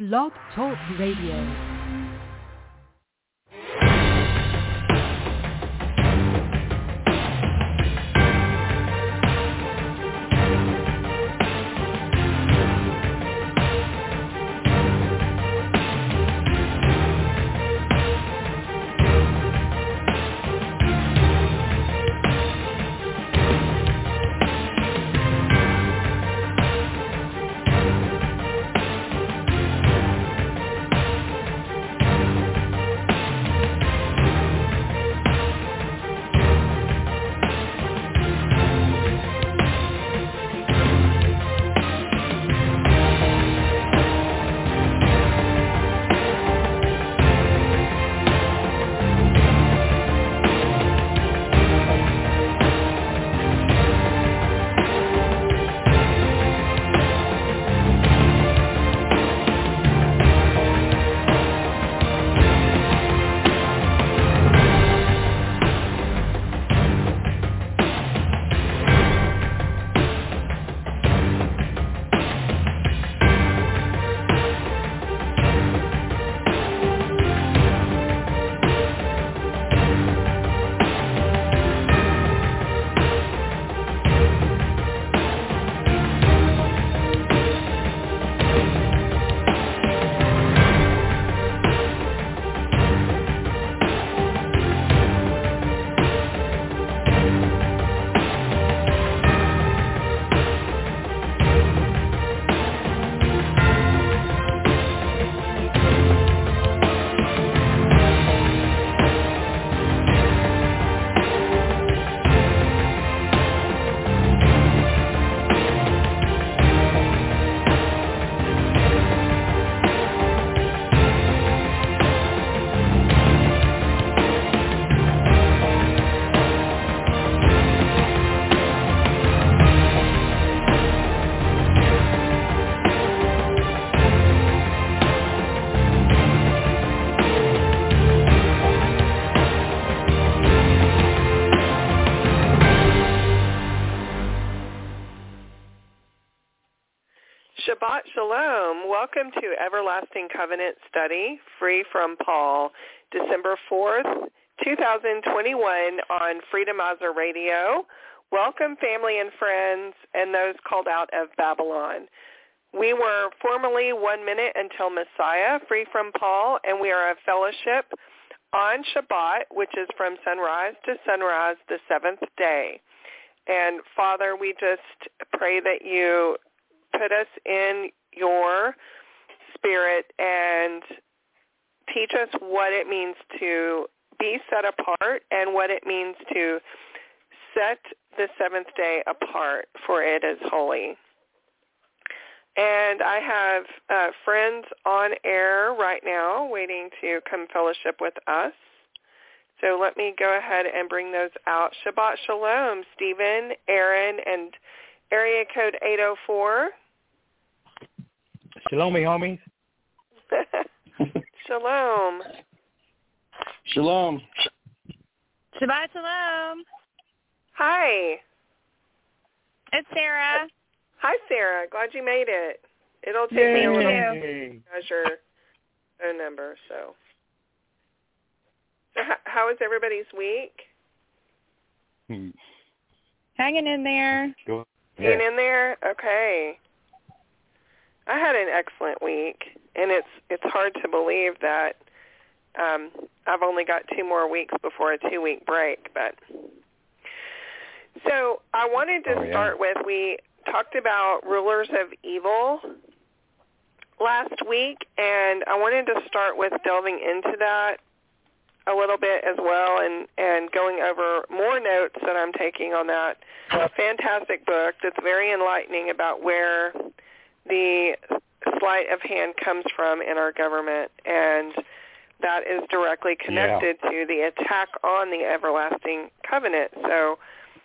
Blog Talk Radio. Shabbat Shalom. Welcome to Everlasting Covenant Study, Free from Paul, December 4th, 2021 on Freedom Azar Radio. Welcome, family and friends, and those called out of Babylon. We were formerly 1 minute until Messiah, Free from Paul, and we are a fellowship on Shabbat, which is from sunrise to sunrise, the seventh day. And, Father, we just pray that you put us in your spirit and teach us what it means to be set apart and what it means to set the seventh day apart, for it is holy. And I have friends on air right now waiting to come fellowship with us. So let me go ahead and bring those out. Shabbat Shalom, Stephen, Aaron, and area code 804. Shalom, homies. Shalom. Shalom. Shabbat Shalom. Hi. It's Sarah. Hi, Sarah. Glad you made it. It'll take me a little bit to measure phone number. So how is everybody's week? Hanging in there. Hanging in there? Okay. I had an excellent week, and it's hard to believe that I've only got 2 more weeks before a 2-week break. But so I wanted to start with, we talked about rulers of evil last week, and I wanted to start with delving into that a little bit as well and going over more notes that I'm taking on that fantastic book that's very enlightening about where the sleight of hand comes from in our government, and that is directly connected to the attack on the everlasting covenant. So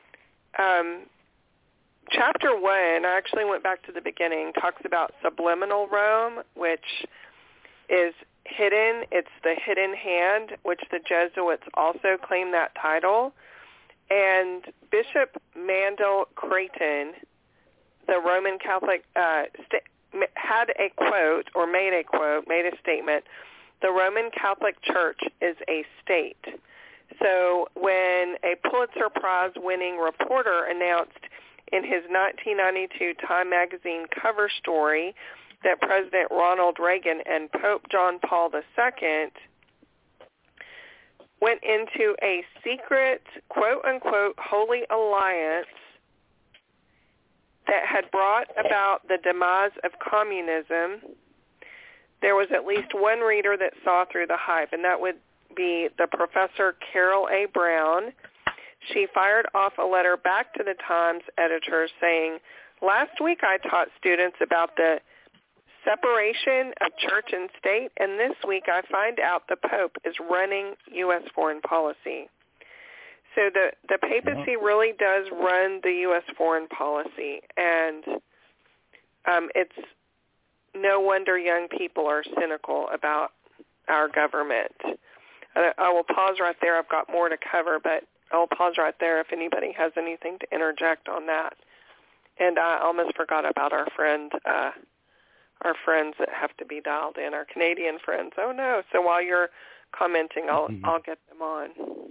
chapter 1, I actually went back to the beginning, talks about subliminal Rome, which is hidden. It's the hidden hand, which the Jesuits also claim that title. And Bishop Mandel Creighton, the Roman Catholic had a quote or made a statement, the Roman Catholic Church is a state. So when a Pulitzer Prize-winning reporter announced in his 1992 Time magazine cover story that President Ronald Reagan and Pope John Paul II went into a secret, quote-unquote, holy alliance that had brought about the demise of communism, there was at least one reader that saw through the hype, and that would be the Professor Carol A. Brown. She fired off a letter back to the Times editor saying, "Last week I taught students about the separation of church and state, and this week I find out the Pope is running U.S. foreign policy." So the papacy really does run the U.S. foreign policy, and it's no wonder young people are cynical about our government. I will pause right there. I've got more to cover, but I'll pause right there if anybody has anything to interject on that. And I almost forgot about our friends that have to be dialed in, our Canadian friends. Oh, no. So while you're commenting, I'll get them on.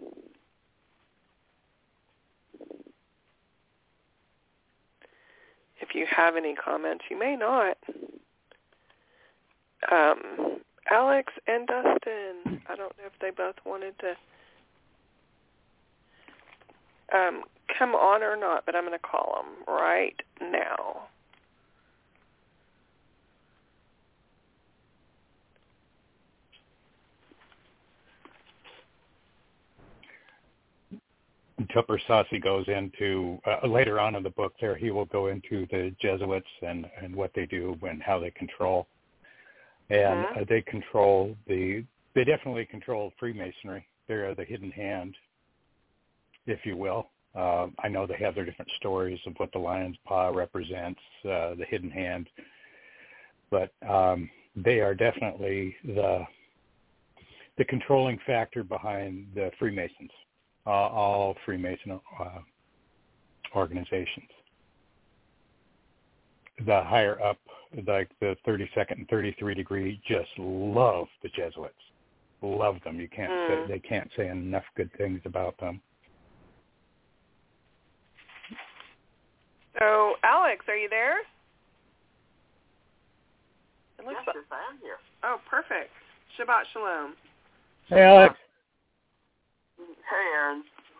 If you have any comments, you may not. Alex and Dustin, I don't know if they both wanted to come on or not, but I'm going to call them right now. Tupper Sassi goes into, later on in the book there, he will go into the Jesuits and what they do and how they control. And they definitely control Freemasonry. They're the hidden hand, if you will. I know they have their different stories of what the lion's paw represents, the hidden hand. But they are definitely the controlling factor behind the Freemasons, all Freemason organizations. The higher up, like the 32nd and 33 degree, just love the Jesuits. Love them. You can't say, they can't say enough good things about them. So, Alex, are you there? Yes, I am here. Oh, perfect. Shabbat Shalom. Hey, Alex. Hey, Aaron.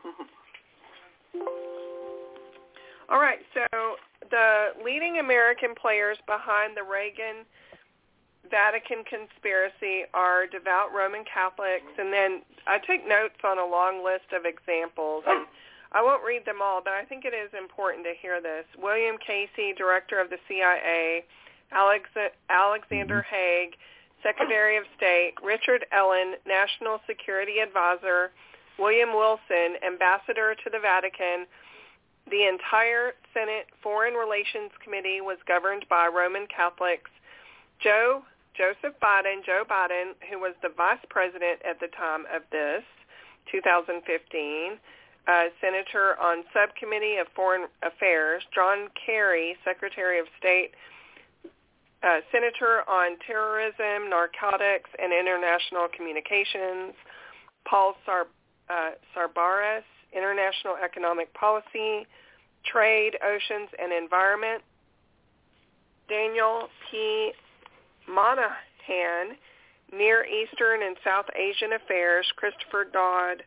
All right, so the leading American players behind the Reagan-Vatican conspiracy are devout Roman Catholics, and then I take notes on a long list of examples, and I won't read them all, but I think it is important to hear this. William Casey, director of the CIA, Alexander Haig, Secretary of State, Richard Ellen, National Security Advisor, William Wilson, Ambassador to the Vatican. The entire Senate Foreign Relations Committee was governed by Roman Catholics. Joe Biden, who was the vice president at the time of this, 2015, Senator on Subcommittee of Foreign Affairs, John Kerry, Secretary of State, Senator on Terrorism, Narcotics, and International Communications, Paul Sarbaras, International Economic Policy, Trade, Oceans, and Environment, Daniel P. Monahan, Near Eastern and South Asian Affairs, Christopher Dodd,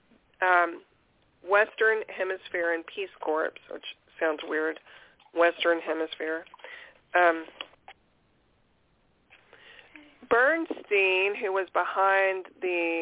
Western Hemisphere and Peace Corps, which sounds weird, Western Hemisphere. Bernstein, who was behind the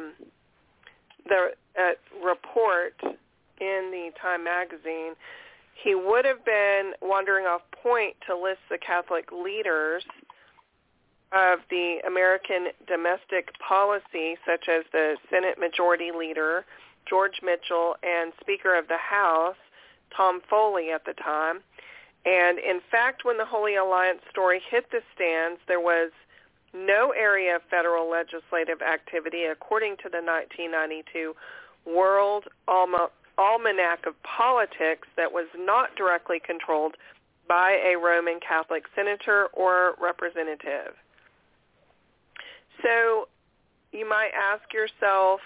report in the Time magazine, he would have been wandering off point to list the Catholic leaders of the American domestic policy, such as the Senate Majority Leader, George Mitchell, and Speaker of the House, Tom Foley at the time. And in fact, when the Holy Alliance story hit the stands, there was no area of federal legislative activity, according to the 1992 World Almanac of Politics, that was not directly controlled by a Roman Catholic senator or representative. So you might ask yourself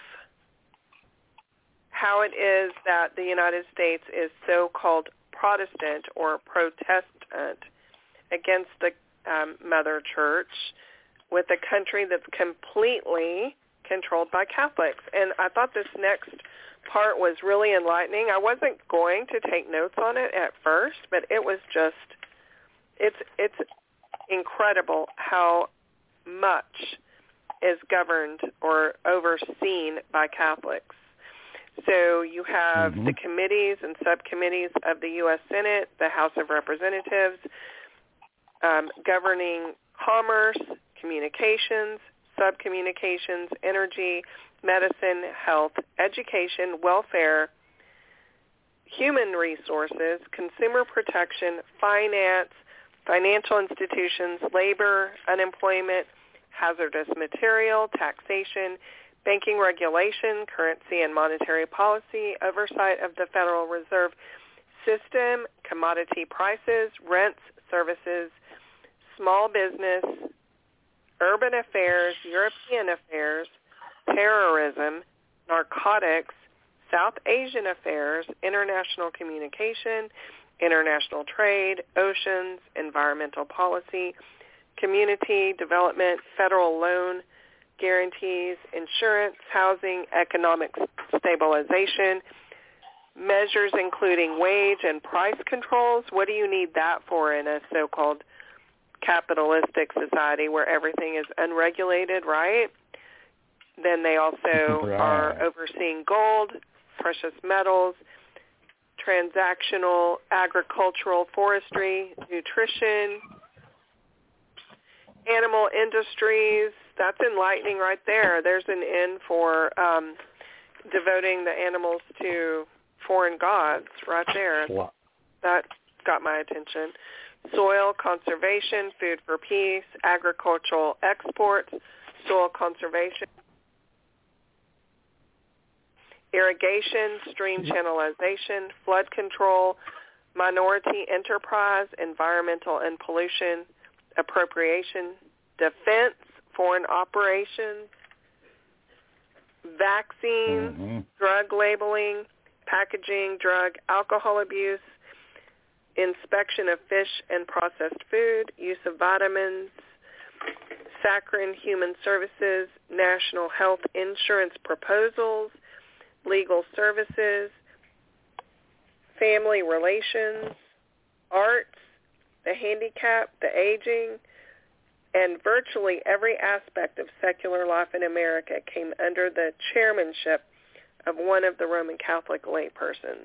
how it is that the United States is so-called Protestant or Protestant against the Mother Church with a country that's completely controlled by Catholics. And I thought this next part was really enlightening. I wasn't going to take notes on it at first, but it was just, it's incredible how much is governed or overseen by Catholics. So you have the committees and subcommittees of the U.S. Senate, the House of Representatives, governing commerce, communications, subcommunications, energy, medicine, health, education, welfare, human resources, consumer protection, finance, financial institutions, labor, unemployment, hazardous material, taxation, banking regulation, currency and monetary policy, oversight of the Federal Reserve System, commodity prices, rents, services, small business, urban affairs, European affairs, terrorism, narcotics, South Asian affairs, international communication, international trade, oceans, environmental policy, community development, federal loan guarantees, insurance, housing, economic stabilization, measures including wage and price controls. What do you need that for in a so-called capitalistic society where everything is unregulated, right? Then they also are overseeing gold, precious metals, transactional, agricultural, forestry, nutrition, animal industries. That's enlightening right there. There's an end for devoting the animals to foreign gods right there. That got my attention. Soil conservation, food for peace, agricultural exports, soil conservation, irrigation, stream channelization, flood control, minority enterprise, environmental and pollution, appropriation, defense, foreign operations, vaccines, drug labeling, packaging, drug, alcohol abuse, inspection of fish and processed food, use of vitamins, saccharine human services, national health insurance proposals, legal services, family relations, arts, the handicapped, the aging, and virtually every aspect of secular life in America came under the chairmanship of one of the Roman Catholic laypersons.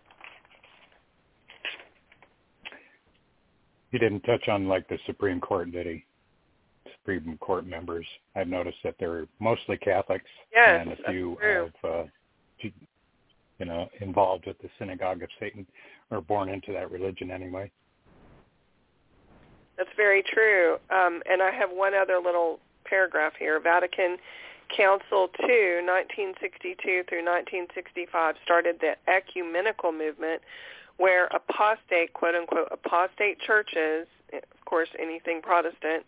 He didn't touch on like the Supreme Court, did he? Supreme Court members. I've noticed that they're mostly Catholics, yes, and a few of involved with the Synagogue of Satan, or born into that religion anyway. That's very true. And I have one other little paragraph here. Vatican Council II, 1962 through 1965, started the ecumenical movement where apostate, quote-unquote, apostate churches, of course anything Protestant,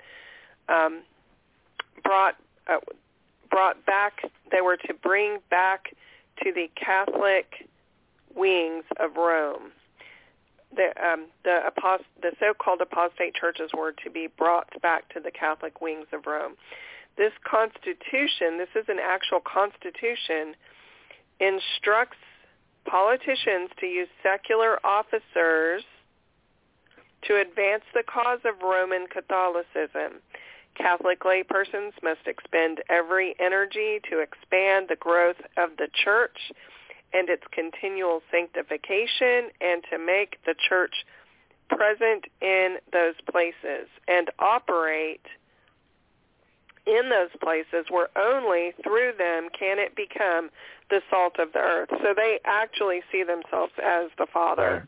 brought back, they were to bring back to the Catholic wings of Rome. The so-called apostate churches were to be brought back to the Catholic wings of Rome. This constitution, this is an actual constitution, instructs politicians to use secular officers to advance the cause of Roman Catholicism. Catholic laypersons must expend every energy to expand the growth of the church and its continual sanctification, and to make the church present in those places and operate in those places where only through them can it become the salt of the earth. So they actually see themselves as the Father.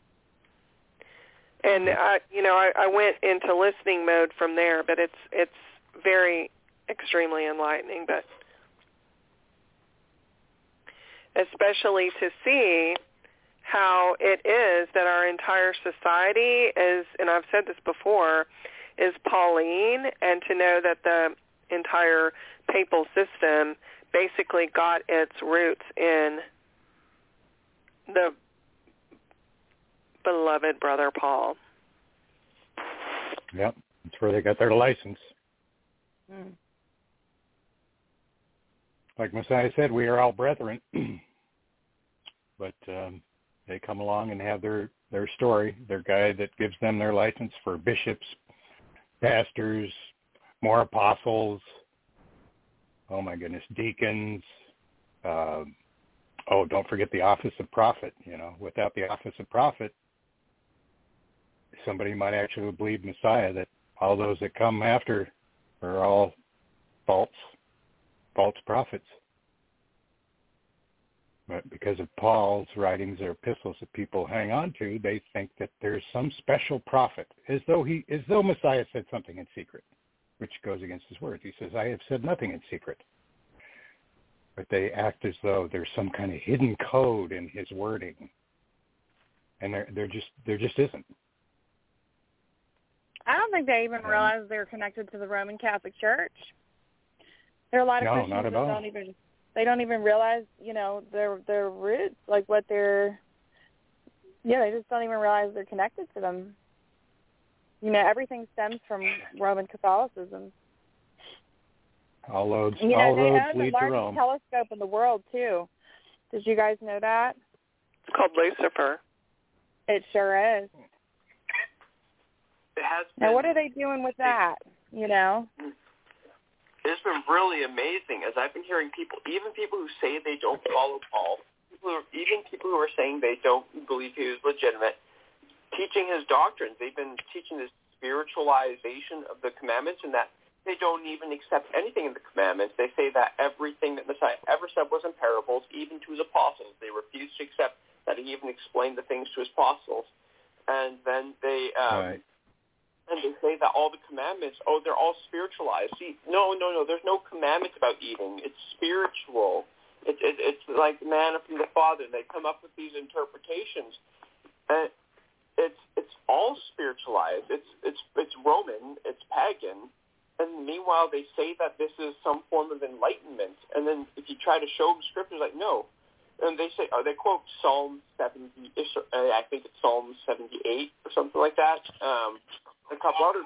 And I went into listening mode from there, but it's very extremely enlightening, but especially to see how it is that our entire society is, and I've said this before, is Pauline, and to know that the entire papal system basically got its roots in the beloved brother Paul. Yep, that's where they got their license. Like Messiah said, we are all brethren, but they come along and have their story, their guy that gives them their license for bishops, pastors, more apostles, oh my goodness, deacons, don't forget the office of prophet. Without the office of prophet, somebody might actually believe Messiah that all those that come after are all false prophets. But because of Paul's writings or epistles that people hang on to, they think that there's some special prophet, as though Messiah said something in secret, which goes against his words. He says, "I have said nothing in secret." But they act as though there's some kind of hidden code in his wording, and there just isn't. I don't think they even realize they're connected to the Roman Catholic Church. There are a lot of Christians not at all. They don't even realize, their roots, like what they just don't even realize they're connected to them. Everything stems from Roman Catholicism. All roads they lead own to the largest Rome. telescope in the world, too. Did you guys know that? It's called Lucifer. It sure is. It has been, now, what are they doing with that, It's been really amazing, as I've been hearing even people who say they don't follow Paul, even people who are saying they don't believe he was legitimate, teaching his doctrines. They've been teaching this spiritualization of the commandments, and that they don't even accept anything in the commandments. They say that everything that Messiah ever said was in parables, even to his apostles. They refuse to accept that he even explained the things to his apostles. And then they say that all the commandments, they're all spiritualized. See, no, there's no commandments about eating. It's spiritual. It's like manna from the Father. They come up with these interpretations, and it's all spiritualized. It's Roman. It's pagan. And meanwhile, they say that this is some form of enlightenment. And then if you try to show them scriptures, like, no. And they say, they quote Psalm 70, I think it's Psalm 78 or something like that. A couple others.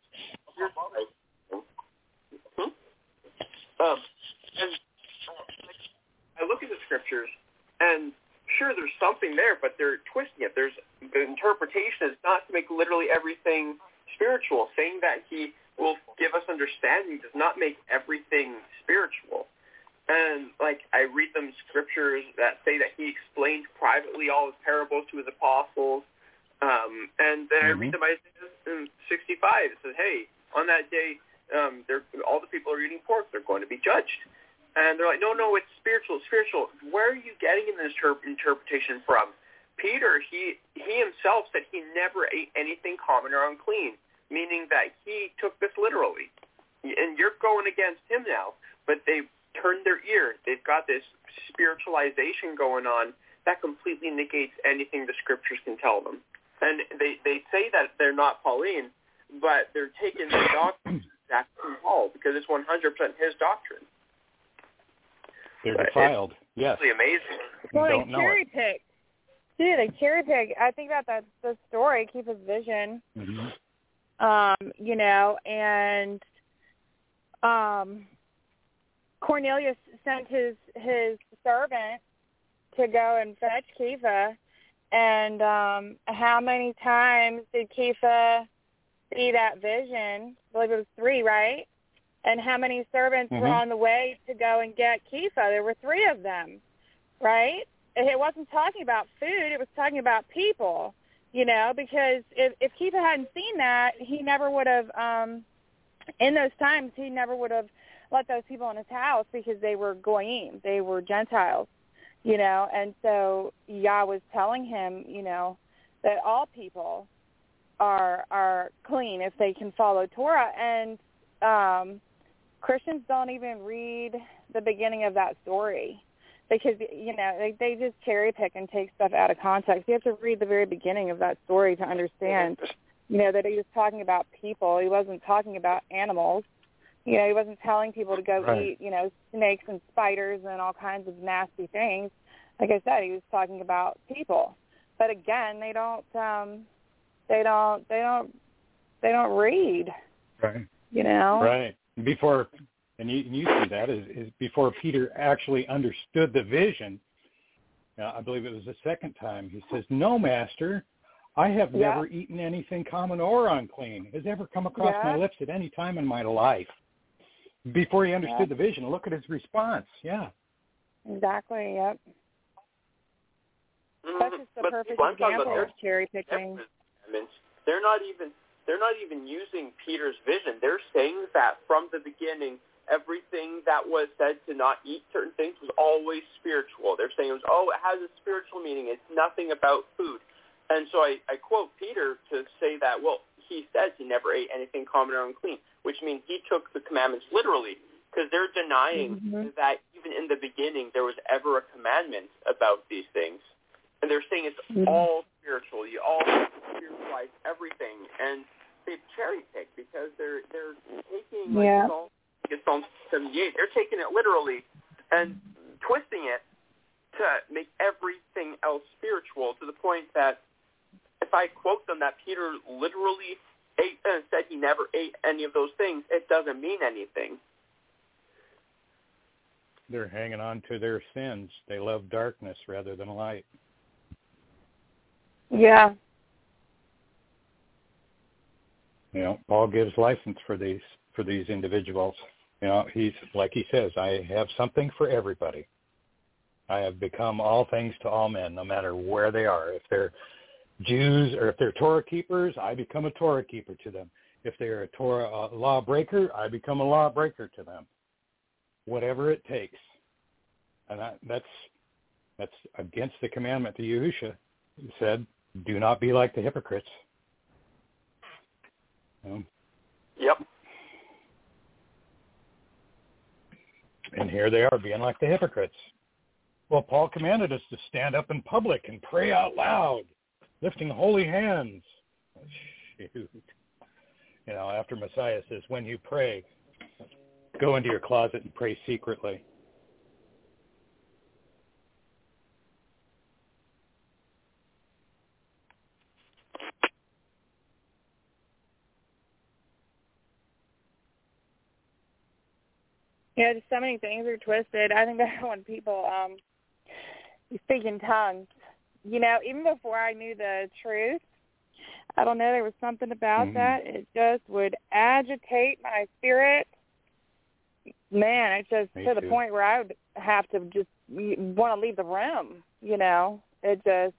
And I look at the scriptures, and sure, there's something there, but they're twisting it. The interpretation is not to make literally everything spiritual. Saying that he will give us understanding does not make everything spiritual. And, I read them scriptures that say that he explained privately all his parables to his apostles. And then I read them Isaiah 65. It says, hey, on that day, all the people are eating pork. They're going to be judged. And they're like, no, it's spiritual. Where are you getting this interpretation from? Peter, he himself said he never ate anything common or unclean, meaning that he took this literally. And you're going against him now. But they've turned their ear. They've got this spiritualization going on that completely negates anything the scriptures can tell them. And they say that they're not Pauline, but they're taking the doctrine exactly from Paul because it's 100% his doctrine. They're defiled. Yes. It's really amazing. Well, they cherry pick. Dude, they cherry pick. I think that's the story. Keep his vision. And Cornelius sent his servant to go and fetch Kepha. And how many times did Kepha see that vision? I believe it was 3, right? And how many servants were on the way to go and get Kepha? There were 3 of them, right? It wasn't talking about food. It was talking about people, because if Kepha hadn't seen that, he never would have, in those times, he never would have let those people in his house because they were goyim. They were Gentiles. And so Yah was telling him, that all people are clean if they can follow Torah. And Christians don't even read the beginning of that story. because, they just cherry pick and take stuff out of context. You have to read the very beginning of that story to understand, that he was talking about people. He wasn't talking about animals. He wasn't telling people to go eat, snakes and spiders and all kinds of nasty things. Like I said, he was talking about people. But again, they don't read. Right. Right. Before, and you see that is before Peter actually understood the vision. I believe it was the second time. He says, "No, Master, I have never eaten anything common or unclean. Has ever come across my lips at any time in my life." Before he understood the vision, look at his response. Yeah. Exactly. Yep. That's just the perfect example of cherry picking. They're not even using Peter's vision. They're saying that from the beginning, everything that was said to not eat certain things was always spiritual. They're saying it has a spiritual meaning. It's nothing about food. And so I quote Peter to say that, he said he never ate anything common or unclean, which means he took the commandments literally, because they're denying that even in the beginning there was ever a commandment about these things. And they're saying it's all spiritual. You all have to spiritualize everything. And they've cherry-picked because they're taking Psalm 78. They're taking it literally and twisting it to make everything else spiritual, to the point that if I quote them that Peter literally ate and said he never ate any of those things, it doesn't mean anything. They're hanging on to their sins. They love darkness rather than light. Yeah. Paul gives license for these individuals. He's like he says, I have something for everybody. I have become all things to all men, no matter where they are. If they're Jews or if they're Torah keepers, I become a Torah keeper to them. If they're a Torah law breaker, I become a law breaker to them. Whatever it takes. And that's against the commandment to Yahusha. He said, do not be like the hypocrites. Yep. And here they are being like the hypocrites. Well, Paul commanded us to stand up in public and pray out loud, lifting holy hands. Shoot. After Messiah says, when you pray, go into your closet and pray secretly. Just so many things are twisted. I think that when people speak in tongues, even before I knew the truth, I don't know, there was something about that. It just would agitate my spirit. Man, it's just to the point where I would have to just want to leave the room, It just...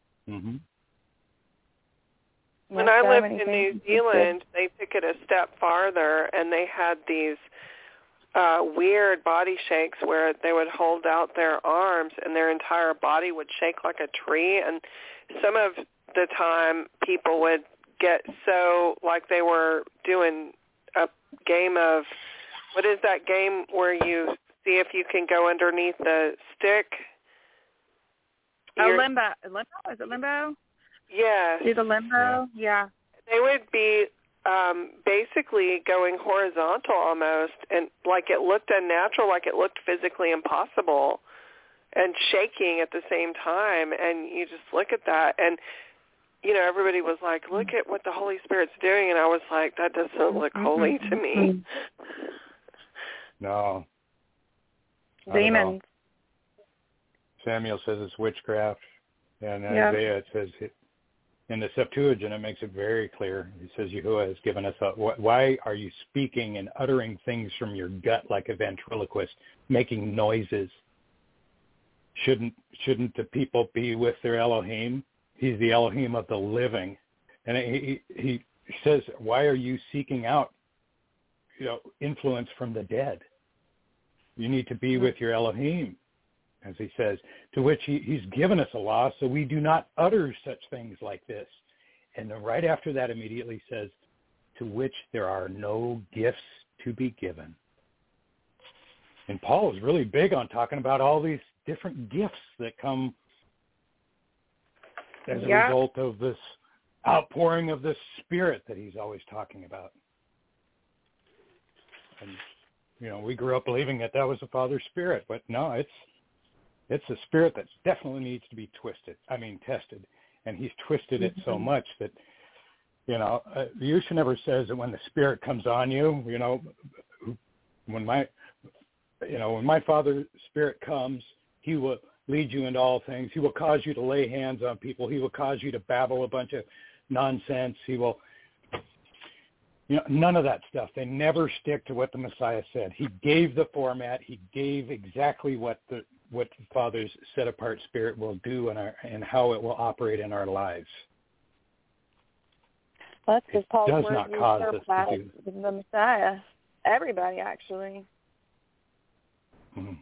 When I lived in New Zealand, they took it a step farther, and they had these weird body shakes where they would hold out their arms and their entire body would shake like a tree. And some of the time people would get so like they were doing a game of, what is that game where you see if you can go underneath the stick? Limbo. Is it limbo? Yeah. Do the limbo? Yeah. They would be basically going horizontal almost, and like it looked unnatural, like it looked physically impossible, and shaking at the same time. And you just look at that, and everybody was like, look at what the Holy Spirit's doing, and I was like, that doesn't look holy to me. No. Demons. Samuel says it's witchcraft, and Isaiah it says in the Septuagint, it makes it very clear. He says, Yahuwah has given us why are you speaking and uttering things from your gut like a ventriloquist, making noises? Shouldn't the people be with their Elohim? He's the Elohim of the living. And he says, why are you seeking out, influence from the dead? You need to be with your Elohim, as he says, to which he's given us a law, so we do not utter such things like this. And then right after that immediately says, to which there are no gifts to be given. And Paul is really big on talking about all these different gifts that come as a result of this outpouring of the Spirit that he's always talking about. And, we grew up believing that was the Father's Spirit, but no, it's a spirit that definitely needs to be tested. And he's twisted it so much that, Yusha never says that when the Spirit comes on you, when my Father's Spirit comes, he will lead you into all things. He will cause you to lay hands on people. He will cause you to babble a bunch of nonsense. He will, none of that stuff. They never stick to what the Messiah said. He gave the format. He gave exactly what the Father's set-apart Spirit will do and how it will operate in our lives. Well, that's because Paul's does word not cause us to do the Messiah. Everybody, actually. Mm-hmm.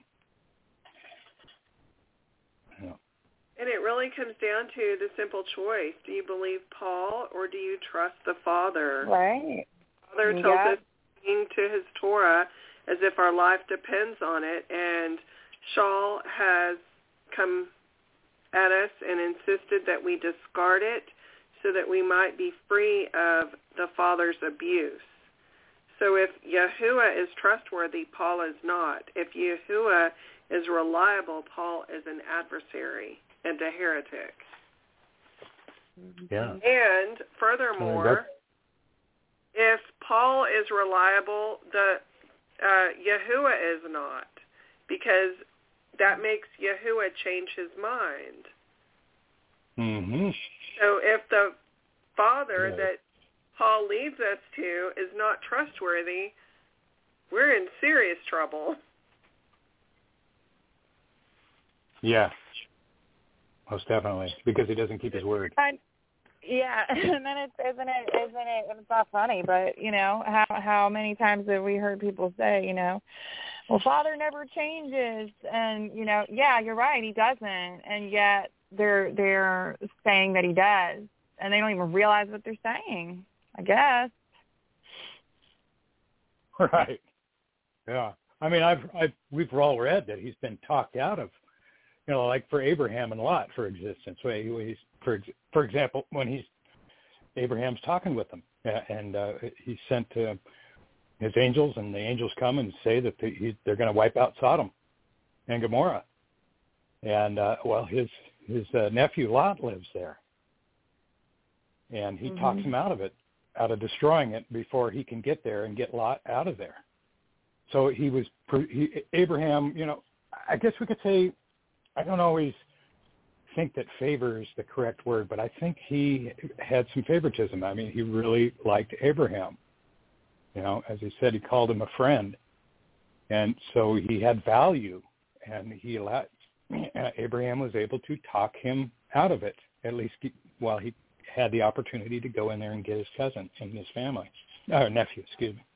Yeah. And it really comes down to the simple choice. Do you believe Paul or do you trust the Father? Right. Father tells us to his Torah as if our life depends on it, and Shaul has come at us and insisted that we discard it so that we might be free of the Father's abuse. So if Yahuwah is trustworthy, Paul is not. If Yahuwah is reliable, Paul is an adversary and a heretic. Yeah. And furthermore, if Paul is reliable, the Yahuwah is not, because that makes Yahuwah change his mind. Mm-hmm. So if the Father that Paul leads us to is not trustworthy, we're in serious trouble. Yeah, most definitely, because he doesn't keep his word. Yeah, and then isn't it? It's not funny, but how many times have we heard people say, well, Father never changes, and yeah, you're right, he doesn't, and yet they're saying that he does, and they don't even realize what they're saying, I guess. Right. Yeah. I mean, we've all read that he's been talked out of, like for Abraham and Lot, for existence. For example, when Abraham's talking with them, and he's sent his angels, and the angels come and say that they're going to wipe out Sodom and Gomorrah, and his nephew Lot lives there, and he talks him out of destroying it before he can get there and get Lot out of there. So Abraham, I guess we could say, I don't always think that favor is the correct word, but I think he had some favoritism. I mean, he really liked Abraham. As he said, he called him a friend. And so he had value, and Abraham was able to talk him out of it, at least while he had the opportunity to go in there and get his cousin and his nephew, excuse me.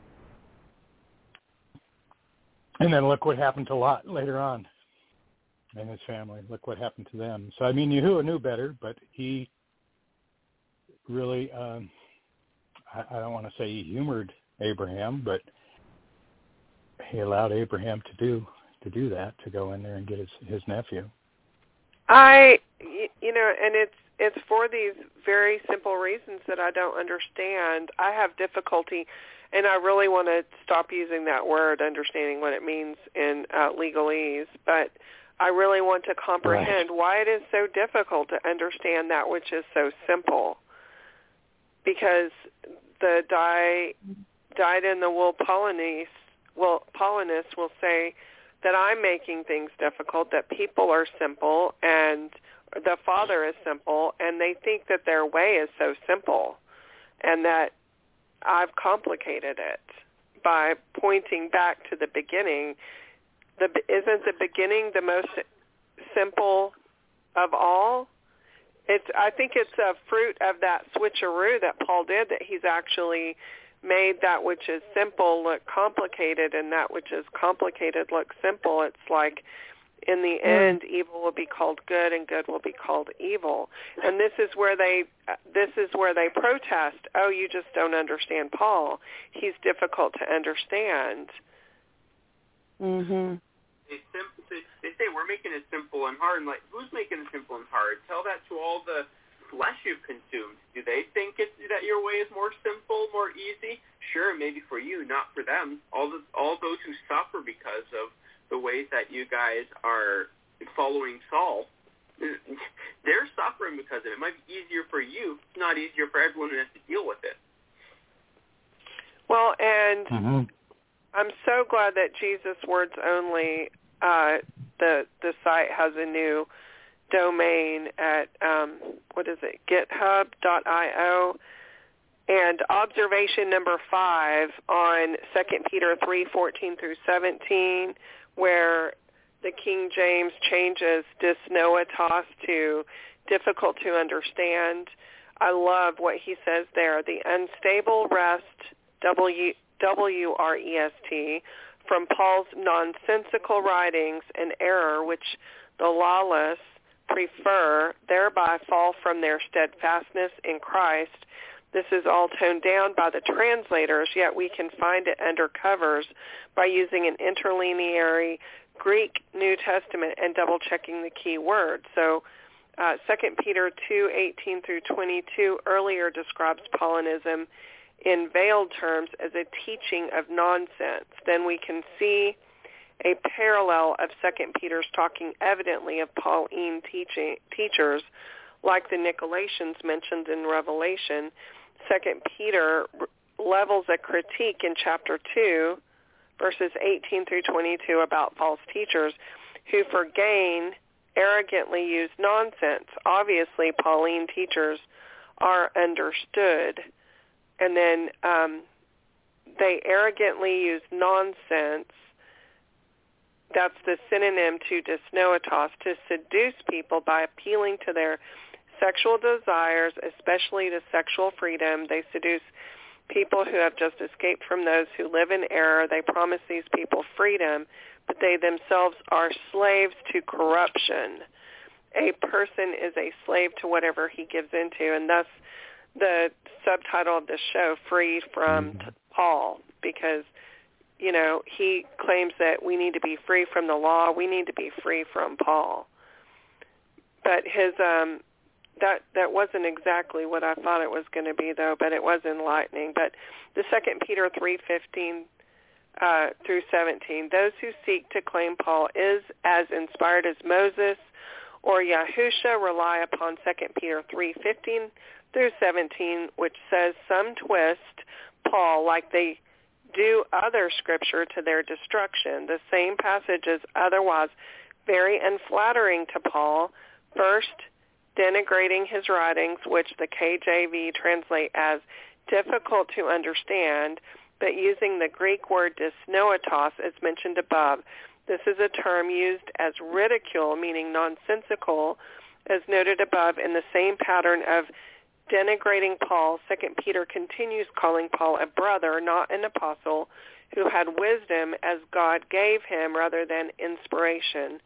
And then look what happened to Lot later on and his family. Look what happened to them. So, I mean, Yahuwah knew better, but he really, I don't want to say he humored Abraham, but he allowed Abraham to do that, to go in there and get his nephew. And it's for these very simple reasons that I don't understand. I have difficulty, and I really want to stop using that word, understanding what it means in legalese, but I really want to comprehend why it is so difficult to understand that which is so simple. Because the dyed-in-the-wool Paulinist will say that I'm making things difficult, that people are simple, and the Father is simple, and they think that their way is so simple, and that I've complicated it by pointing back to the beginning. Isn't the beginning the most simple of all? I think it's a fruit of that switcheroo that Paul did, that he's actually made that which is simple look complicated, and that which is complicated look simple. It's like, in the end, evil will be called good, and good will be called evil. And this is where they protest. Oh, you just don't understand Paul. He's difficult to understand. Mhm. They say we're making it simple and hard. And like, who's making it simple and hard? Tell that to all the flesh you've consumed. Do they think that your way is more simple, more easy? Sure, maybe for you, not for them. All those who suffer because of the ways that you guys are following Saul, they're suffering because of it. It might be easier for you. It's not easier for everyone who has to deal with it. Well, and I'm so glad that Jesus Words Only, the site has a new domain at, github.io. And observation number 5 on 2 Peter 3:14 through 17, where the King James changes dysnoetos to difficult to understand. I love what he says there. The unstable rest, W-R-E-S-T, from Paul's nonsensical writings and error, which the lawless prefer, thereby fall from their steadfastness in Christ. This is all toned down by the translators, yet we can find it under covers by using an interlineary Greek New Testament and double-checking the key word. So 2 Peter 2:18 through 22 earlier describes Paulinism in veiled terms as a teaching of nonsense. Then we can see a parallel of 2 Peter's talking evidently of Pauline teachers like the Nicolaitans mentioned in Revelation. 2 Peter levels a critique in chapter 2, verses 18 through 22 about false teachers who for gain arrogantly use nonsense. Obviously, Pauline teachers are understood. And then they arrogantly use nonsense. That's the synonym to dysnoetos, to seduce people by appealing to their sexual desires, especially to sexual freedom. They seduce people who have just escaped from those who live in error. They promise these people freedom, but they themselves are slaves to corruption. A person is a slave to whatever he gives into, and thus the subtitle of the show, Free from Paul, because, you know, he claims that we need to be free from the law. We need to be free from Paul. But his that wasn't exactly what I thought it was going to be, though, but it was enlightening. But the 2 Peter 3:15 through 17, those who seek to claim Paul is as inspired as Moses or Yahusha rely upon 2 Peter 3:15 through 17, which says some twist Paul like they do other scripture to their destruction. The same passage is otherwise very unflattering to Paul, first denigrating his writings, which the KJV translate as difficult to understand, but using the Greek word dysnoetos as mentioned above. This is a term used as ridicule, meaning nonsensical, as noted above in the same pattern of denigrating Paul. 2 Peter continues calling Paul a brother, not an apostle, who had wisdom as God gave him rather than inspiration.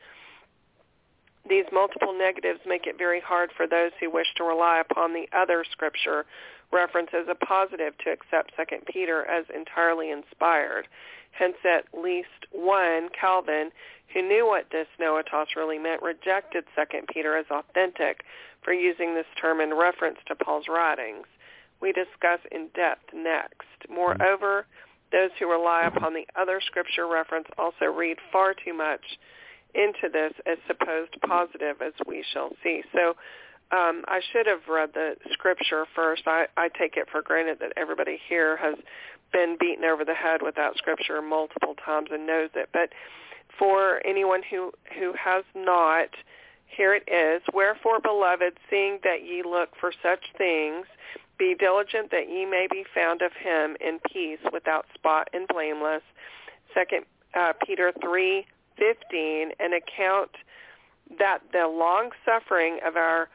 These multiple negatives make it very hard for those who wish to rely upon the other scripture reference as a positive to accept 2 Peter as entirely inspired. Hence, at least one, Calvin, who knew what dysnoetos really meant, rejected 2 Peter as authentic for using this term in reference to Paul's writings. We discuss in depth next. Moreover, those who rely upon the other scripture reference also read far too much into this as supposed positive, as we shall see. So I should have read the scripture first. I take it for granted that everybody here has been beaten over the head with that scripture multiple times and knows it. But for anyone who has not, here it is. Wherefore, beloved, seeing that ye look for such things, be diligent that ye may be found of him in peace, without spot and blameless. 2 Peter 3:15, an account that the long-suffering of our,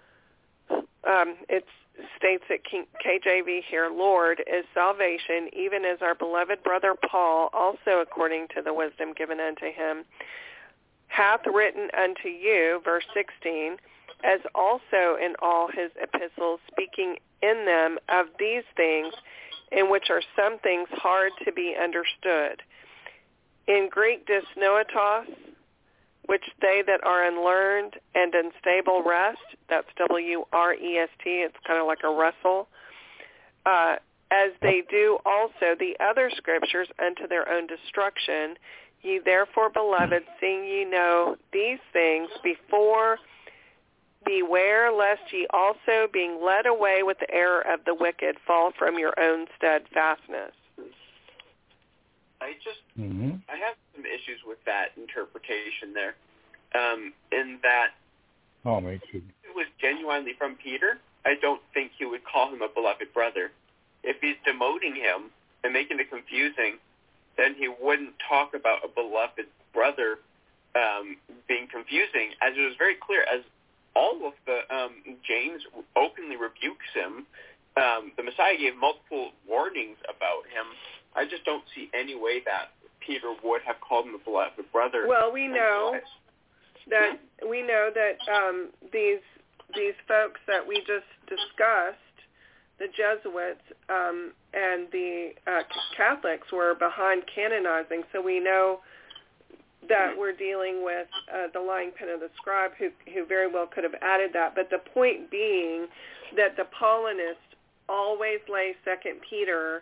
it states at KJV here, Lord, is salvation, even as our beloved brother Paul, also according to the wisdom given unto him, hath written unto you, verse 16, as also in all his epistles, speaking in them of these things, in which are some things hard to be understood. In Greek, dysnoetos, which they that are unlearned and unstable rest, that's W-R-E-S-T, it's kind of like a wrestle, as they do also the other scriptures unto their own destruction. Ye therefore, beloved, seeing ye know these things before, beware lest ye also, being led away with the error of the wicked, fall from your own steadfastness. I have some issues with that interpretation there, in that me too. if it was genuinely from Peter, I don't think he would call him a beloved brother. If he's demoting him and making it confusing, then he wouldn't talk about a beloved brother being confusing, as it was very clear, as all of the James openly rebukes him. The Messiah gave multiple warnings about him. I just don't see any way that Peter would have called him a beloved brother. Well, we know that these folks that we just discussed, the Jesuits and the Catholics, were behind canonizing, so we know that we're dealing with the lying pen of the scribe, who very well could have added that. But the point being that the Paulinists always lay 2 Peter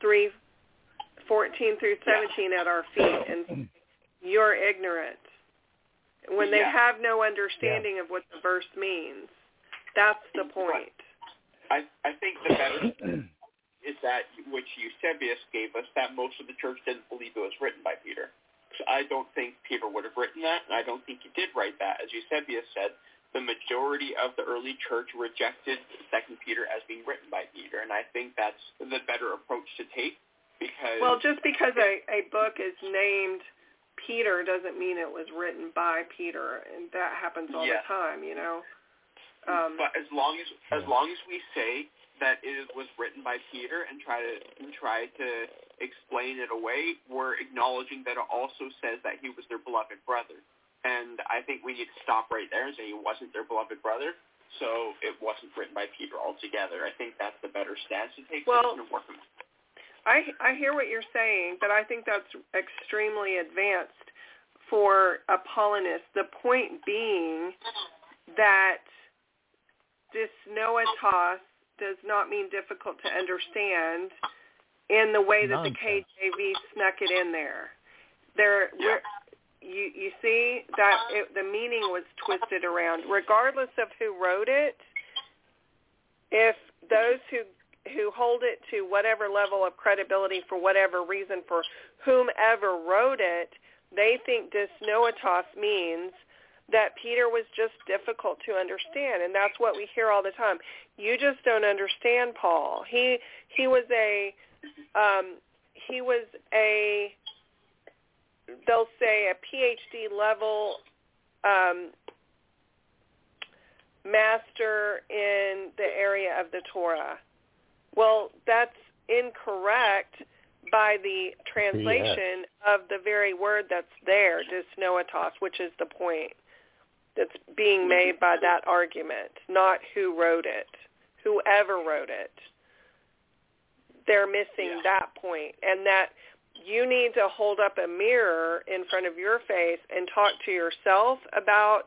3:14 through 17 at our feet, and you're ignorant. When they have no understanding of what the verse means, that's the point. I think the better is that which Eusebius gave us, that most of the church didn't believe it was written by Peter. So I don't think Peter would have written that, and I don't think he did write that. As Eusebius said, the majority of the early church rejected 2 Peter as being written by Peter, and I think that's the better approach to take. Because just because a book is named Peter doesn't mean it was written by Peter, and that happens all the time, you know. But as long as we say that it was written by Peter and try to explain it away, we're acknowledging that it also says that he was their beloved brother. And I think we need to stop right there and say he wasn't their beloved brother, so it wasn't written by Peter altogether. I think that's the better stance to take. Well, I hear what you're saying, but I think that's extremely advanced for a Paulinist. The point being that dysnoetos does not mean difficult to understand in the way that the KJV snuck it in there. You see that the meaning was twisted around. Regardless of who wrote it, if those who hold it to whatever level of credibility for whatever reason, for whomever wrote it, they think dysnoetos means that Peter was just difficult to understand, and that's what we hear all the time. You just don't understand Paul. He was a they'll say a PhD level master in the area of the Torah. Well, that's incorrect by the translation of the very word that's there, dysnoetos, which is the point that's being made by that argument, not who wrote it, whoever wrote it. They're missing that point, and that you need to hold up a mirror in front of your face and talk to yourself about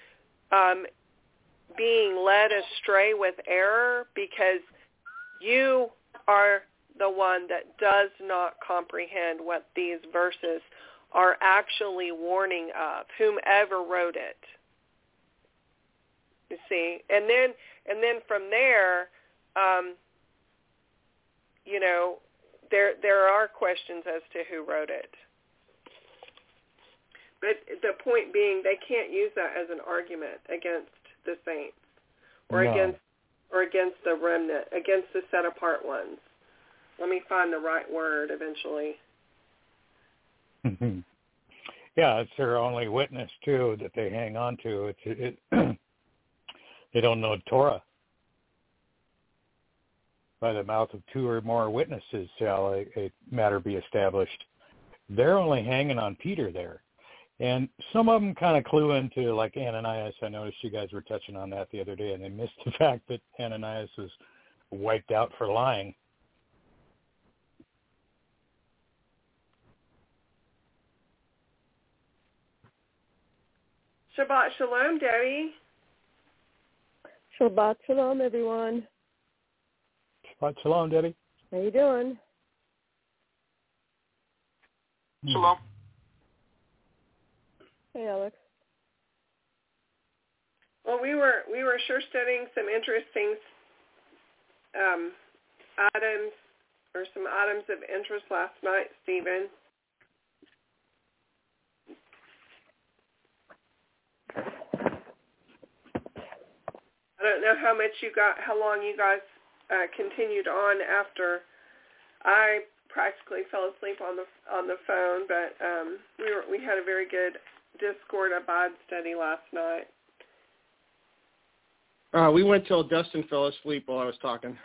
being led astray with error, because you are the one that does not comprehend what these verses are actually warning of, whomever wrote it. You see, and then from there, there are questions as to who wrote it. But the point being, they can't use that as an argument against the saints, or against the remnant, against the set apart ones. Let me find the right word eventually. Yeah, it's their only witness too that they hang on to. They don't know Torah. By the mouth of two or more witnesses shall a matter be established. They're only hanging on Peter there. And some of them kind of clue into, like Ananias. I noticed you guys were touching on that the other day, and they missed the fact that Ananias was wiped out for lying. Shabbat Shalom, Debbie. Shabbat Shalom, everyone. Shabbat Shalom, Debbie. How you doing? Shalom. Hey, Alex. Well, we were sure studying some interesting items or some items of interest last night, Stephen. I don't know how long you guys continued on after I practically fell asleep on the phone, but we had a very good Discord Abad study last night. We went till Dustin fell asleep while I was talking.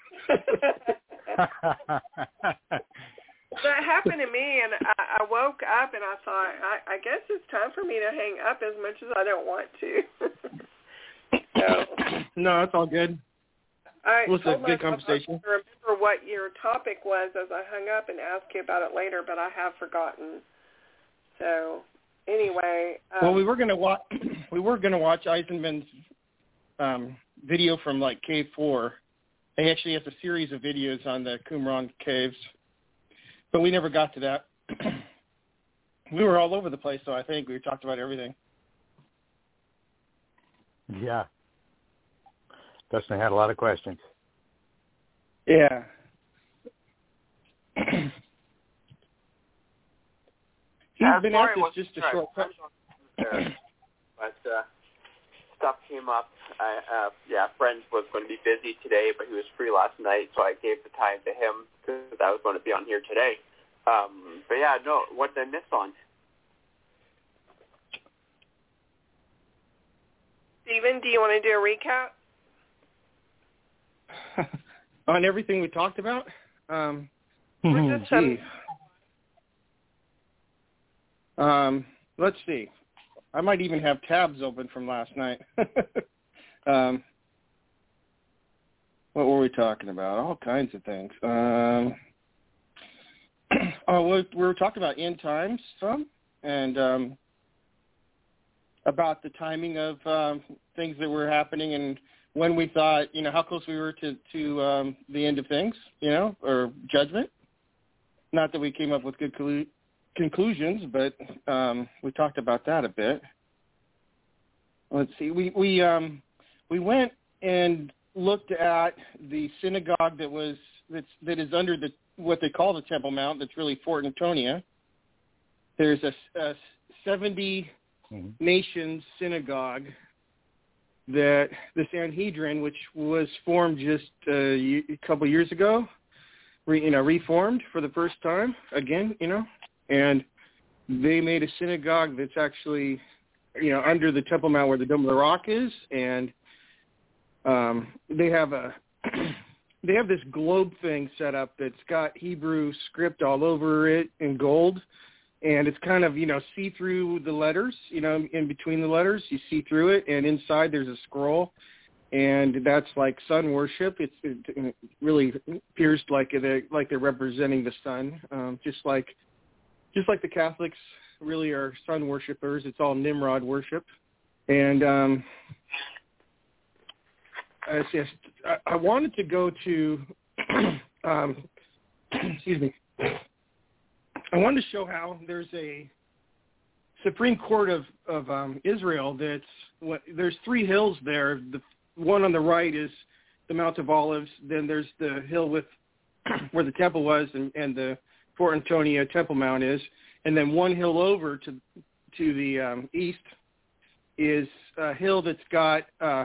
That happened to me, and I woke up and I thought, I guess it's time for me to hang up as much as I don't want to. So, no, it's all good. It was a good conversation. I remember what your topic was as I hung up and asked you about it later, but I have forgotten. So anyway, well, we were gonna watch Eisenman's video from like Cave 4. He actually has a series of videos on the Qumran caves, but we never got to that. We were all over the place, so I think we talked about everything. Yeah. Dustin had a lot of questions. Yeah. He's been at this just a short time. But stuff came up. Friend was going to be busy today, but he was free last night, so I gave the time to him because I was going to be on here today. But yeah, no, what did I miss on? Stephen, do you want to do a recap? On everything we talked about? Let's see. I might even have tabs open from last night. What were we talking about? All kinds of things. We were talking about end times some, and about the timing of things that were happening and when we thought, how close we were to the end of things, or judgment. Not that we came up with good conclusions, but we talked about that a bit. Let's see. We went and looked at the synagogue that is under what they call the Temple Mount. That's really Fort Antonia. There's a 70 nations synagogue that the Sanhedrin, which was formed just a couple years ago, reformed for the first time again, and they made a synagogue that's actually, under the Temple Mount where the Dome of the Rock is, and they have this globe thing set up that's got Hebrew script all over it in gold, and it's kind of, see through the letters, in between the letters, you see through it, and inside there's a scroll, and that's like sun worship. It really appears like they're representing the sun, just like the Catholics really are sun worshipers. It's all Nimrod worship, and I wanted to go to, excuse me. I wanted to show how there's a Supreme Court of Israel there's three hills there. The one on the right is the Mount of Olives. Then there's the hill where the temple was and the Fort Antonia Temple Mount is. And then one hill over to the east is a hill that's got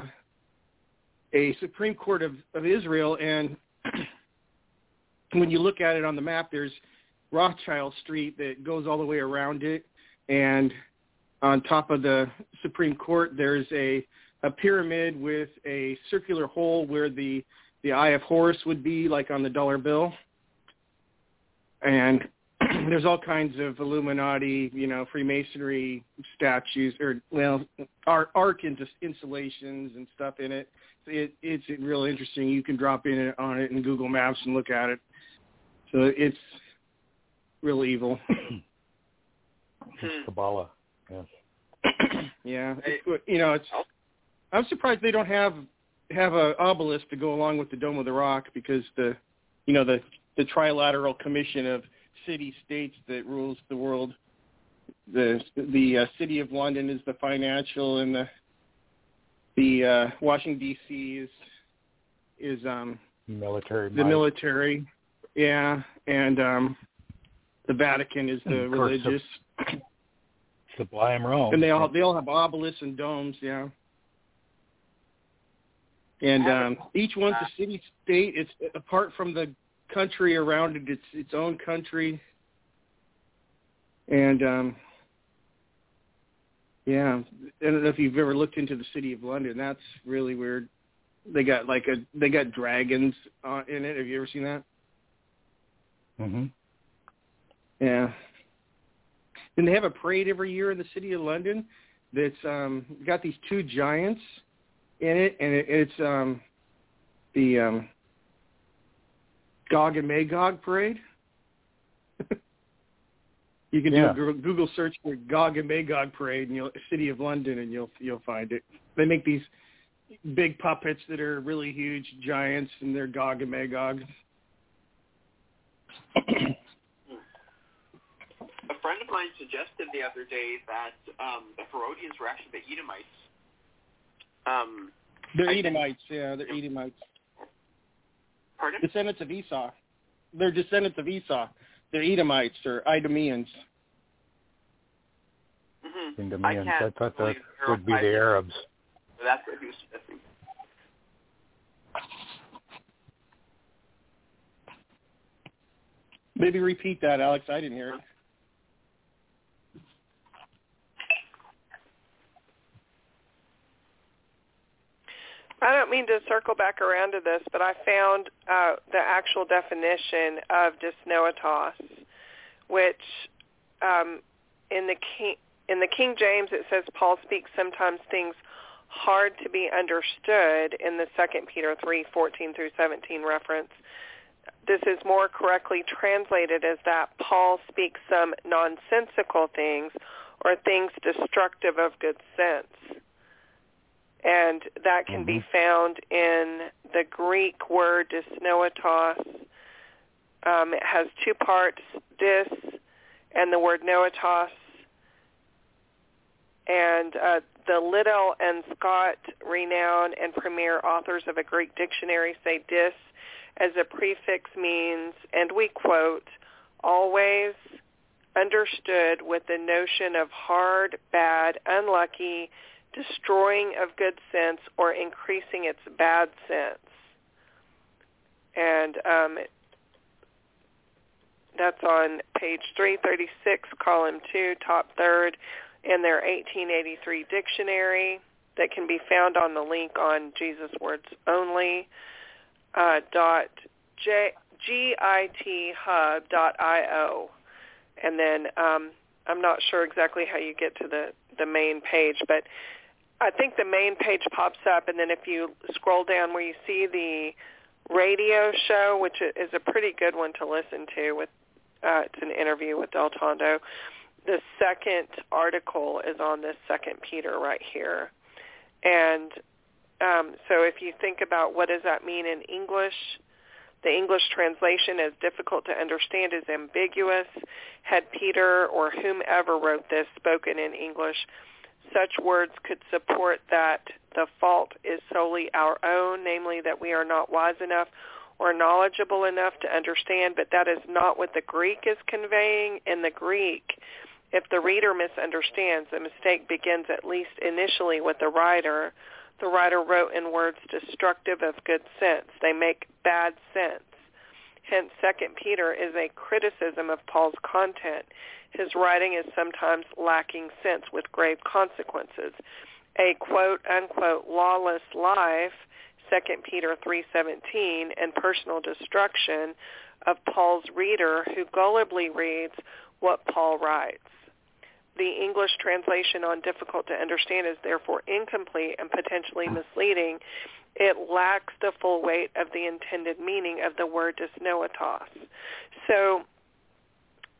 a Supreme Court of Israel. And when you look at it on the map, there's Rothschild Street that goes all the way around it, and on top of the Supreme Court there's a pyramid with a circular hole where the Eye of Horus would be, like on the dollar bill, and there's all kinds of Illuminati, Freemasonry statues, or art installations and stuff in it. It's real interesting. You can drop in on it in Google Maps and look at it. So it's real evil. Kabbalah, yes. Yeah, I'm surprised they don't have a obelisk to go along with the Dome of the Rock, because the trilateral commission of city-states that rules the world. The city of London is the financial, and the Washington D.C. is military. The military, yeah, and the Vatican is the religious. Sublime Rome. And they all have obelisks and domes, yeah. And each one's a city-state. It's apart from the country around it. It's its own country. And yeah, I don't know if you've ever looked into the city of London. That's really weird. They got dragons in it. Have you ever seen that? Mhm. Yeah. And they have a parade every year in the city of London that's got these two giants in it, and it's the Gog and Magog parade. You can do a Google search for Gog and Magog parade, and city of London, and you'll find it. They make these big puppets that are really huge giants, and they're Gog and Magog. A friend of mine suggested the other day that the Herodians were actually the Edomites. They're Edomites, yeah. They're Edomites. Pardon? Descendants of Esau. They're descendants of Esau. They're Edomites or Idumeans. Mm-hmm. Idumeans. I thought that would be the Arabs. That's what he was suggesting. Maybe repeat that, Alex. I didn't hear it. I don't mean to circle back around to this, but I found the actual definition of dysnoetos, which in the King James it says Paul speaks sometimes things hard to be understood in the 2 Peter 3:14 through 17 reference. This is more correctly translated as that Paul speaks some nonsensical things or things destructive of good sense. And that can be found in the Greek word dysnoetos. It has two parts, dys and the word noetos. And the Liddell and Scott, renowned and premier authors of a Greek dictionary, say dys as a prefix means, and we quote, always understood with the notion of hard, bad, unlucky, destroying of good sense, or increasing its bad sense. And that's on page 336, column 2, top third, in their 1883 dictionary that can be found on the link on JesusWordsOnly. .github.io. And then I'm not sure exactly how you get to the main page, but I think the main page pops up, and then if you scroll down where you see the radio show, which is a pretty good one to listen to, with it's an interview with Del Tondo, the second article is on this 2 Peter right here. And so if you think about what does that mean in English, the English translation as difficult to understand is ambiguous. Had Peter or whomever wrote this spoken in English, such words could support that the fault is solely our own, namely that we are not wise enough or knowledgeable enough to understand, but that is not what the Greek is conveying. In the Greek, if the reader misunderstands, the mistake begins at least initially with the writer. The writer wrote in words destructive of good sense. They make bad sense. Hence, 2 Peter is a criticism of Paul's content. His writing is sometimes lacking sense with grave consequences. A quote-unquote lawless life, 2 Peter 3:17, and personal destruction of Paul's reader who gullibly reads what Paul writes. The English translation on difficult to understand is therefore incomplete and potentially misleading. It lacks the full weight of the intended meaning of the word dysnoetos. So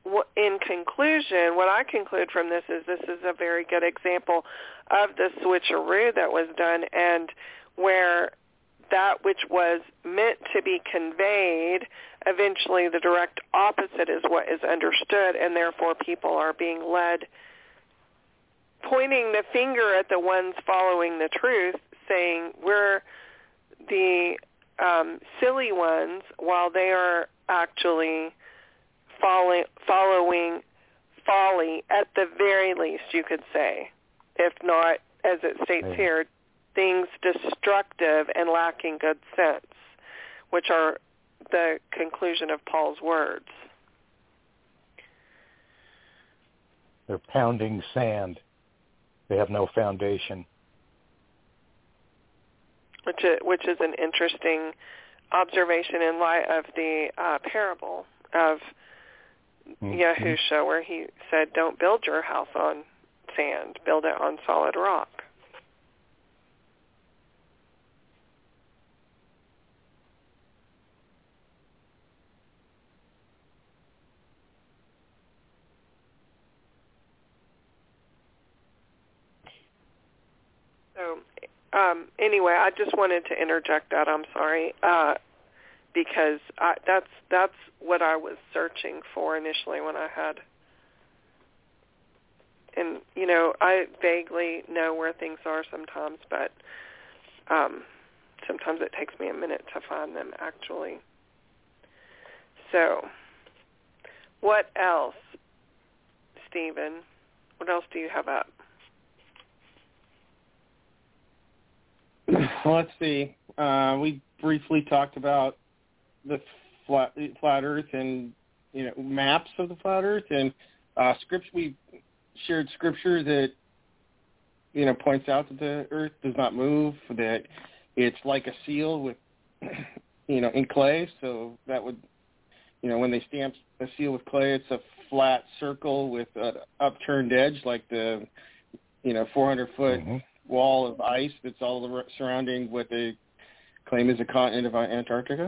in conclusion, what I conclude from this is a very good example of the switcheroo that was done, and where that which was meant to be conveyed, eventually the direct opposite is what is understood, and therefore people are being led, pointing the finger at the ones following the truth, saying we're the silly ones, while they are actually following folly at the very least, you could say, if not, as it states here, things destructive and lacking good sense, which are the conclusion of Paul's words. They're pounding sand. They have no foundation. Which is an interesting observation in light of the parable of Yahusha, where he said, don't build your house on sand, build it on solid rock. So anyway, I just wanted to interject that. I'm sorry, because that's what I was searching for initially when I had, and I vaguely know where things are sometimes, but sometimes it takes me a minute to find them actually. So, what else, Stephen? What else do you have up? Well, let's see. We briefly talked about the flat Earth and maps of the flat Earth, and we shared scripture that points out that the Earth does not move, that it's like a seal with in clay. So that would when they stamp a seal with clay, it's a flat circle with an upturned edge, like the 400-foot wall of ice that's all surrounding what they claim is the continent of Antarctica.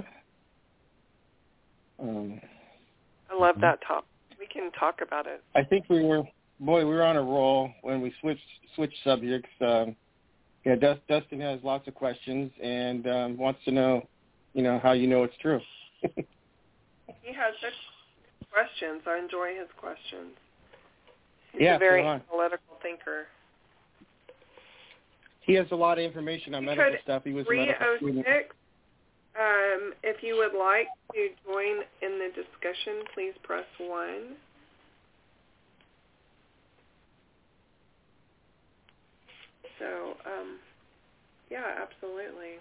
I love that topic. We can talk about it. I think we were on a roll when we switched subjects. Dustin has lots of questions and wants to know, how it's true. He has such questions. I enjoy his questions. He's a very analytical thinker. He has a lot of information on medical stuff. He was a medical student. If you would like to join in the discussion, please press 1. So, absolutely.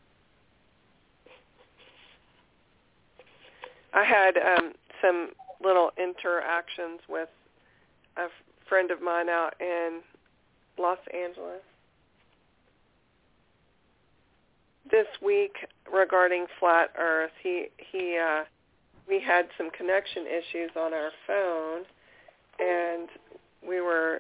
I had some little interactions with a friend of mine out in Los Angeles this week regarding flat Earth. We had some connection issues on our phone, and we were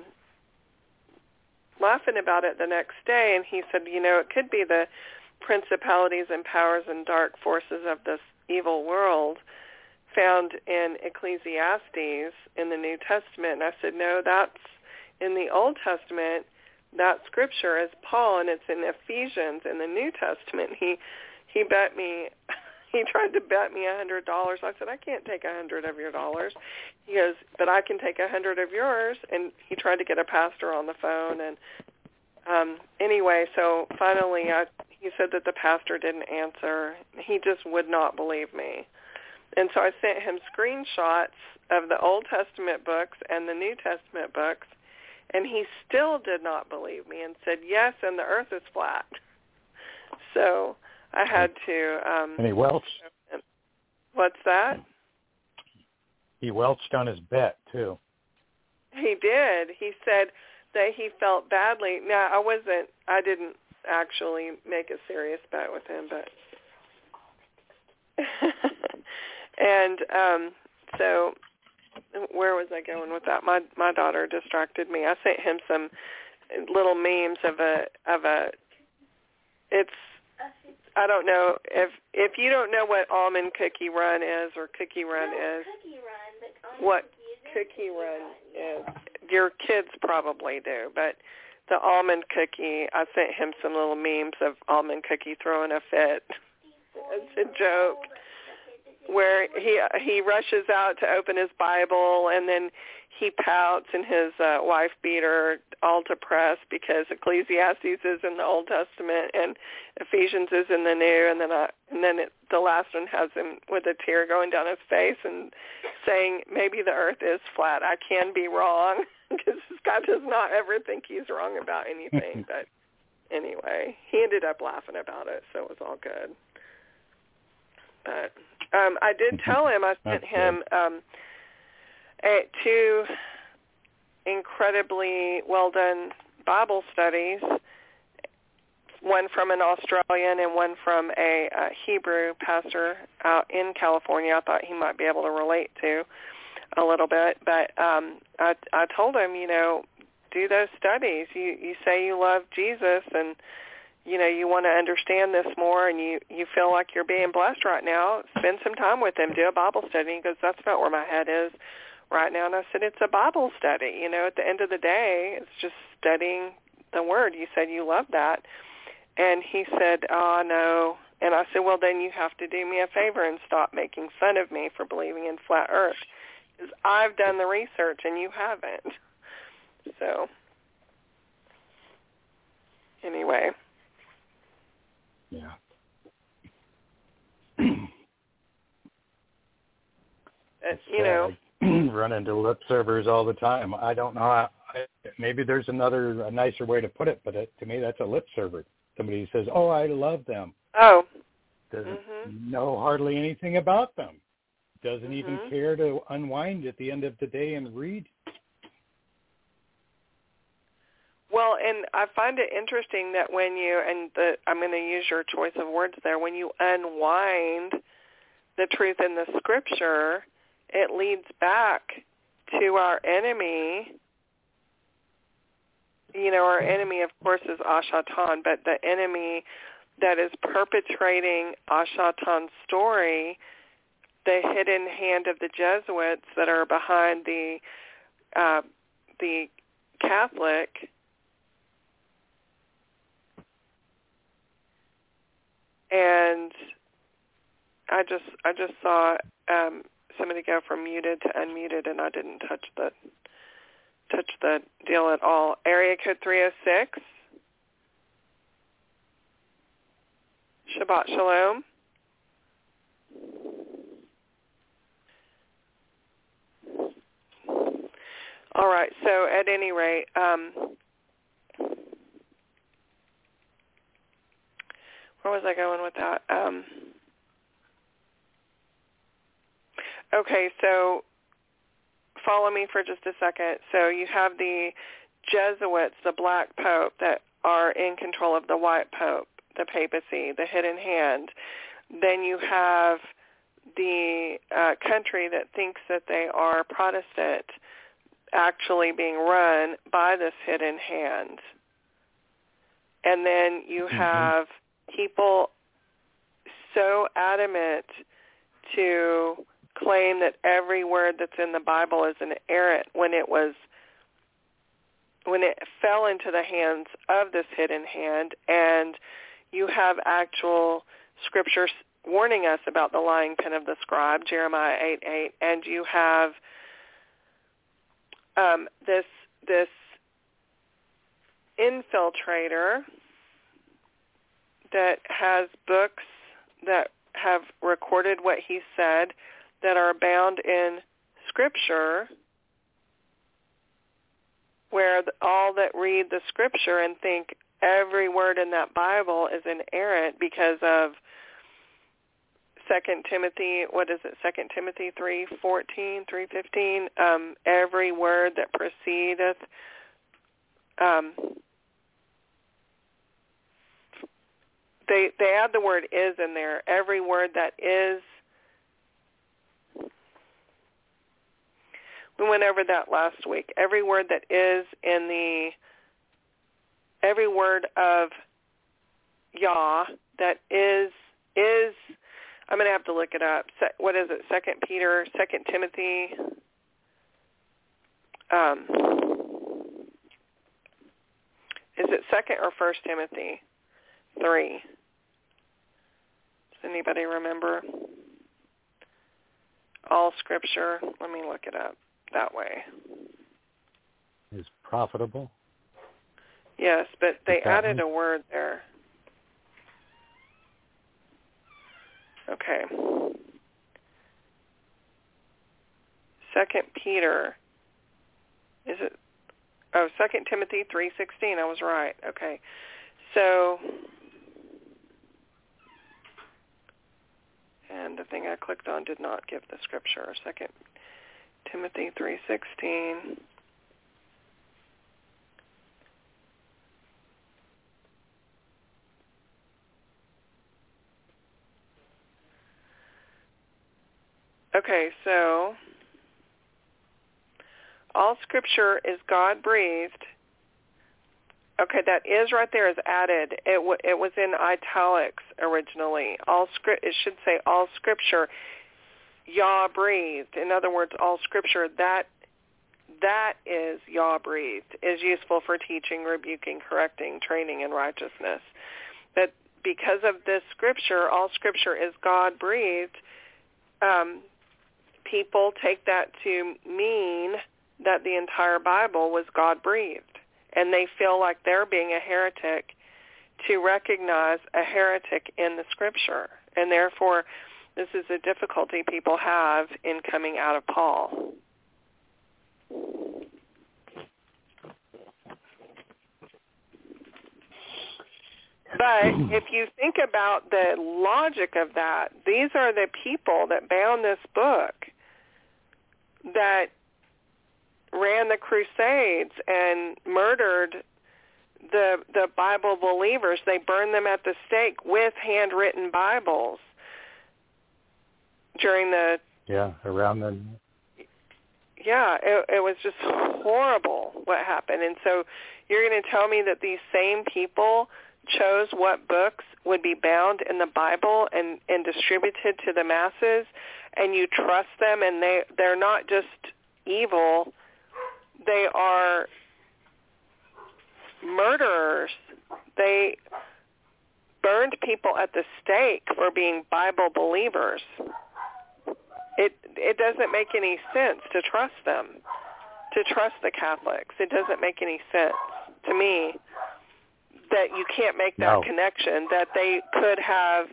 laughing about it the next day, and he said, it could be the principalities and powers and dark forces of this evil world found in Ecclesiastes in the New Testament. And I said, no, that's in the Old Testament. That scripture is Paul, and it's in Ephesians in the New Testament. He bet me, he tried to bet me $100. I said, I can't take $100 of your dollars. He goes, but I can take $100 of yours. And he tried to get a pastor on the phone. And anyway, so finally he said that the pastor didn't answer. He just would not believe me. And so I sent him screenshots of the Old Testament books and the New Testament books, and he still did not believe me and said, yes, and the earth is flat. So I had to... and he welched. What's that? He welched on his bet, too. He did. He said that he felt badly. Now, I didn't actually make a serious bet with him, but... And so where was I going with that? My daughter distracted me. I sent him some little memes of a it's, I don't know if you don't know what almond cookie run is or cookie run is. Cookie run, but what Cookie Run is. Your kids probably do, but the almond cookie, I sent him some little memes of almond cookie throwing a fit. It's a joke where he rushes out to open his Bible, and then he pouts, and his wife beater all depressed because Ecclesiastes is in the Old Testament and Ephesians is in the New, and then the last one has him with a tear going down his face and saying, maybe the earth is flat. I can be wrong, because this guy does not ever think he's wrong about anything. But anyway, he ended up laughing about it, so it was all good. But I did tell him, I sent him 2 incredibly well-done Bible studies, one from an Australian and one from a Hebrew pastor out in California. I thought he might be able to relate to a little bit. But I told him, do those studies. You say you love Jesus, and you want to understand this more, and you feel like you're being blessed right now, spend some time with him, do a Bible study. He goes, that's not where my head is right now. And I said, it's a Bible study. At the end of the day, it's just studying the Word. You said you love that. And he said, oh, no. And I said, well, then you have to do me a favor and stop making fun of me for believing in flat earth, because I've done the research and you haven't. So anyway. Yeah. Run into lip servers all the time. I don't know. Maybe there's a nicer way to put it, but to me, that's a lip server. Somebody says, "Oh, I love them." Oh. Doesn't know hardly anything about them. Doesn't even care to unwind at the end of the day and read. Well, and I find it interesting that when I'm going to use your choice of words there, when you unwind the truth in the Scripture, it leads back to our enemy. Our enemy, of course, is Ashatan, but the enemy that is perpetrating Ashatan's story, the hidden hand of the Jesuits that are behind the Catholic. And I just saw somebody go from muted to unmuted, and I didn't touch the deal at all. Area code 306. Shabbat Shalom. All right. So at any rate, where was I going with that? Okay, so follow me for just a second. So you have the Jesuits, the Black Pope, that are in control of the White Pope, the papacy, the hidden hand. Then you have the country that thinks that they are Protestant actually being run by this hidden hand. And then you have people so adamant to claim that every word that's in the Bible is inerrant when it fell into the hands of this hidden hand, and you have actual scriptures warning us about the lying pen of the scribe, Jeremiah 8:8, and you have this infiltrator that has books that have recorded what he said that are bound in Scripture, where all that read the Scripture and think every word in that Bible is inerrant because of 2 Timothy, 3:14, 3:15, every word that proceedeth, they add the word is in there. Every word that is, we went over that last week. Every word that is in every word of Yah that is, I'm going to have to look it up. What is it, 2 Timothy is it 2nd or 1 Timothy 3? Does anybody remember? All Scripture. Let me look it up that way. Is profitable? Yes, but they added a word there. Okay. 2 Peter. Is it? Oh, 2 Timothy 3:16. I was right. Okay. So, and the thing I clicked on did not give the scripture. 2 Timothy 3:16. Okay, so all Scripture is God-breathed. Okay, that is right there is added. It was in italics originally. It should say all Scripture, Yah-breathed. In other words, all Scripture, that is Yah-breathed, is useful for teaching, rebuking, correcting, training in righteousness. But because of this Scripture, all Scripture is God-breathed, people take that to mean that the entire Bible was God-breathed, and they feel like they're being a heretic to recognize a heretic in the Scripture, and therefore this is a difficulty people have in coming out of Paul. But if you think about the logic of that, these are the people that bound this book, that ran the Crusades and murdered the Bible believers. They burned them at the stake with handwritten Bibles during the... Yeah, around the... Yeah, it was just horrible what happened. And so you're going to tell me that these same people chose what books would be bound in the Bible and distributed to the masses, and you trust them, and they're not just evil, they are murderers. They burned people at the stake for being Bible believers. It doesn't make any sense to trust them, to trust the Catholics. It doesn't make any sense to me that you can't make that connection, that they could have,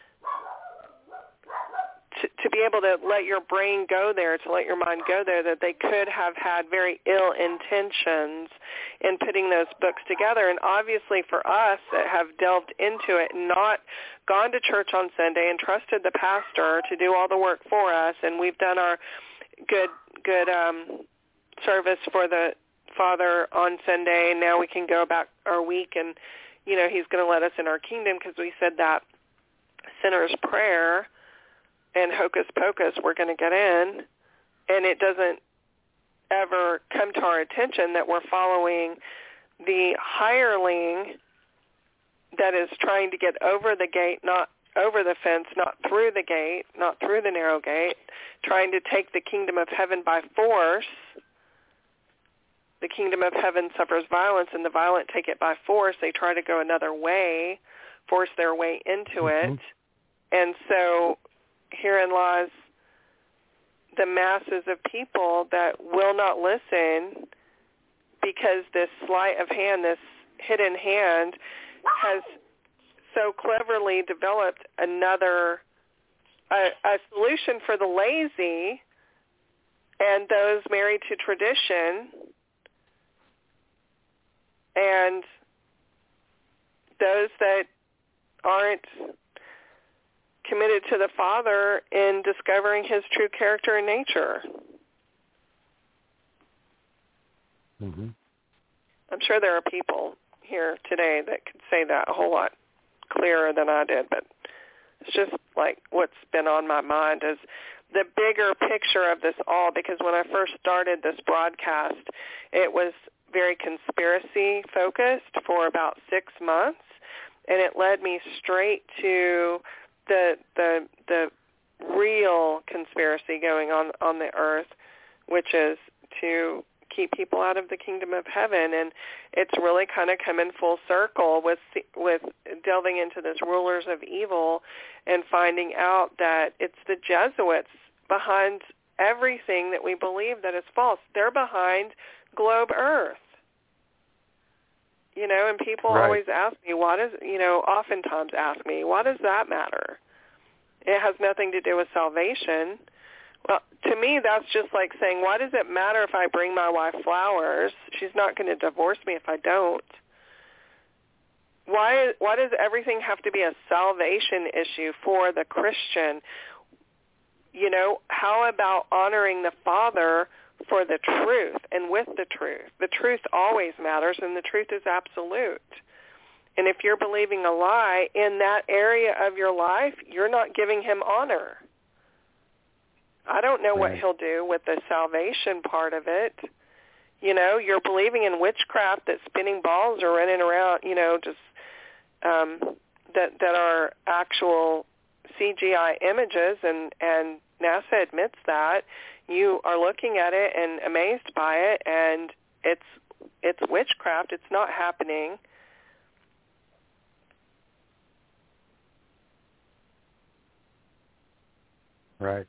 to be able to let your brain go there, to let your mind go there, that they could have had very ill intentions in putting those books together. And obviously for us that have delved into it and not gone to church on Sunday and trusted the pastor to do all the work for us, and we've done our good service for the Father on Sunday, and now we can go about our week, and he's going to let us in our kingdom because we said that sinner's prayer and hocus pocus we're going to get in, and it doesn't ever come to our attention that we're following the hireling that is trying to get over the gate, not over the fence, not through the gate, not through the narrow gate, trying to take the kingdom of heaven by force. The kingdom of heaven suffers violence, and the violent take it by force. They try to go another way, force their way into it. And so herein lies the masses of people that will not listen because this sleight of hand, this hidden hand, has so cleverly developed a solution for the lazy and those married to tradition and those that aren't committed to the Father in discovering his true character and nature. Mm-hmm. I'm sure there are people here today that could say that a whole lot clearer than I did, but it's just like what's been on my mind is the bigger picture of this all, because when I first started this broadcast, it was very conspiracy focused for about 6 months, and it led me straight to the real conspiracy going on the earth, which is to keep people out of the kingdom of heaven. And it's really kind of come in full circle with delving into this rulers of evil and finding out that it's the Jesuits behind everything that we believe that is false. They're behind Globe Earth. And people always ask me, oftentimes ask me, why does that matter? It has nothing to do with salvation. Well, to me, that's just like saying, why does it matter if I bring my wife flowers? She's not going to divorce me if I don't. Why does everything have to be a salvation issue for the Christian? How about honoring the Father for the truth and with the truth? The truth always matters, and the truth is absolute. And if you're believing a lie in that area of your life, you're not giving him honor. I don't know what he'll do with the salvation part of it. You're believing in witchcraft, that spinning balls are running around, just that are actual CGI images, and NASA admits that. You are looking at it and amazed by it, and it's witchcraft. It's not happening. Right.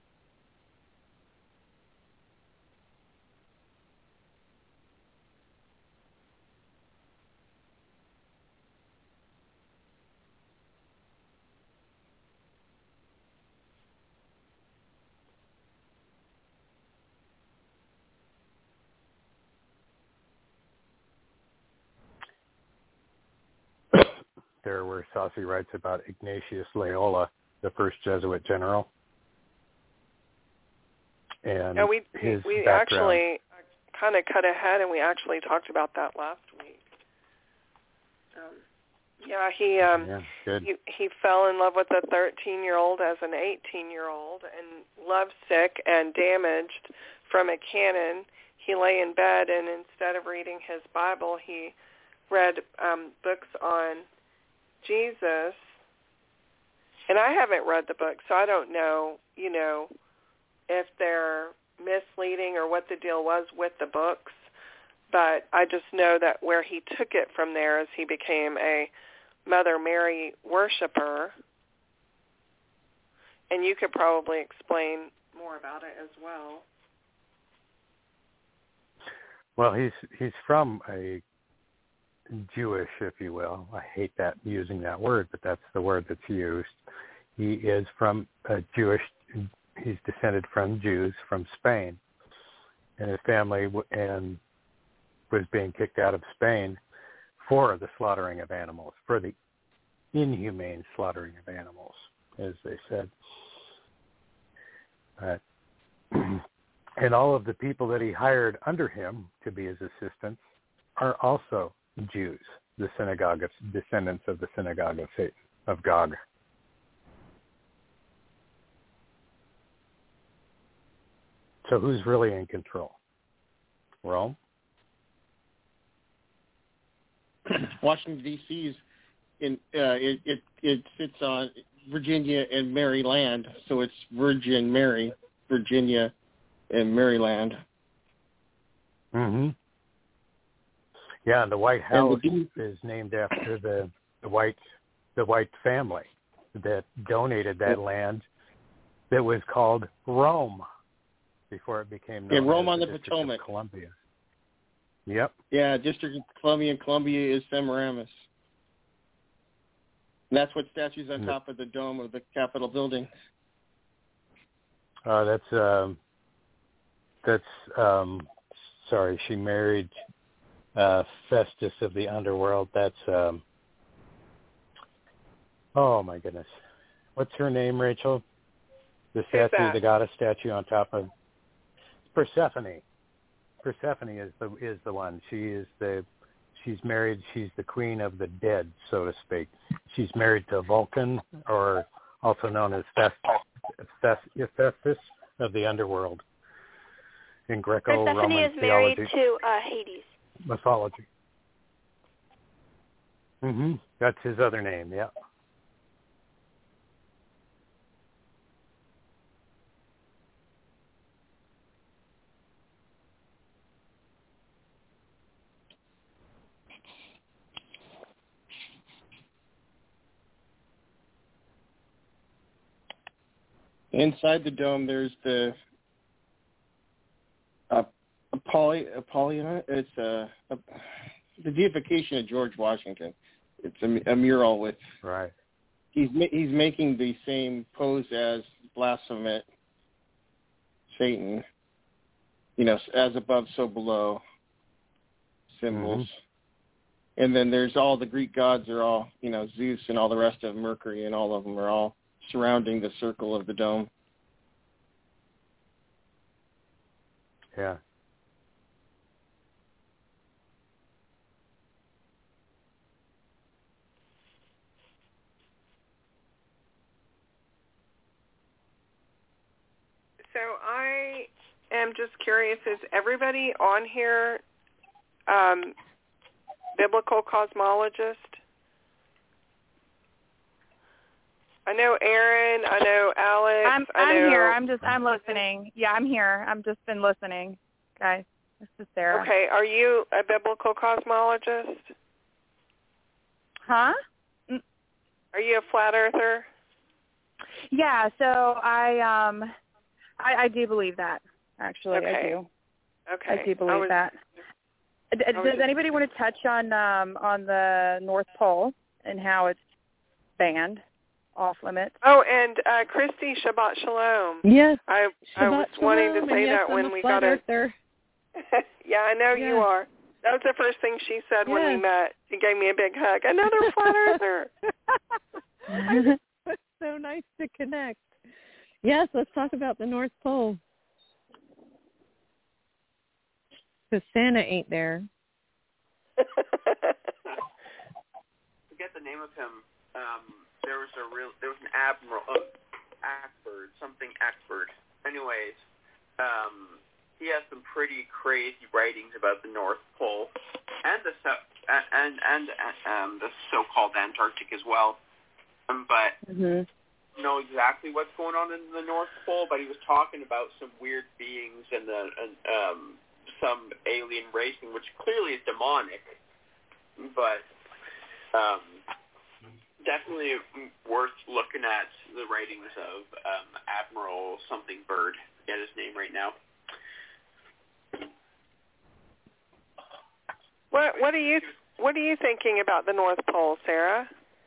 There where Saucy writes about Ignatius Loyola, the first Jesuit general. And we actually kind of cut ahead, and we actually talked about that last week. He fell in love with a 13-year-old as an 18-year-old, and lovesick and damaged from a cannon. He lay in bed, and instead of reading his Bible, he read books on Jesus. And I haven't read the book, so I don't know, if they're misleading or what the deal was with the books. But I just know that where he took it from there is he became a Mother Mary worshiper. And you could probably explain more about it as well. Well, he's from a Jewish, if you will. I hate that using that word, but that's the word that's used. He is from a Jewish. He's descended from Jews from Spain, and his family was being kicked out of Spain for the slaughtering of animals, for the inhumane slaughtering of animals, as they said. And all of the people that he hired under him to be his assistants are also Jews, descendants of the synagogue of Satan, of Gog. So who's really in control? Rome? Washington, D.C. is it sits on Virginia and Maryland, so it's Virgin Mary, Virginia and Maryland. Mm-hmm. Yeah, and the White House is named after the White family that donated that land that was called Rome before it became known Rome as on the District Potomac. of Columbia. Yep. Yeah, District of Columbia, and Columbia is Semiramis. And that's what statue's on top of the dome of the Capitol building. Sorry, she married Festus of the underworld. That's oh my goodness, what's her name, Rachel? The statue, the goddess statue on top of Persephone. Persephone is the one. She's married. She's the queen of the dead, so to speak. She's married to Vulcan, or also known as Hephaestus of the underworld in Greco-Roman Persephone is married to Hades. Mythology. Mm-hmm. That's his other name. Yeah. Inside the dome, there's the Apollyon. It's the deification of George Washington. It's a mural with. Right. He's making the same pose as Baphomet, Satan. As above, so below. Symbols. Mm-hmm. And then there's all the Greek gods are all, Zeus and all the rest of them, Mercury and all of them are all surrounding the circle of the dome. Yeah. So I am just curious, is everybody on here biblical cosmologist? I know Aaron, I know Alex. I'm here. I'm listening. Yeah, I'm here. I've just been listening, guys. This is Sarah. Okay, are you a biblical cosmologist? Huh? Are you a flat earther? Yeah, so I do believe that. Actually, okay. I do. Okay. I do believe that. Does anybody want to touch on the North Pole and how it's banned, off limits? Oh, and Christy, Shabbat Shalom. Yes. I was wanting to say that when we got it. Yeah, I know you are. That was the first thing she said when we met. She gave me a big hug. Another flat earther. It's so nice to connect. Yes, let's talk about the North Pole. Because Santa ain't there. Forget the name of him. There was an admiral, Ackford, something Ackford. Anyways, he has some pretty crazy writings about the North Pole and the so-called Antarctic as well. But know exactly what's going on in the North Pole. But he was talking about some weird beings and some alien racing, which clearly is demonic. But definitely worth looking at the writings of Admiral something Bird. Get his name right now. What are you thinking about the North Pole, Sarah?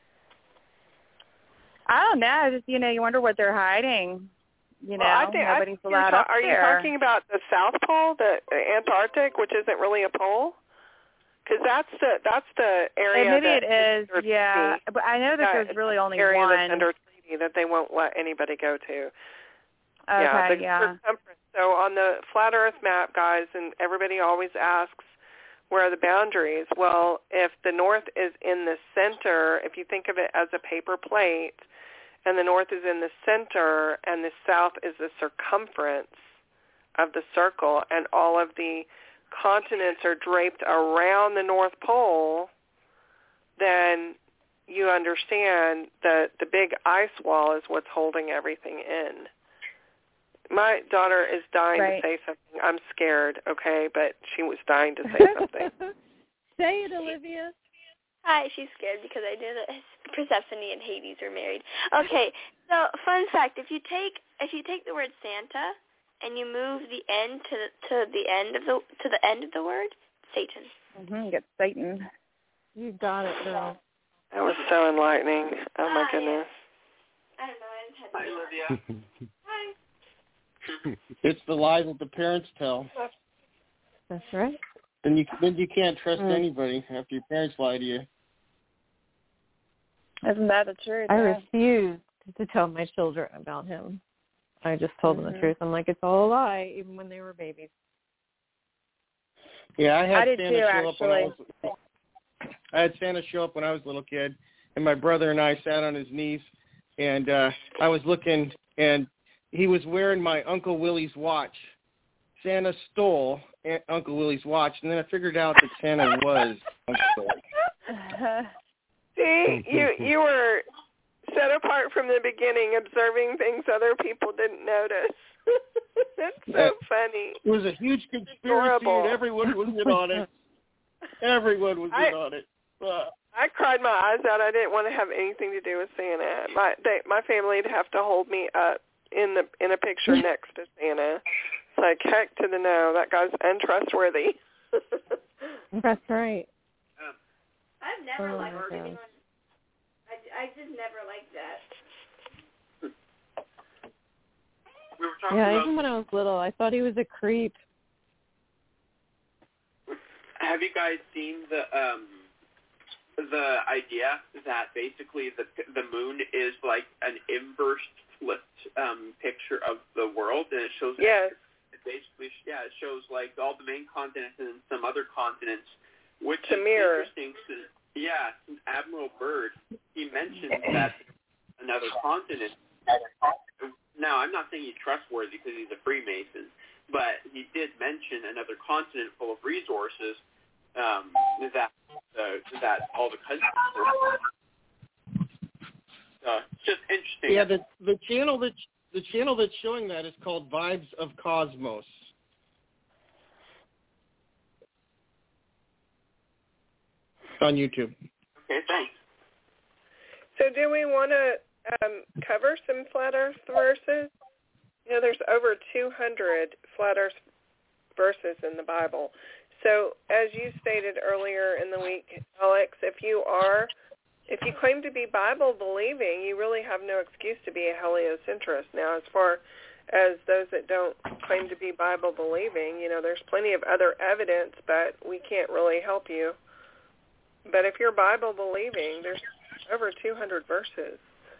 I don't know. Just you wonder what they're hiding. Nobody's allowed up there. Are you talking about the South Pole, the Antarctic, which isn't really a pole? Because that's the area. Maybe it is, yeah. But I know that there's really only area one that's under treaty that they won't let anybody go to. Okay, circumference. So on the flat Earth map, guys, and everybody always asks where are the boundaries. Well, if the North is in the center, if you think of it as a paper plate, and the North is in the center, and the South is the circumference of the circle, and all of the continents are draped around the North Pole, then you understand that the big ice wall is what's holding everything in. My daughter is dying to say something. I'm scared, okay, but she was dying to say something. Say it, Olivia. Hi, she's scared because I knew that Persephone and Hades are married. Okay, so fun fact: if you take the word Santa and you move the end to the end of the word, Satan. Get Satan. You got it, girl. That was so enlightening. Oh my goodness. Yeah. I don't know. I just had to. Hi, Olivia. Hi. It's the lie that the parents tell. That's right. Then you can't trust anybody after your parents lie to you. Isn't that the truth? I refused to tell my children about him. I just told them the truth. I'm like, it's all a lie, even when they were babies. Yeah, I had Santa show up when I was a little kid, and my brother and I sat on his knees, and I was looking, and he was wearing my Uncle Willie's watch. Santa stole Uncle Willie's watch, and then I figured out that Santa was Uncle. See, you were set apart from the beginning, observing things other people didn't notice. That's so funny. It was a huge conspiracy, and everyone was in on it. Everyone was in on it. I cried my eyes out. I didn't want to have anything to do with Santa. My family'd have to hold me up in a picture next to Santa. It's like, heck to the no, that guy's untrustworthy. That's right. I've never liked anyone. I just never liked that. We were talking Yeah, about, even when I was little, I thought he was a creep. have you guys seen the idea that basically the moon is like an inverse flipped picture of the world, and it shows Yes. it basically it shows like all the main continents and some other continents, which To is mirror. interesting. Since Admiral Byrd, he mentioned that another continent. Now, I'm not saying he's trustworthy because he's a Freemason, but he did mention another continent full of resources that all the countries were. It's just interesting. Yeah, the channel that's showing that is called Vibes of Cosmos. On YouTube. Okay, thanks. So do we want to cover some Flat Earth verses? You know, there's over 200 Flat Earth verses in the Bible. So as you stated earlier in the week, Alex, if you claim to be Bible believing, you really have no excuse to be a heliocentrist. Now, as far as those that don't claim to be Bible believing, you know, there's plenty of other evidence, but we can't really help you. But if you're Bible believing, there's over 200 verses.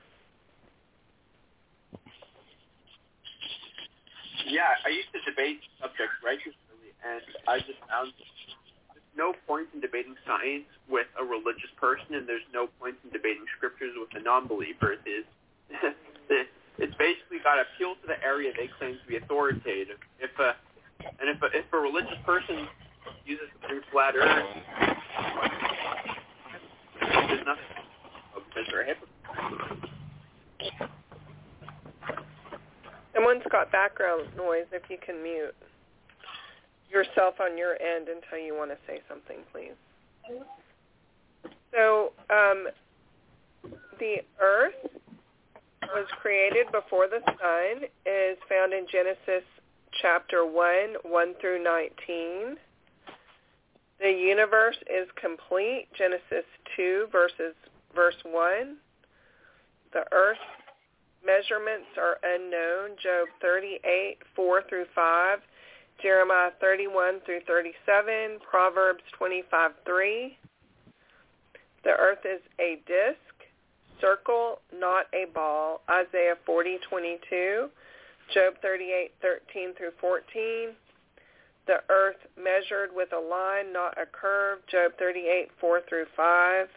Yeah, I used to debate subjects regularly, and I just found there's no point in debating science with a religious person, and there's no point in debating scriptures with a non-believer. It's basically got to appeal to the area they claim to be authoritative. If a religious person uses the term flat Earth, there's nothing because they're a hypocrite. Someone's got background noise. If you can mute yourself on your end until you want to say something, please. So the earth was created before the sun is found in Genesis chapter 1 through 19. The universe is complete, Genesis 2, verse 1. The earth measurements are unknown, Job 38, 4 through 5, Jeremiah 31 through 37, Proverbs 25, 3. The earth is a disk, circle, not a ball, Isaiah 40, 22, Job 38, 13 through 14. The earth measured with a line, not a curve, Job 38, 4 through 5.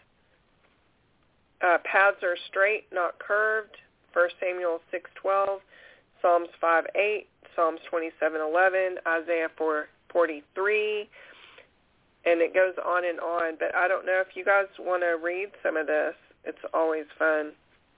Paths are straight, not curved, 1 Samuel 6:12, Psalms 5:8, Psalms 27:11, Isaiah 4:43, and it goes on and on. But I don't know if you guys want to read some of this. It's always fun.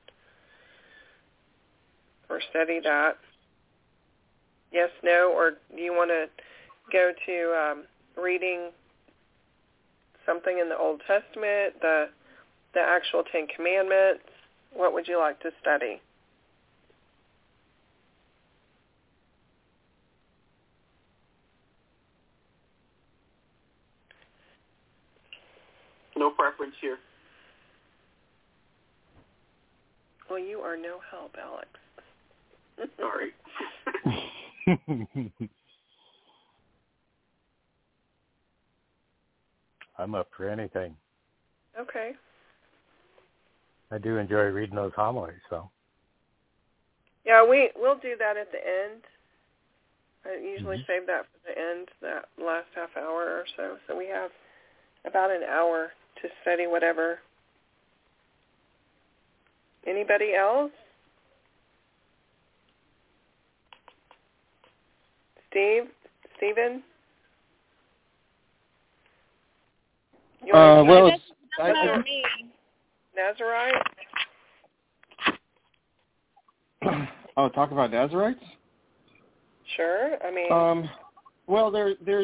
Or study that. Yes, no, or do you want to go to reading something in the Old Testament, the actual Ten Commandments? What would you like to study? No preference here. Well, you are no help, Alex. Sorry. I'm up for anything. Okay. I do enjoy reading those homilies, so. Yeah, we'll do that at the end. I usually save that for the end, that last half hour or so. So we have about an hour to study whatever. Anybody else? Stephen? Well, Not me. Nazarite? Talk about Nazarites? Sure. I mean, well, there's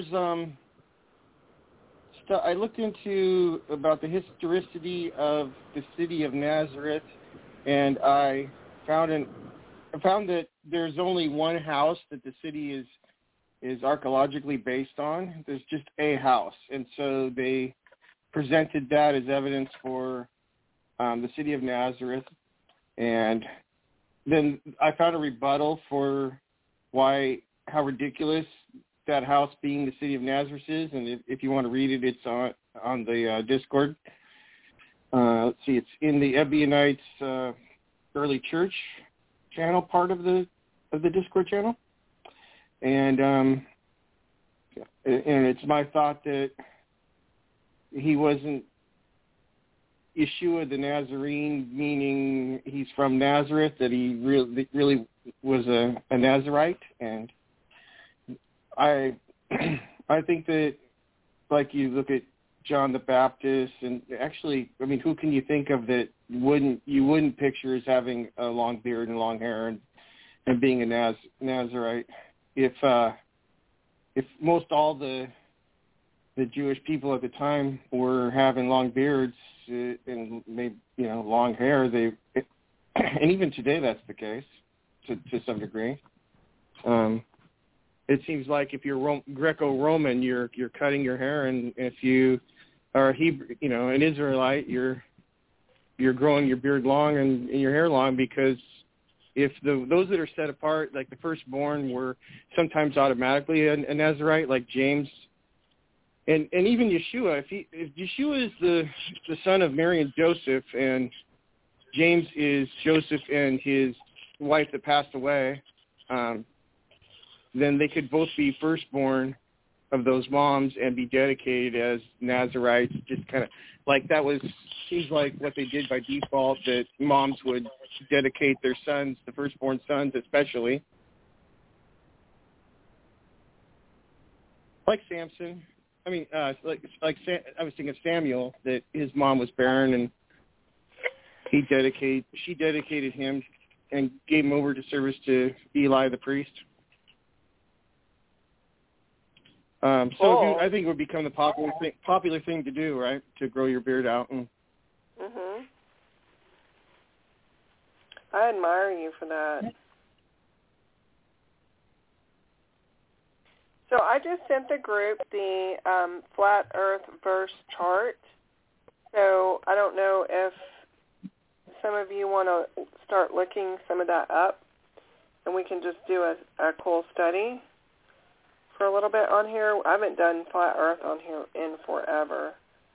I looked into about the historicity of the city of Nazareth, and I found that there's only one house that the city is archaeologically based on. There's just a house, and so they presented that as evidence for the city of Nazareth. And then I found a rebuttal for how ridiculous that house being the city of Nazareth is. And if you want to read it, it's on the Discord. Let's see, it's in the Ebionites early church channel, part of the Discord channel. And it's my thought that he wasn't Yeshua the Nazarene, meaning he's from Nazareth, that he really was a Nazarite. And I think that, like, you look at John the Baptist, and actually, I mean, who can you think of that you wouldn't picture as having a long beard and long hair and being a Nazarite? If most all the Jewish people at the time were having long beards and maybe, long hair, and even today that's the case to some degree. It seems like if you're Greco-Roman, you're cutting your hair, and if you are Hebrew, an Israelite, you're growing your beard long and your hair long, because if those that are set apart, like the firstborn, were sometimes automatically a Nazarite, like James, and even Yeshua. If Yeshua is the son of Mary and Joseph, and James is Joseph and his wife that passed away, then they could both be firstborn of those moms and be dedicated as Nazarites. Just kind of like seems like what they did by default, that moms would dedicate their sons, the firstborn sons especially. Like Samson. I mean, I was thinking of Samuel, that his mom was barren, and she dedicated him and gave him over to service to Eli the priest. I think it would become the popular thing to do, right? To grow your beard out. Mhm. I admire you for that. So I just sent the group the Flat Earth verse chart. So I don't know if some of you want to start looking some of that up, and we can just do a cool study for a little bit on here. I haven't done Flat Earth on here in forever.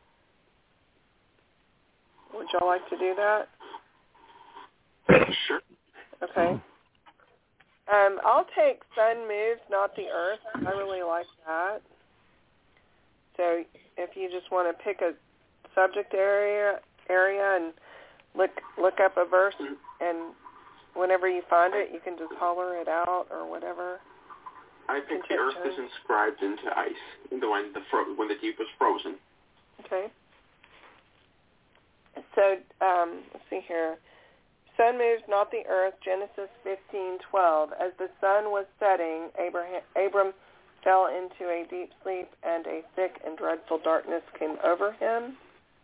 Would y'all like to do that? Sure. Okay. I'll take Sun Moves, Not the Earth. I really like that. So if you just want to pick a subject area and look up a verse, and whenever you find it, you can just holler it out or whatever. I think the Earth is inscribed into ice, when the deep was frozen. Okay. So let's see here. Sun moves, not the earth. Genesis 15:12. As the sun was setting, Abram fell into a deep sleep, and a thick and dreadful darkness came over him.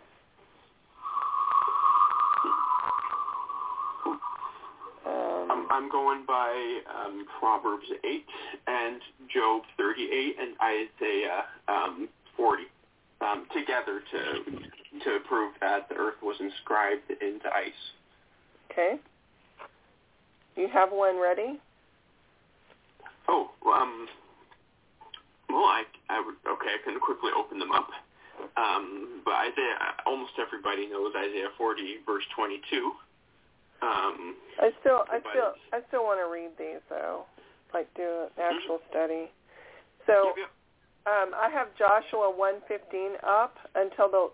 I'm going by Proverbs 8 and Job 38 and Isaiah 40 together to prove that the earth was inscribed into ice. Okay. You have one ready? Oh, I can quickly open them up. But Isaiah, almost everybody knows Isaiah 40 verse 22. I still want to read these though, like do an actual study. So, I have Joshua 1:15 up until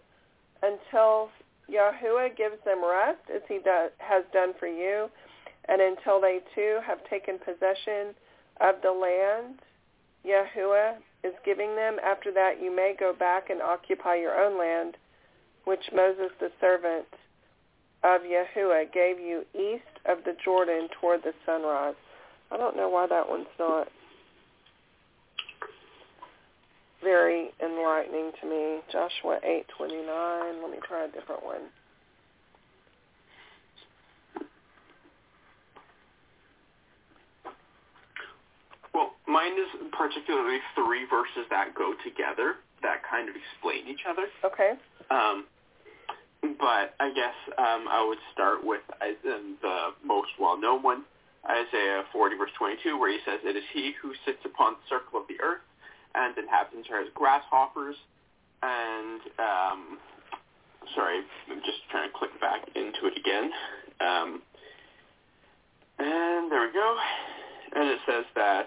Yahuwah gives them rest, as he has done for you, and until they too have taken possession of the land Yahuwah is giving them. After that, you may go back and occupy your own land, which Moses, the servant of Yahuwah, gave you east of the Jordan toward the sunrise. I don't know why that one's not very enlightening to me. Joshua 8:29. Let me try a different one. Mine is particularly 3 verses that go together that kind of explain each other. Okay. But I guess I would start with the most well-known one, Isaiah 40, verse 22, where he says, "It is he who sits upon the circle of the earth, and inhabitants are as grasshoppers." And, sorry, I'm just trying to click back into it again. And there we go. And it says that,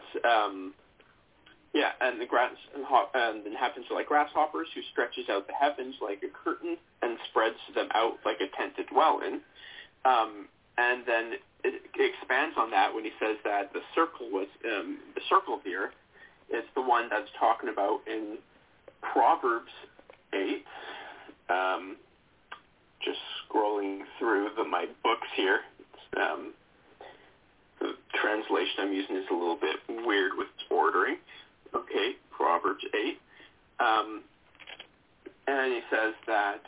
and the inhabitants are like grasshoppers, who stretches out the heavens like a curtain and spreads them out like a tent to dwell in. And then it expands on that when he says that the circle was the circle of the earth. It's the one that's talking about in Proverbs 8. Just scrolling through my books here. The translation I'm using is a little bit weird with its ordering. Okay, Proverbs 8. And he says that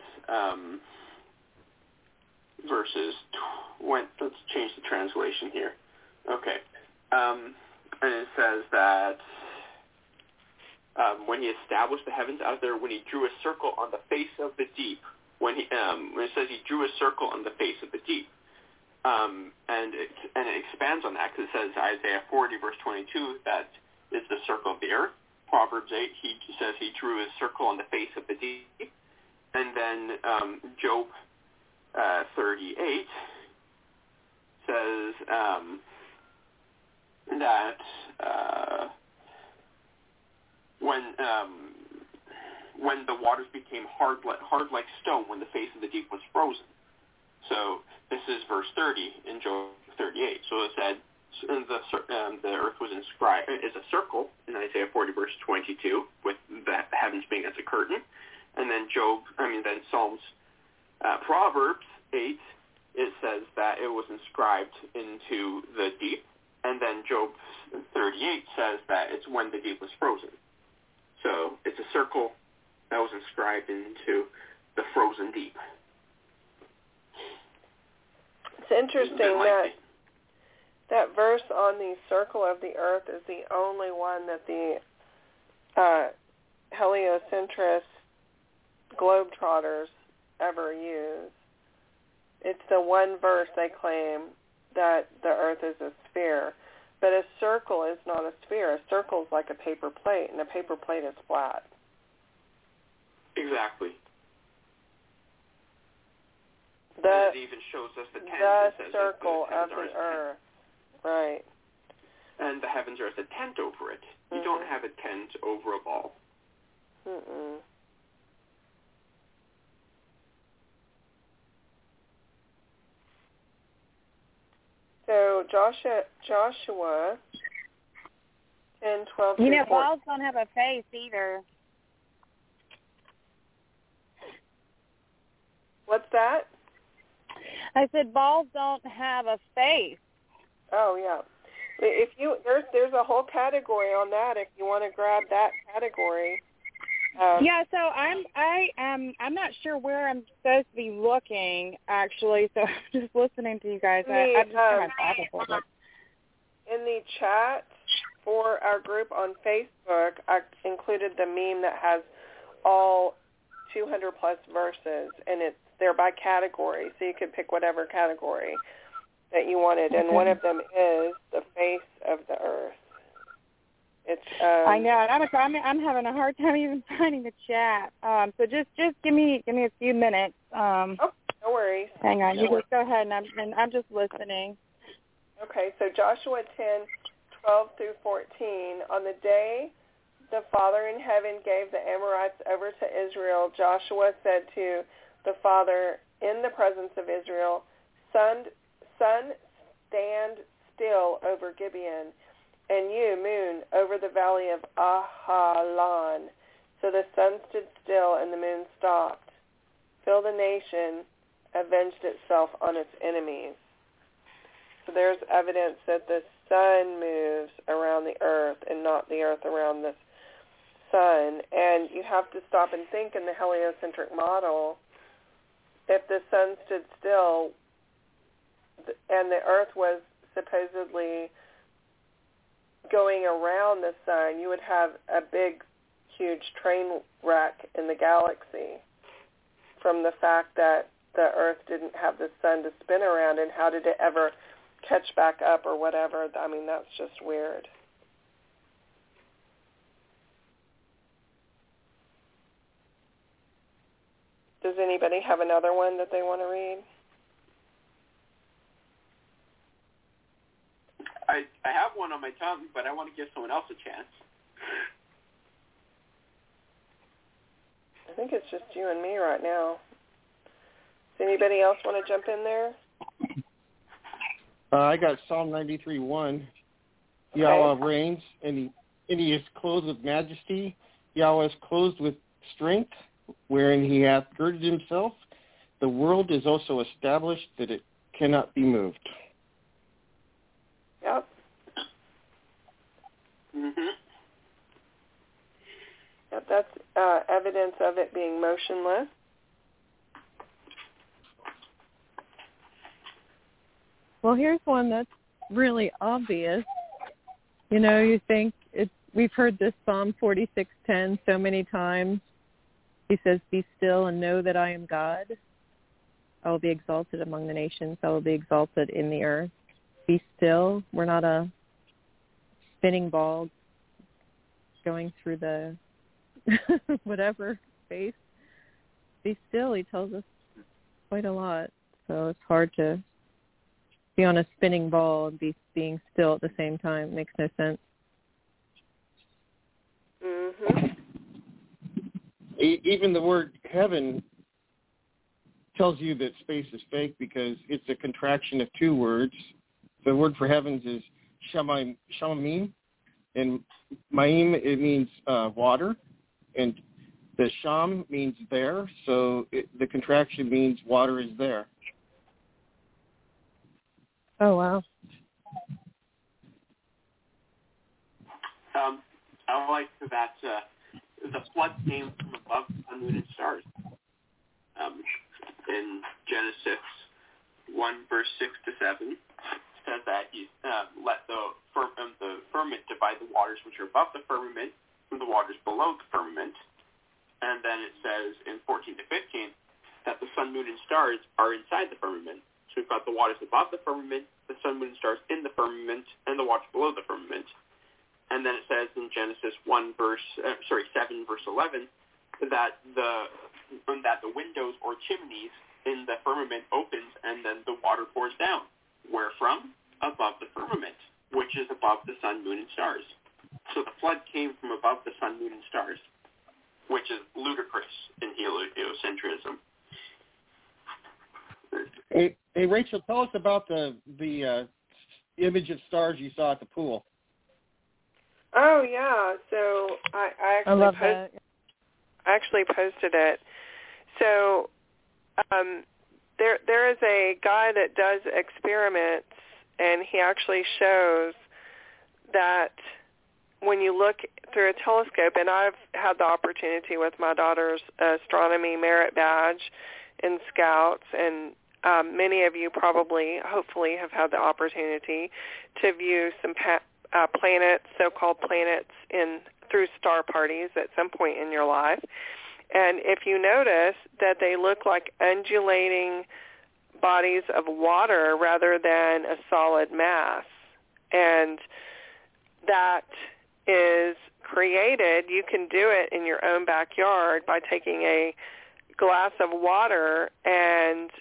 let's change the translation here. Okay. And it says that when he established the heavens out there, when he drew a circle on the face of the deep, when it says he drew a circle on the face of the deep, and it expands on that, because it says Isaiah 40 verse 22 that is the circle of the earth. Proverbs 8 he says he drew a circle on the face of the deep, and then Job 38 says that when the waters became hard like stone, when the face of the deep was frozen. So this is verse 30 in Job 38. So it said the earth was inscribed as a circle in Isaiah 40 verse 22, with the heavens being as a curtain. And then Psalms, Proverbs 8, it says that it was inscribed into the deep. And then Job 38 says that it's when the deep was frozen. So it's a circle that was inscribed into the frozen deep. It's interesting that verse on the circle of the earth is the only one that the heliocentrist globetrotters ever use. It's the one verse they claim that the earth is a sphere. But a circle is not a sphere. A circle is like a paper plate, and a paper plate is flat. Exactly. And it even shows us the tent. The circle of the earth. Right. And the heavens are as a tent over it. You don't have a tent over a ball. Mm-mm. So Joshua 10:12. You know, balls don't have a face either. What's that? I said balls don't have a face. Oh yeah. If there's a whole category on that. If you want to grab that category. Yeah, so I'm not sure where I'm supposed to be looking actually. So I'm just listening to you guys. I just kind of thought of it. In the chat for our group on Facebook, I included the meme that has all 200 plus verses, and they're by category, so you could pick whatever category that you wanted, and one of them is the face of the earth. It's I know, and I'm having a hard time even finding the chat. So just give me a few minutes. No worries. Hang on, you just go ahead, and I'm just listening. Okay, so Joshua 10:12 through 14. On the day the Father in heaven gave the Amorites over to Israel, Joshua said to the Father in the presence of Israel, Sun, stand still over Gibeon, and you, moon, over the valley of Ahalan. So the sun stood still and the moon stopped. Till the nation avenged itself on its enemies. So there's evidence that the sun moves around the earth and not the earth around the sun. And you have to stop and think in the heliocentric model, if the sun stood still and the earth was supposedly going around the sun, you would have a big, huge train wreck in the galaxy from the fact that the Earth didn't have the sun to spin around, and how did it ever catch back up or whatever? I mean, that's just weird. Does anybody have another one that they want to read? I have one on my tongue, but I want to give someone else a chance. I think it's just you and me right now. Does anybody else want to jump in there? I got Psalm 93:1. Okay. Yahweh reigns, and he is clothed with majesty. Yahweh is clothed with strength, wherein he hath girded himself. The world is also established that it cannot be moved. Yep. Mhm. Yep, that's evidence of it being motionless. Well, here's one that's really obvious. You know, you think we've heard this Psalm 46:10 so many times. He says, "Be still and know that I am God. I will be exalted among the nations. I will be exalted in the earth." Be still. We're not a spinning ball going through the whatever space. Be still, he tells us quite a lot. So it's hard to be on a spinning ball and being still at the same time. It makes no sense. Mhm. Even the word heaven tells you that space is fake because it's a contraction of two words. The word for heavens is shamamim, and ma'im, it means water, and the sham means there, so the contraction means water is there. Oh, wow. I like that the flood came from above the sun, moon, and stars. In Genesis 1, verse 6 to 7, says that you let the firmament divide the waters which are above the firmament from the waters below the firmament. And then it says in 14 to 15 that the sun, moon, and stars are inside the firmament. So we've got the waters above the firmament, the sun, moon, and stars in the firmament, and the waters below the firmament. And then it says in Genesis 7, verse 11, that the windows or chimneys in the firmament opens and then the water pours down. Where from? Above the firmament, which is above the sun, moon, and stars. So the flood came from above the sun, moon, and stars, which is ludicrous in heliocentrism. Hey, Rachel, tell us about the image of stars you saw at the pool. Oh, yeah. So I actually posted it. So there is a guy that does experiments, and he actually shows that when you look through a telescope, and I've had the opportunity with my daughter's astronomy merit badge in Scouts, and many of you probably, hopefully, have had the opportunity to view some planets, so-called planets, through star parties at some point in your life. And if you notice that they look like undulating bodies of water rather than a solid mass, and that is created, you can do it in your own backyard by taking a glass of water, and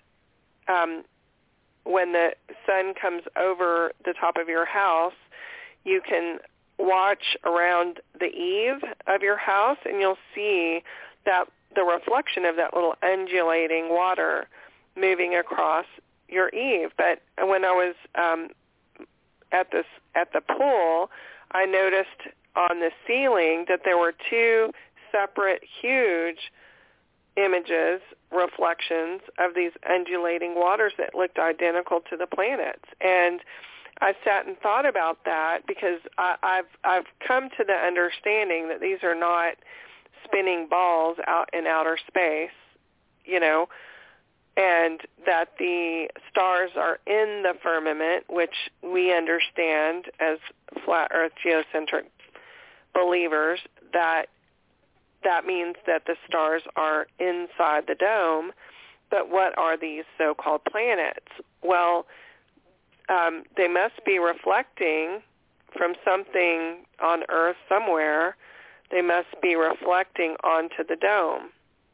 when the sun comes over the top of your house, you can watch around the eave of your house, and you'll see that the reflection of that little undulating water moving across your eave. But when I was at the pool, I noticed on the ceiling that there were two separate huge images, reflections of these undulating waters that looked identical to the planets. And I sat and thought about that because I've come to the understanding that these are not spinning balls out in outer space, you know, and that the stars are in the firmament, which we understand as flat earth geocentric believers, that means that the stars are inside the dome. But what are these so-called planets? Well, they must be reflecting from something on Earth somewhere. They must be reflecting onto the dome.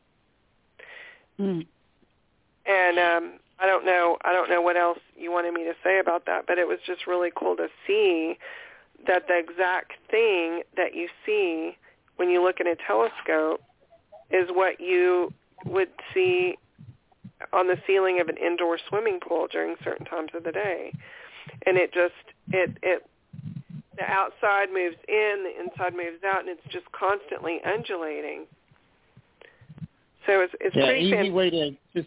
Mm. And I don't know what else you wanted me to say about that, but it was just really cool to see that the exact thing that you see when you look in a telescope is what you would see on the ceiling of an indoor swimming pool during certain times of the day. And it the outside moves in, the inside moves out, and it's just constantly undulating. So it's pretty easy way to just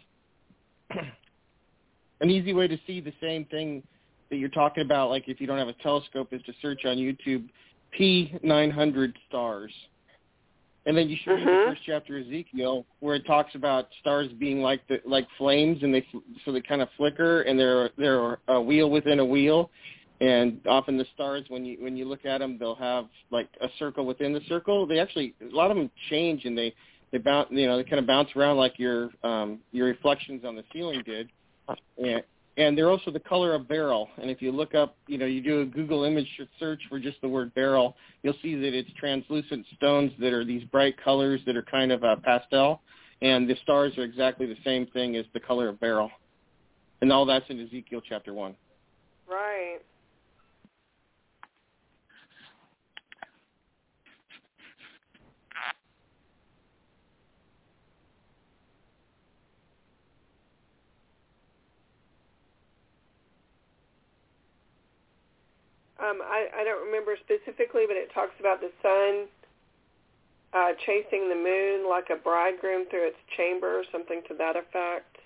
an easy way to see the same thing that you're talking about, like if you don't have a telescope, is to search on YouTube P900 stars. And then you should read the first chapter of Ezekiel, where it talks about stars being like flames, and they kind of flicker, and they're a wheel within a wheel. And often the stars, when you look at them, they'll have like a circle within the circle. They actually, a lot of them change, and they bounce, they kind of bounce around like your reflections on the ceiling did. And they're also the color of beryl. And if you look up, you do a Google image search for just the word beryl, you'll see that it's translucent stones that are these bright colors that are kind of pastel. And the stars are exactly the same thing as the color of beryl. And all that's in Ezekiel chapter 1. Right. I don't remember specifically, but it talks about the sun chasing the moon like a bridegroom through its chamber, something to that effect.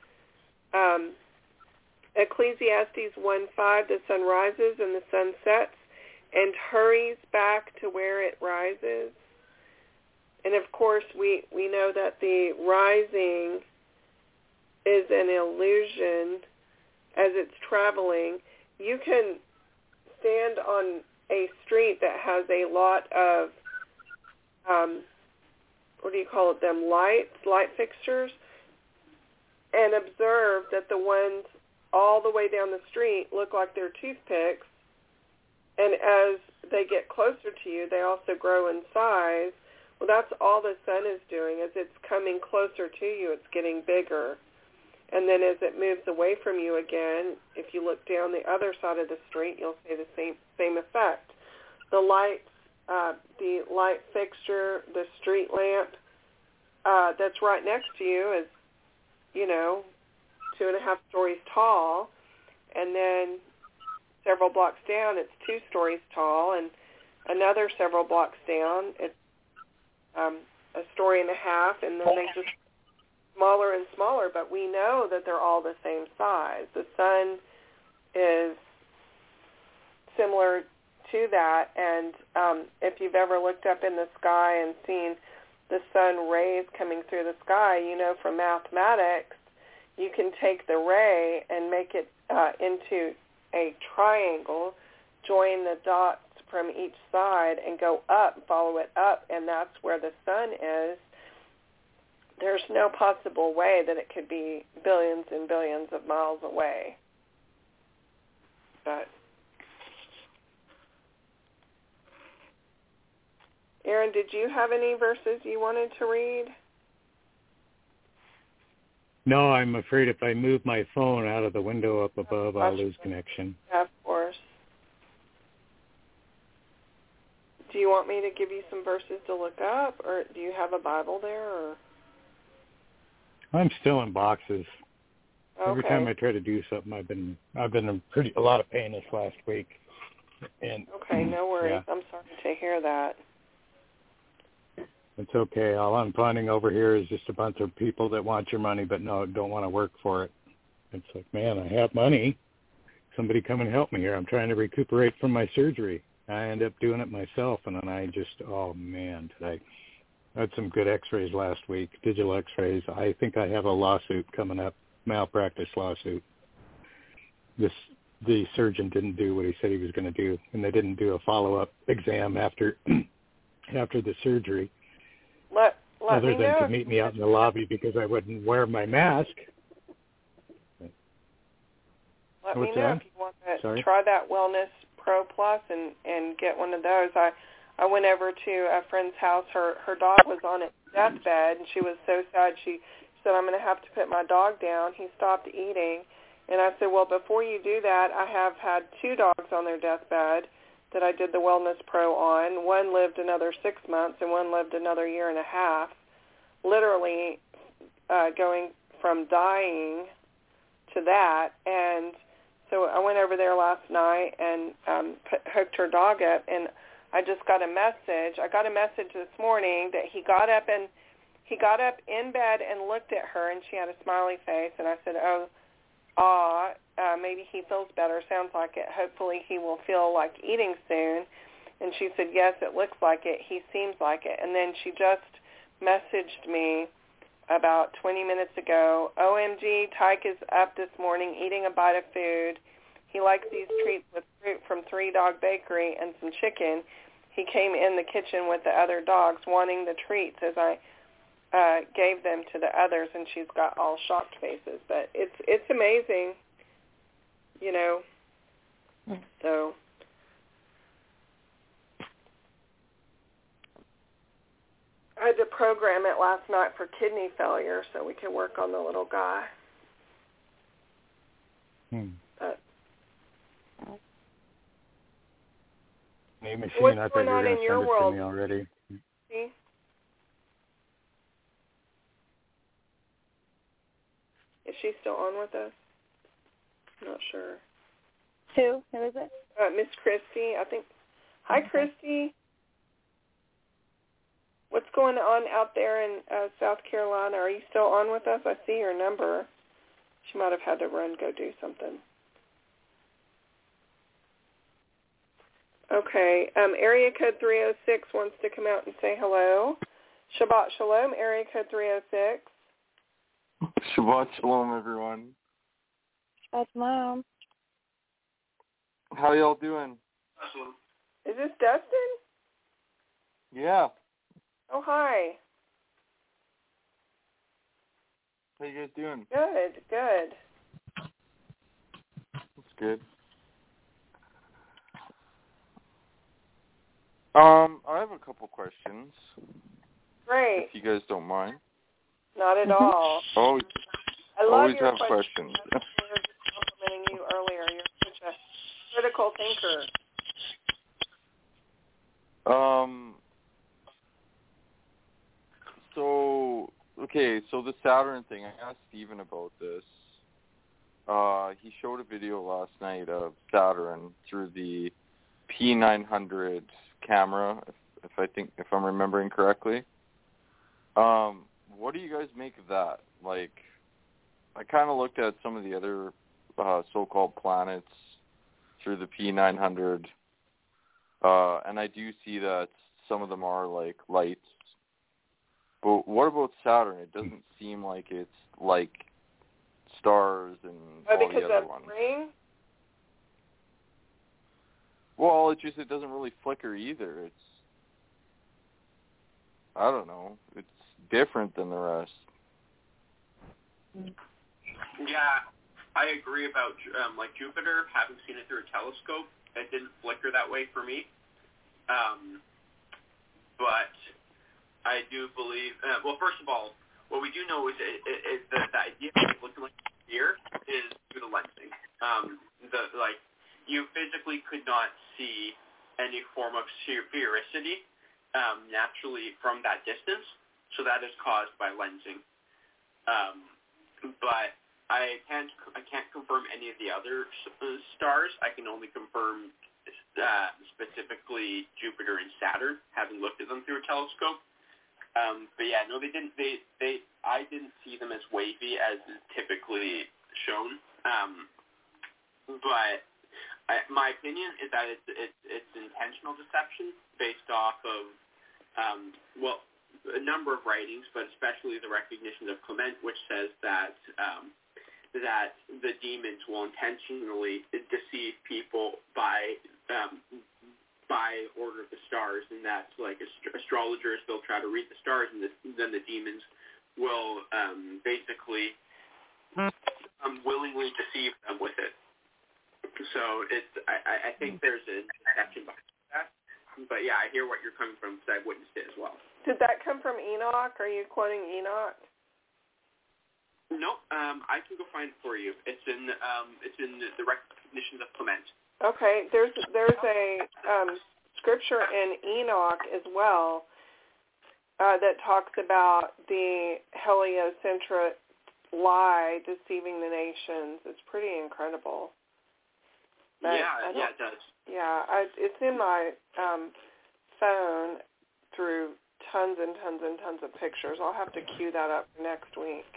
Ecclesiastes 1:5, the sun rises and the sun sets and hurries back to where it rises. And of course, we know that the rising is an illusion as it's traveling. You can stand on a street that has a lot of, light fixtures, and observe that the ones all the way down the street look like they're toothpicks, and as they get closer to you, they also grow in size. Well, that's all the sun is doing. As it's coming closer to you, it's getting bigger. And then as it moves away from you again, if you look down the other side of the street, you'll see the same effect. The lights, the light fixture, the street lamp that's right next to you is, 2.5 stories tall. And then several blocks down, it's 2 stories tall. And another several blocks down, it's a story and a half. And then they just smaller and smaller, but we know that they're all the same size. The sun is similar to that, and if you've ever looked up in the sky and seen the sun rays coming through the sky, from mathematics, you can take the ray and make it into a triangle, join the dots from each side, and go up, follow it up, and that's where the sun is. There's no possible way that it could be billions and billions of miles away. But Aaron, did you have any verses you wanted to read? No, I'm afraid if I move my phone out of the window up above, I'll lose connection. Yeah, of course. Do you want me to give you some verses to look up, or do you have a Bible there? Or? I'm still in boxes. Okay. Every time I try to do something, I've been in a lot of pain this last week. And okay, no worries. Yeah. I'm sorry to hear that. It's okay. All I'm finding over here is just a bunch of people that want your money but don't want to work for it. It's like, man, I have money. Somebody come and help me here. I'm trying to recuperate from my surgery. I end up doing it myself, and then I had some good x-rays last week, digital x-rays. I think I have a lawsuit coming up malpractice lawsuit. The surgeon didn't do what he said he was going to do, and they didn't do a follow-up exam after the surgery. Other than to meet me out in the lobby because I wouldn't wear my mask. Let me know if you want to try that Wellness Pro Plus and get one of those. I went over to a friend's house. Her dog was on its deathbed, and she was so sad. She said, I'm going to have to put my dog down. He stopped eating. And I said, well, before you do that, I have had 2 dogs on their deathbed that I did the Wellness Pro on. One lived another 6 months, and one lived another year and a half, literally going from dying to that. And so I went over there last night and hooked her dog up, and I just got a message. I got a message this morning that he got up in bed and looked at her, and she had a smiley face, and I said, maybe he feels better. Sounds like it. Hopefully he will feel like eating soon. And she said, yes, it looks like it. He seems like it. And then she just messaged me about 20 minutes ago, OMG, Tyke is up this morning eating a bite of food. He likes these treats with fruit from 3 Dog Bakery and some chicken. He came in the kitchen with the other dogs wanting the treats as I gave them to the others, and she's got all shocked faces. But it's amazing, you know. So I had to program it last night for kidney failure so we can work on the little guy. But machine, what's I thought going you were on going in to your send it world? to me already. See? Is she still on with us? I'm not sure. Who is it? Miss Christy, I think. Hi, Christy. What's going on out there in South Carolina? Are you still on with us? I see your number. She might have had to run, go do something. Okay. Area code 306 wants to come out and say hello. Shabbat Shalom, area code 306. Shabbat Shalom, everyone. That's Mom. How y'all doing? Is this Dustin? Yeah. Oh, hi. How you guys doing? Good, good. That's good. I have a couple questions. Great. If you guys don't mind. Not at all. Always, I love always your have questions. I was complimenting you earlier. You're such a critical thinker. So the Saturn thing, I asked Steven about this. He showed a video last night of Saturn through the P900 camera, if I'm remembering correctly. What do you guys make of that? Like, I kind of looked at some of the other so-called planets through the P900, and I do see that some of them are like lights. But what about Saturn? It doesn't seem like it's like stars and all the other ones. Ring? Well, it doesn't really flicker either. I don't know. It's different than the rest. Yeah, I agree about like Jupiter. Having seen it through a telescope, it didn't flicker that way for me. But I do believe. Well, first of all, what we do know is that the idea of it looking like a sphere is due to lensing. You physically could not see any form of sphericity naturally from that distance, so that is caused by lensing. But I can't confirm any of the other stars. I can only confirm specifically Jupiter and Saturn, having looked at them through a telescope. But yeah, no, they didn't. I didn't see them as wavy as is typically shown. But my opinion is that it's intentional deception based off of a number of writings, but especially the recognitions of Clement, which says that that the demons will intentionally deceive people by order of the stars, and that's like astrologers, they'll try to read the stars, and then the demons will basically willingly deceive them with it. So I think there's a deception behind that. But yeah, I hear what you're coming from because I've witnessed it as well. Did that come from Enoch? Are you quoting Enoch? No, I can go find it for you. It's in the Recognitions of Clement. Okay, there's a scripture in Enoch as well that talks about the heliocentric lie deceiving the nations. It's pretty incredible. But it does. Yeah, it's in my phone through tons and tons and tons of pictures. I'll have to queue that up next week.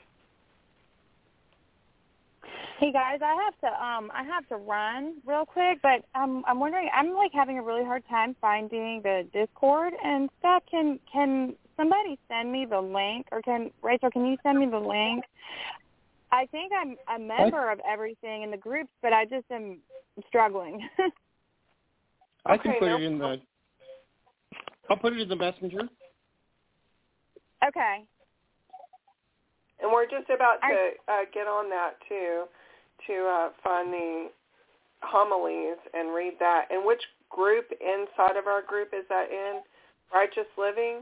Hey guys, I have to run real quick, but I'm wondering, I'm like having a really hard time finding the Discord and stuff. Can somebody send me the link, or Rachel, can you send me the link? I think I'm a member of everything in the groups, but I just am struggling. I can put it in the. I'll put it in the messenger. Okay. And we're just about to get on that too, to find the homilies and read that. And which group inside of our group is that in? Righteous Living?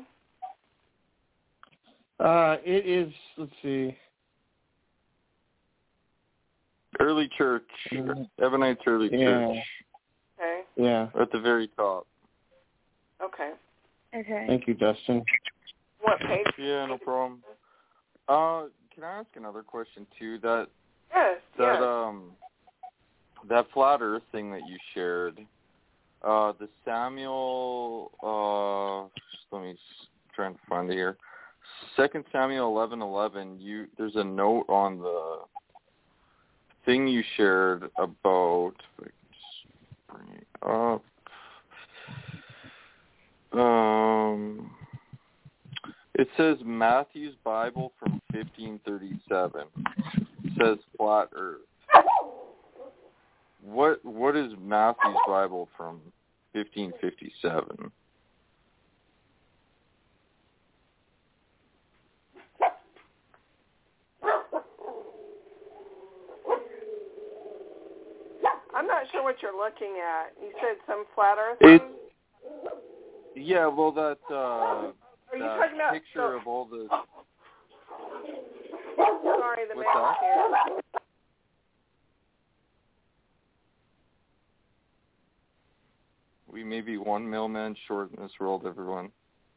It is. Let's see. Early Church, Ebonites Early Church. Okay. Yeah. At the very top. Okay. Okay. Thank you, Dustin. What page? Yeah, no problem. Can I ask another question too? That flat Earth thing that you shared, the Samuel. Let me try and find it here. 2 Samuel 11:11. There's a note on the thing you shared about. If I can just bring it up. It says Matthew's Bible from 1537. It says flat Earth. What is Matthew's Bible from 1557? I'm not sure what you're looking at. You said some flat Earth thing? Yeah, well, that Are you talking about picture of all the... Sorry, the mail's here. We may be one mailman short in this world, everyone.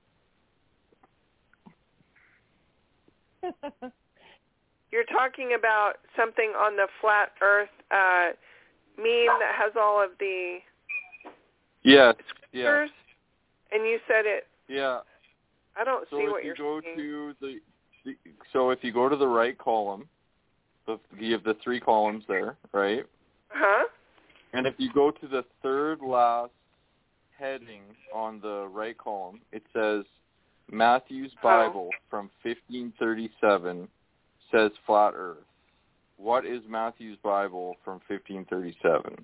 You're talking about something on the flat Earth meme that has all of the scriptures, and you said it. Yeah. I don't see what you're saying. So if you go to the right column, you have the 3 columns there, right? Uh-huh. And if you go to the third last heading on the right column, it says Matthew's Bible from 1537 says flat Earth. What is Matthew's Bible from 1537?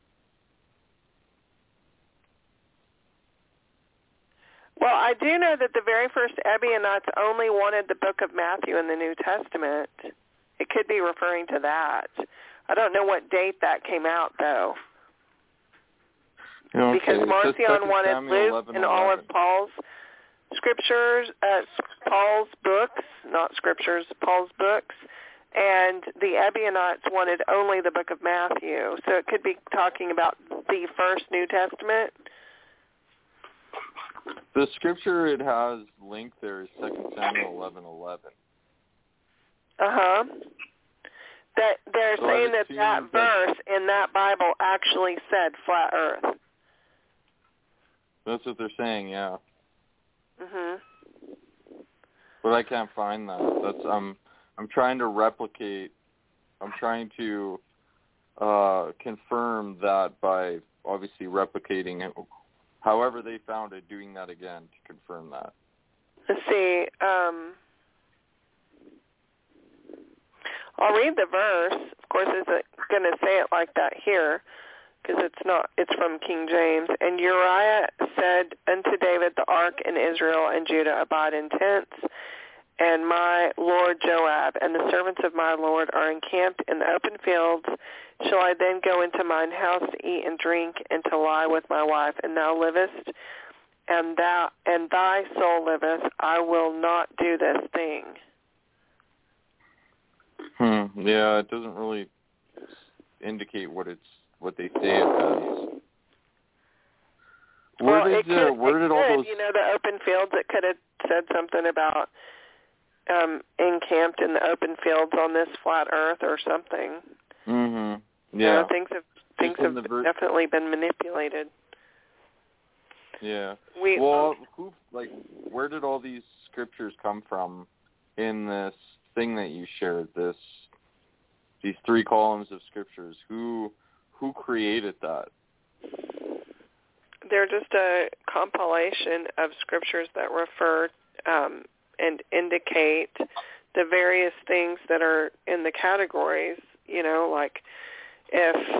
Well, I do know that the very first Ebionites only wanted the book of Matthew in the New Testament. It could be referring to that. I don't know what date that came out, though. Okay. Because Marcion wanted Luke and all of Paul's scriptures, Paul's books, not scriptures, Paul's books, and the Ebionites wanted only the book of Matthew. So it could be talking about the first New Testament. The scripture it has linked there is 2 Samuel 11:11. Uh-huh. That they're saying that verse in that Bible actually said flat Earth. That's what they're saying, yeah. Mhm. But I can't find that. That's I'm trying to replicate. I'm trying to confirm that by obviously replicating it. However they found it, doing that again to confirm that. Let's see. I'll read the verse. Of course, isn't going to say it like that here, because it's from King James. And Uriah said unto David, the ark and Israel and Judah abide in tents, and my lord Joab and the servants of my lord are encamped in the open fields. Shall I then go into mine house to eat and drink and to lie with my wife? And thou livest, and thy soul liveth. I will not do this thing. Yeah, it doesn't really indicate what they say it does. Where did all those? The open fields. It could have said something about encamped in the open fields on this flat Earth or something. Mm-hmm. Yeah. Things have definitely been manipulated. Yeah. Where did all these scriptures come from in this thing that you shared? These 3 columns of scriptures. Who created that? They're just a compilation of scriptures that refer and indicate the various things that are in the categories. Like if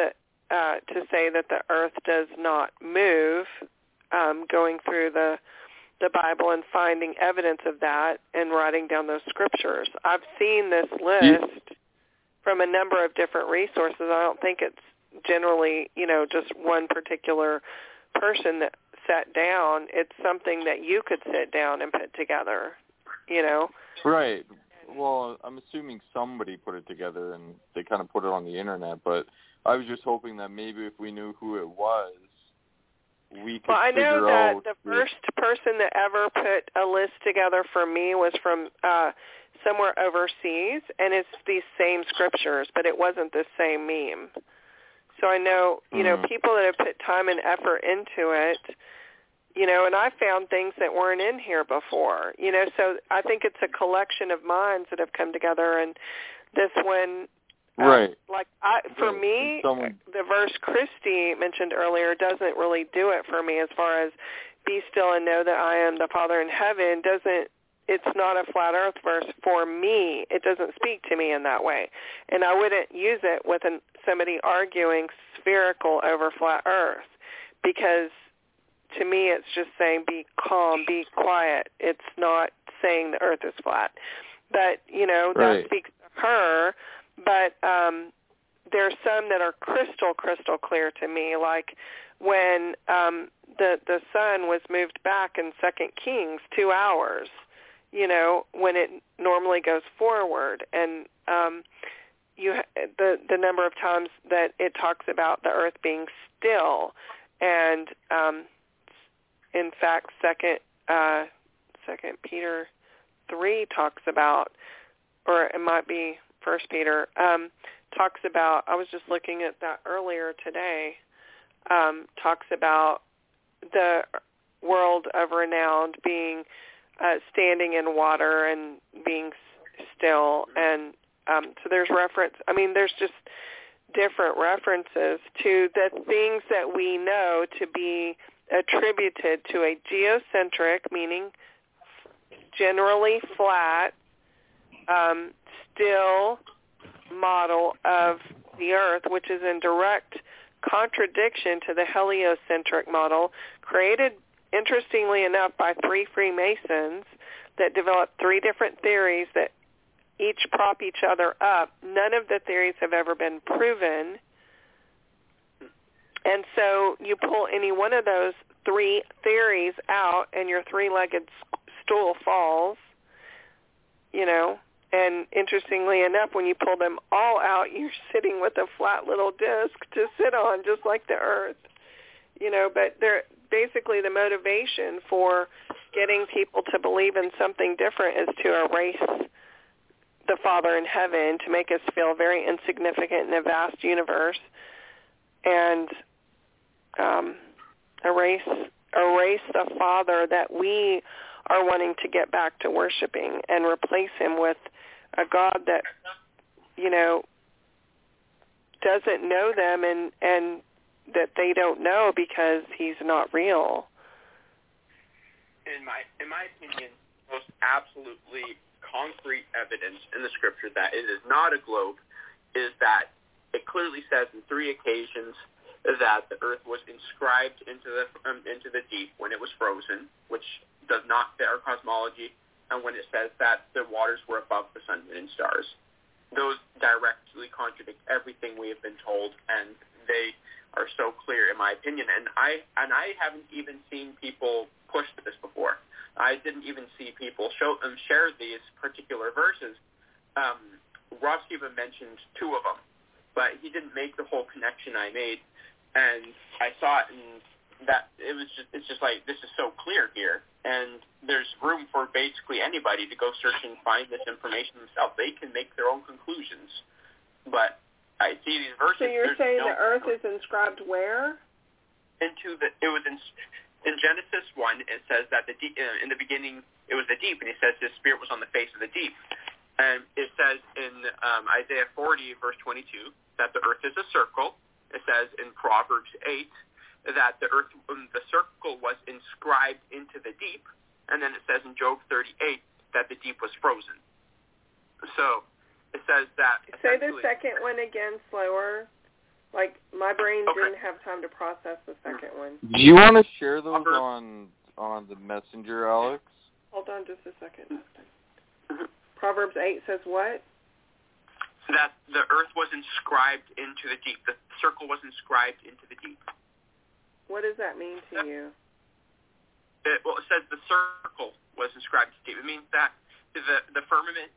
to say that the earth does not move, going through the Bible and finding evidence of that and writing down those scriptures. I've seen this list from a number of different resources. I don't think it's generally, just one particular person that sat down. It's something that you could sit down and put together, Right. Well, I'm assuming somebody put it together and they kind of put it on the internet, but I was just hoping that maybe if we knew who it was, we could I know figure that out the first person that ever put a list together for me was from somewhere overseas, and it's these same scriptures, but it wasn't the same meme. So I know, people that have put time and effort into it, and I found things that weren't in here before, so I think it's a collection of minds that have come together, and this one, right. For me, the verse Christy mentioned earlier doesn't really do it for me as far as be still and know that I am the Father in heaven. It's not a flat earth verse for me. It doesn't speak to me in that way. And I wouldn't use it with somebody arguing spherical over flat earth, because to me it's just saying be calm, be quiet. It's not saying the earth is flat. But, that speaks to her. But there's some that are crystal clear to me, like when the sun was moved back in 2 Kings 2 hours, when it normally goes forward, and the number of times that it talks about the earth being still, and in fact, Second Peter 3 talks about, or it might be 1 Peter, talks about, I was just looking at that earlier today, talks about the world of renowned being standing in water and being still. And so there's there's just different references to the things that we know to be attributed to a geocentric, meaning generally flat, still model of the earth, which is in direct contradiction to the heliocentric model created, interestingly enough, by 3 Freemasons that developed 3 different theories that each prop each other up. None of the theories have ever been proven. And so you pull any one of those 3 theories out and your 3-legged stool falls, And interestingly enough, when you pull them all out, you're sitting with a flat little disc to sit on, just like the earth. But they're basically the motivation for getting people to believe in something different is to erase the Father in heaven, to make us feel very insignificant in a vast universe, and erase the Father that we are wanting to get back to worshiping, and replace him with a God that, doesn't know them and that they don't know because he's not real. In my opinion, most absolutely concrete evidence in the scripture that it is not a globe is that it clearly says in 3 occasions that the earth was inscribed into the deep when it was frozen, which does not fit our cosmology, and when it says that the waters were above the sun, moon, and stars. Those directly contradict everything we have been told, and they are so clear in my opinion. And I haven't even seen people push this before. I didn't even see people share these particular verses. Ross even mentioned 2 of them, but he didn't make the whole connection I made. And I saw it, and that it's just like, this is so clear here, and there's room for basically anybody to go search and find this information themselves. They can make their own conclusions. But I see these verses. So you're saying the earth is inscribed where? In Genesis 1, it says that in the beginning it was the deep, and he says his spirit was on the face of the deep. And it says in Isaiah 40, verse 22, that the earth is a circle. It says in Proverbs 8 that the circle was inscribed into the deep. And then it says in Job 38 that the deep was frozen. So it says that... Say the second one again slower. Like, my brain didn't have time to process the second one. Do you want to share those on the messenger, Alex? Hold on just a second. Proverbs 8 says what? That the earth was inscribed into the deep. The circle was inscribed into the deep. What does that mean to you? It says the circle was inscribed to the deep. It means that the firmament,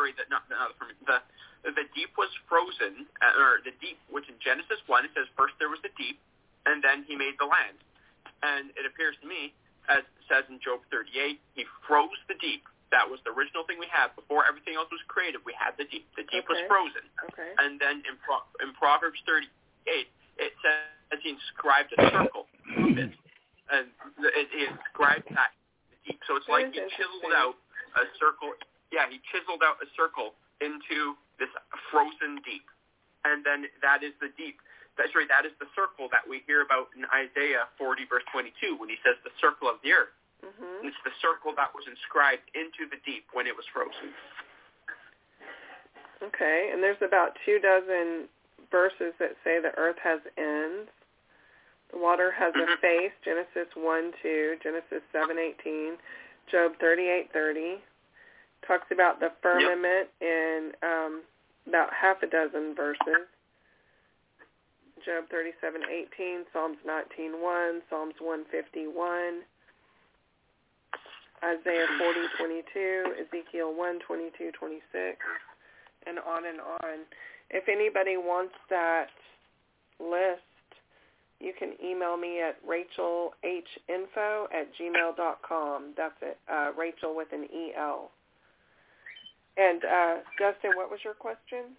the deep was frozen, or the deep, which in Genesis 1, it says first there was the deep, and then he made the land. And it appears to me, as it says in Job 38, he froze the deep. That was the original thing we had. Before everything else was created, we had the deep. The deep was frozen. Okay. And then in Proverbs 38, it says he inscribed a circle. And he inscribed that the deep. So it's like he chiseled out a circle. Yeah, he chiseled out a circle into this frozen deep. And then that is the deep. That is the circle that we hear about in Isaiah 40, verse 22, when he says the circle of the earth. Mm-hmm. It's the circle that was inscribed into the deep when it was frozen. Okay, and there's about 24 verses that say the earth has ends. The water has a face, Genesis 1:2, Genesis 7:18, Job 38:30. Talks about the firmament in about half a dozen verses. Job 37:18, Psalms 19:1, Psalms 151. Isaiah 40:22, Ezekiel 1:22-26, and on and on. If anybody wants that list, you can email me at rachelhinfo@gmail.com. That's it, Rachel with an E-L. And Justin, what was your question?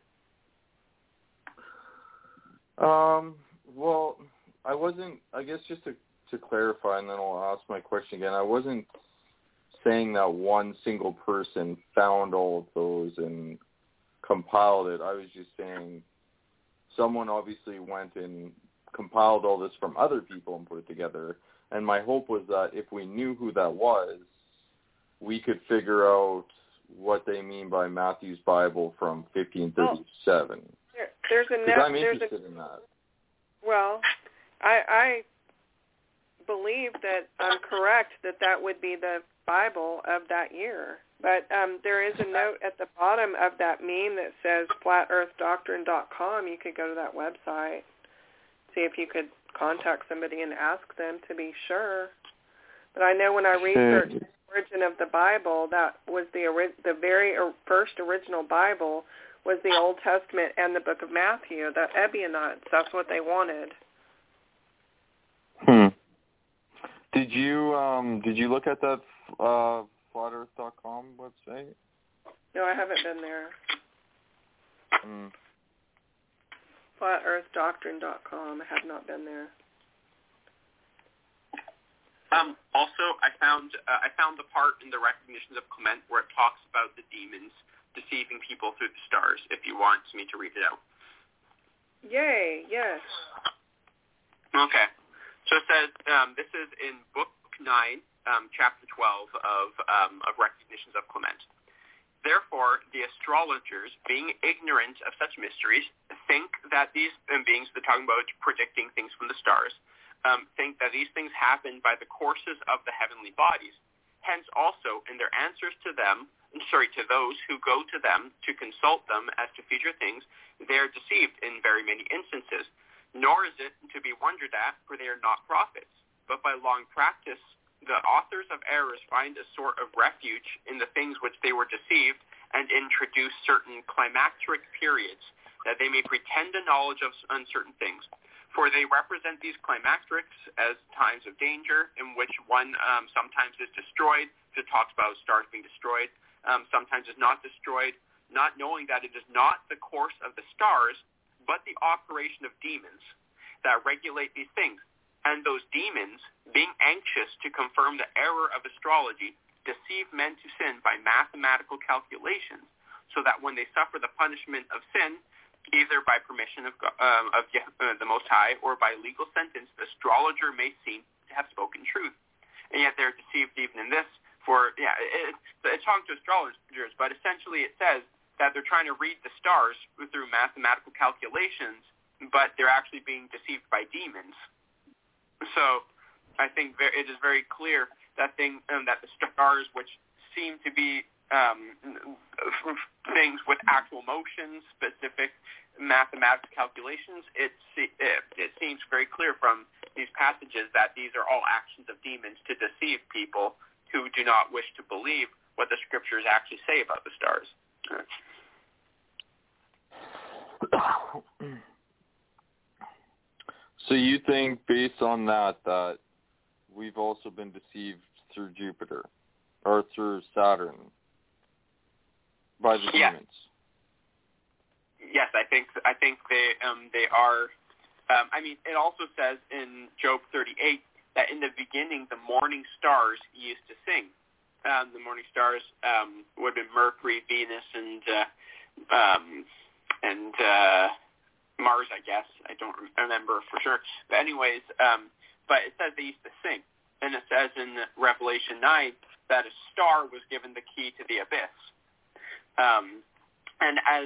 Well, I wasn't, I guess just to clarify, and then I'll ask my question again, I wasn't saying that one single person found all of those and compiled it. I was just saying someone obviously went and compiled all this from other people and put it together. And my hope was that if we knew who that was, we could figure out what they mean by Matthew's Bible from 1537. There's I'm interested in that. Well, I believe that I'm correct that would be the Bible of that year. But there is a note at the bottom of that meme that says flatearthdoctrine.com. You could go to that website, see if you could contact somebody and ask them to be sure. But I know when I researched the origin of the Bible, that was the very first original Bible was the Old Testament and the Book of Matthew, the Ebionites. That's what they wanted. Did you look at that flatearth.com website? No, I haven't been there. Flatearthdoctrine.com. I have not been there. Also, I found the part in the Recognitions of Clement where it talks about the demons deceiving people through the stars, if you want me to read it out. Yay, yes. Okay. So it says, this is in Book 9, Chapter 12 of Recognitions of Clement. Therefore, the astrologers, being ignorant of such mysteries, think that these beings they're talking about predicting things from the stars, think that these things happen by the courses of the heavenly bodies. Hence, also, in their answers to those who go to them to consult them as to future things, they are deceived in very many instances. Nor is it to be wondered at, for they are not prophets. But by long practice, the authors of errors find a sort of refuge in the things which they were deceived, and introduce certain climacteric periods, that they may pretend a knowledge of uncertain things. For they represent these climacterics as times of danger, in which one sometimes is destroyed. It talks about stars being destroyed. Sometimes is not destroyed, not knowing that it is not the course of the stars, but the operation of demons that regulate these things. And those demons, being anxious to confirm the error of astrology, deceive men to sin by mathematical calculations, so that when they suffer the punishment of sin, either by permission of the Most High or by legal sentence, the astrologer may seem to have spoken truth. And yet they're deceived even in this. It's talking to astrologers, but essentially it says that they're trying to read the stars through mathematical calculations, but they're actually being deceived by demons. So I think it is very clear that the stars, which seem to be things with actual motions, specific mathematical calculations, it seems very clear from these passages that these are all actions of demons to deceive people who do not wish to believe what the scriptures actually say about the stars. So you think, based on that we've also been deceived through Jupiter or through Saturn by the demons? Yes, I think they are. It also says in Job 38 that in the beginning the morning stars used to sing. The morning stars would have been Mercury, Venus, and Mars, I guess. I don't remember for sure. But anyways, but it says they used to sing. And it says in Revelation 9 that a star was given the key to the abyss. And as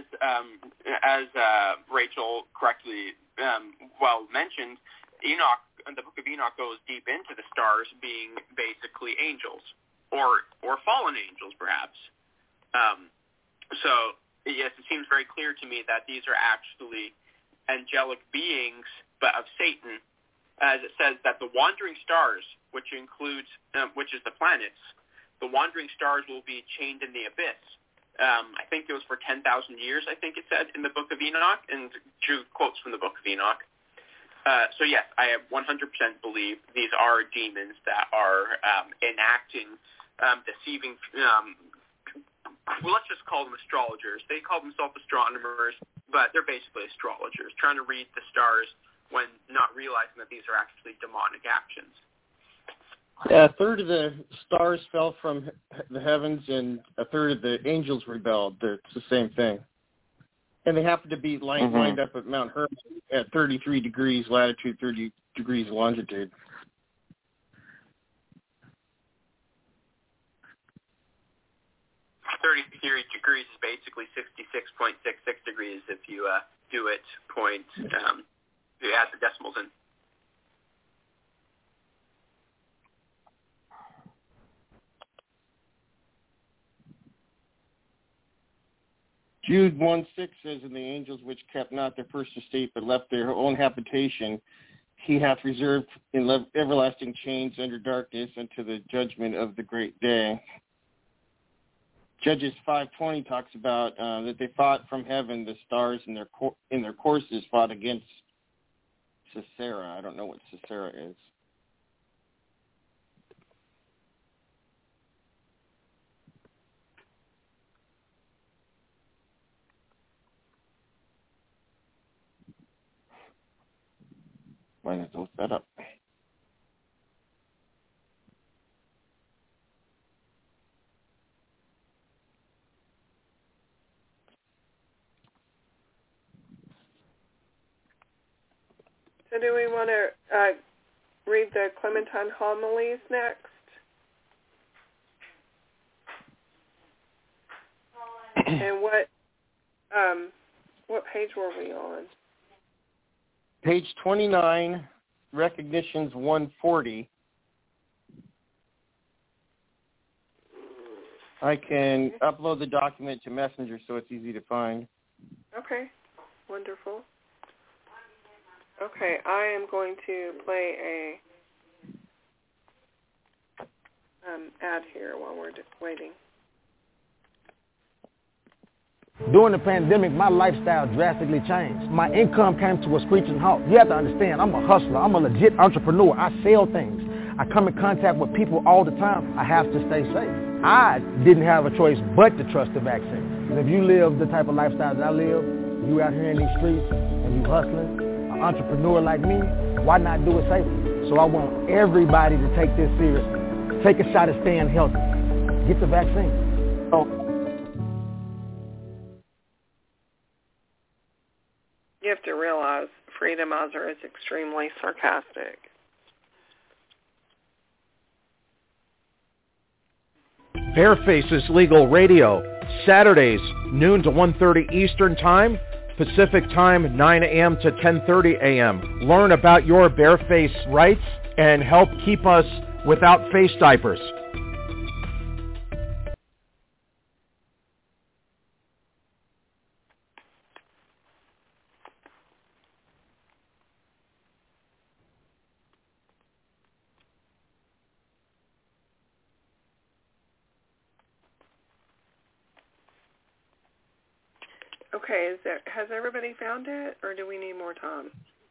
Rachel correctly mentioned, Enoch, the book of Enoch goes deep into the stars being basically angels or fallen angels, perhaps. So yes, it seems very clear to me that these are actually angelic beings, but of Satan, as it says that the wandering stars, which is the planets, the wandering stars will be chained in the abyss. I think it was for 10,000 years, I think it said in the book of Enoch, and drew quotes from the book of Enoch. So yes, I 100% believe these are demons that are enacting, deceiving, let's just call them astrologers. They call themselves astronomers, but they're basically astrologers, trying to read the stars when not realizing that these are actually demonic actions. Yeah, a third of the stars fell from the heavens, and a third of the angels rebelled. It's the same thing. And they happen to be lined up at Mount Hermon at 33 degrees latitude, 30 degrees longitude. Degrees is basically 66.66 degrees if you do it you add the decimals in. Jude 1:6 says, "And the angels which kept not their first estate, but left their own habitation, he hath reserved in everlasting chains under darkness unto the judgment of the great day." Judges 5:20 talks about that they fought from heaven, the stars in their courses fought against Sisera. I don't know what Sisera is. Might have to look that up. So do we want to read the Clementine homilies next? And what page were we on? Page 29, Recognitions 140. I can upload the document to Messenger so it's easy to find. Okay, wonderful. Okay, I am going to play a ad here while we're just waiting. During the pandemic, my lifestyle drastically changed. My income came to a screeching halt. You have to understand, I'm a hustler. I'm a legit entrepreneur. I sell things. I come in contact with people all the time. I have to stay safe. I didn't have a choice but to trust the vaccine. And if you live the type of lifestyle that I live, you out here in these streets and you hustling, an entrepreneur like me, why not do it safely? So I want everybody to take this seriously. Take a shot at staying healthy. Get the vaccine. You have to realize Frida Mazur is extremely sarcastic. Barefaces Legal Radio, Saturdays, noon to 1:30 Eastern Time, Pacific Time, 9 a.m. to 10:30 a.m. Learn about your bareface rights and help keep us without face diapers. Okay, has everybody found it, or do we need more time?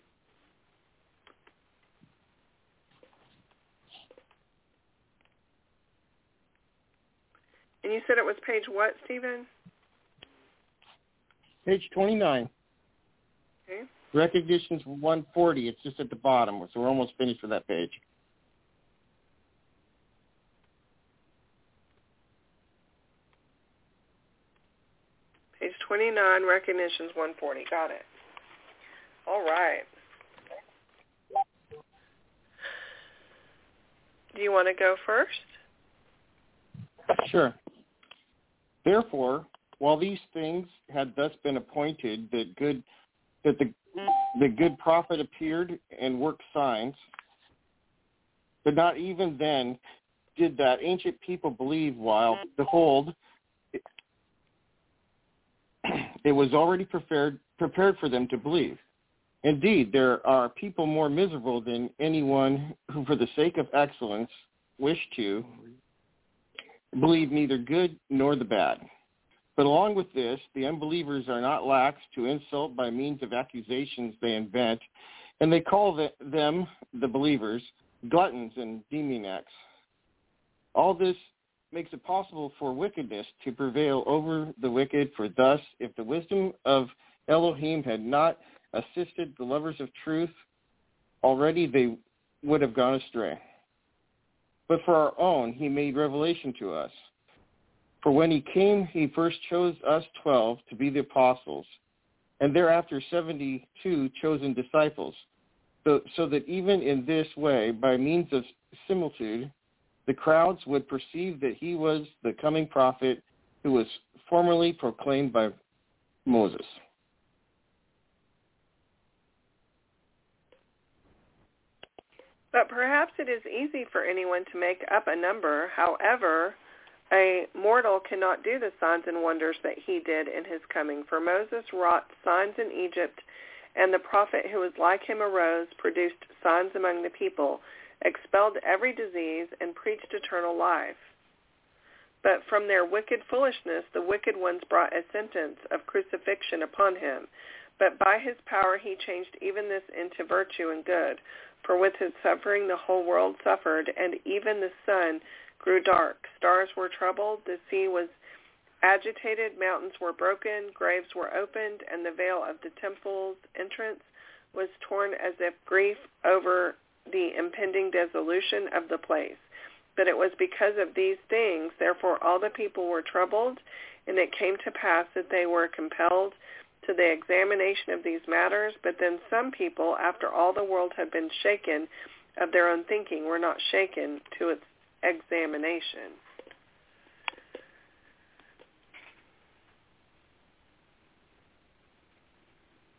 And you said it was page what, Stephen? Page 29. Okay. Recognitions 140. It's just at the bottom, so we're almost finished with that page. Page 29, Recognitions 140. Got it. All right. Do you want to go first? Sure. Therefore, while these things had thus been appointed, that the good prophet appeared and worked signs, but not even then did that ancient people believe, while, behold, it was already prepared for them to believe. Indeed, there are people more miserable than anyone who, for the sake of excellence, wish to believe neither good nor the bad. But along with this, the unbelievers are not lax to insult by means of accusations they invent, and they call them, the believers, gluttons and demoniacs. All this makes it possible for wickedness to prevail over the wicked, for thus, if the wisdom of Elohim had not assisted the lovers of truth, already they would have gone astray. But for our own, he made revelation to us. For when he came, he first chose us 12 to be the apostles, and thereafter 72 chosen disciples, so that even in this way, by means of similitude, the crowds would perceive that he was the coming prophet who was formerly proclaimed by Moses. But perhaps it is easy for anyone to make up a number. However, a mortal cannot do the signs and wonders that he did in his coming. For Moses wrought signs in Egypt, and the prophet who was like him arose, produced signs among the people, expelled every disease, and preached eternal life. But from their wicked foolishness, the wicked ones brought a sentence of crucifixion upon him. But by his power he changed even this into virtue and good. For with his suffering the whole world suffered, and even the sun grew dark. Stars were troubled, the sea was agitated, mountains were broken, graves were opened, and the veil of the temple's entrance was torn as if grief over the impending dissolution of the place. But it was because of these things, therefore all the people were troubled, and it came to pass that they were compelled to the examination of these matters. But then some people, after all the world had been shaken of their own thinking, were not shaken to its examination.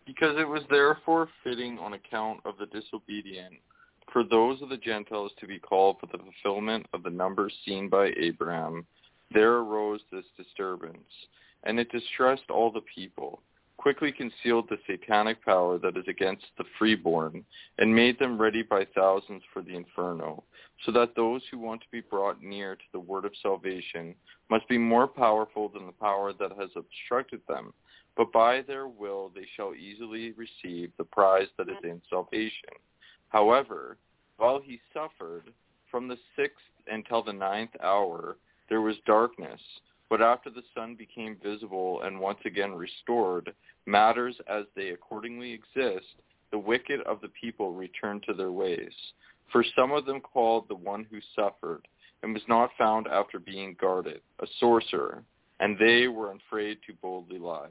Because it was therefore fitting on account of the disobedient for those of the Gentiles to be called for the fulfillment of the numbers seen by Abraham, there arose this disturbance, and it distressed all the people, quickly concealed the satanic power that is against the freeborn, and made them ready by thousands for the inferno, so that those who want to be brought near to the word of salvation must be more powerful than the power that has obstructed them, but by their will they shall easily receive the prize that is in salvation. However, while he suffered, from the 6th until the 9th hour, there was darkness, but after the sun became visible and once again restored, matters as they accordingly exist, the wicked of the people returned to their ways. For some of them called the one who suffered, and was not found after being guarded, a sorcerer, and they were afraid to boldly lie.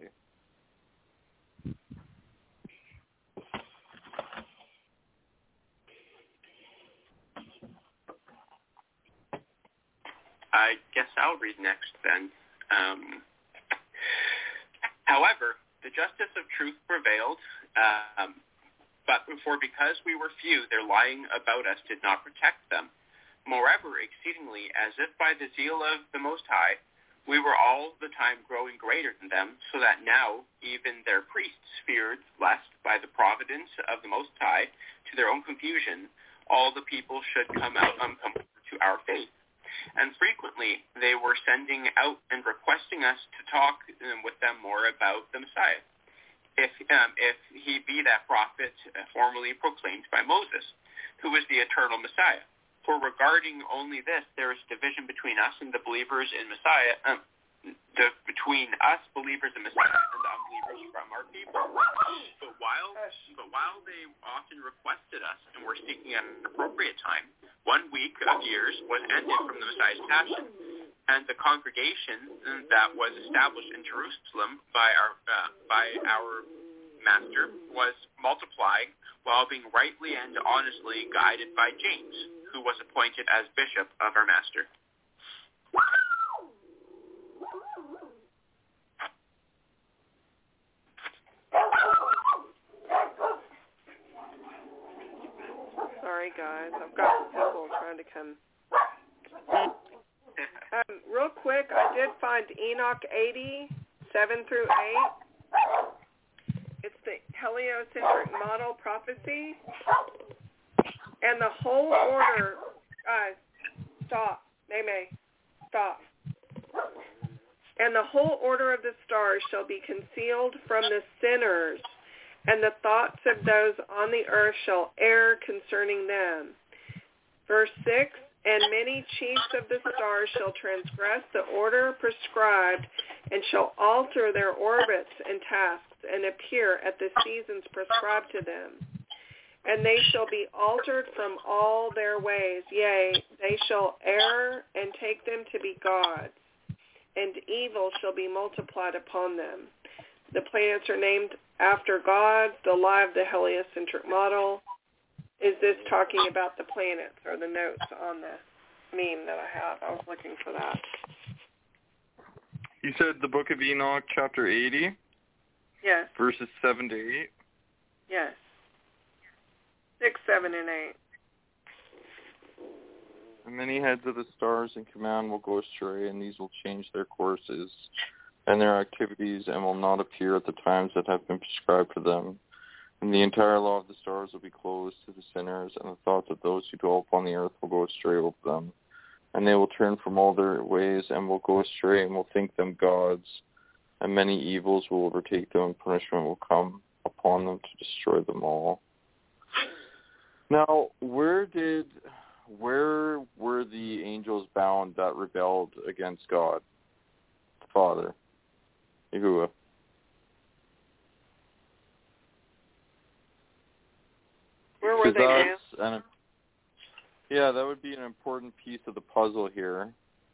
I guess I'll read next then. However, the justice of truth prevailed, but because we were few, their lying about us did not protect them. Moreover, exceedingly, as if by the zeal of the Most High, we were all the time growing greater than them, so that now even their priests feared lest, by the providence of the Most High, to their own confusion, all the people should come to our faith. And frequently they were sending out and requesting us to talk with them more about the Messiah, if he be that prophet formerly proclaimed by Moses, who is the eternal Messiah. For regarding only this, there is division between us and the believers in Messiah, between us believers in Messiah and the unbelievers from our people. But while they often requested us and were seeking an appropriate time, 1 week of years was ended from the Messiah's passion, and the congregation that was established in Jerusalem by our Master was multiplying, while being rightly and honestly guided by James, who was appointed as bishop of our Master. Sorry, guys. I've got people trying to come. Real quick, I did find Enoch 80, 7 through 8. It's the heliocentric model prophecy. And the whole order, guys, stop. May, stop. And the whole order of the stars shall be concealed from the sinners, and the thoughts of those on the earth shall err concerning them. Verse 6, and many chiefs of the stars shall transgress the order prescribed, and shall alter their orbits and tasks, and appear at the seasons prescribed to them. And they shall be altered from all their ways. Yea, they shall err and take them to be gods, and evil shall be multiplied upon them. The planets are named after gods. The lie of the heliocentric model. Is this talking about the planets, or the notes on the meme that I have? I was looking for that. You said the book of Enoch, chapter 80? Yes. Verses 7 to 8? Yes. 6, 7, and 8. And many heads of the stars in command will go astray, and these will change their courses and their activities, and will not appear at the times that have been prescribed for them. And the entire law of the stars will be closed to the sinners, and the thoughts of those who dwell upon the earth will go astray with them. And they will turn from all their ways, and will go astray, and will think them gods. And many evils will overtake them, and punishment will come upon them to destroy them all. Now, where were the angels bound that rebelled against God, the Father, Yahuwah? Where were they now? Yeah, that would be an important piece of the puzzle here.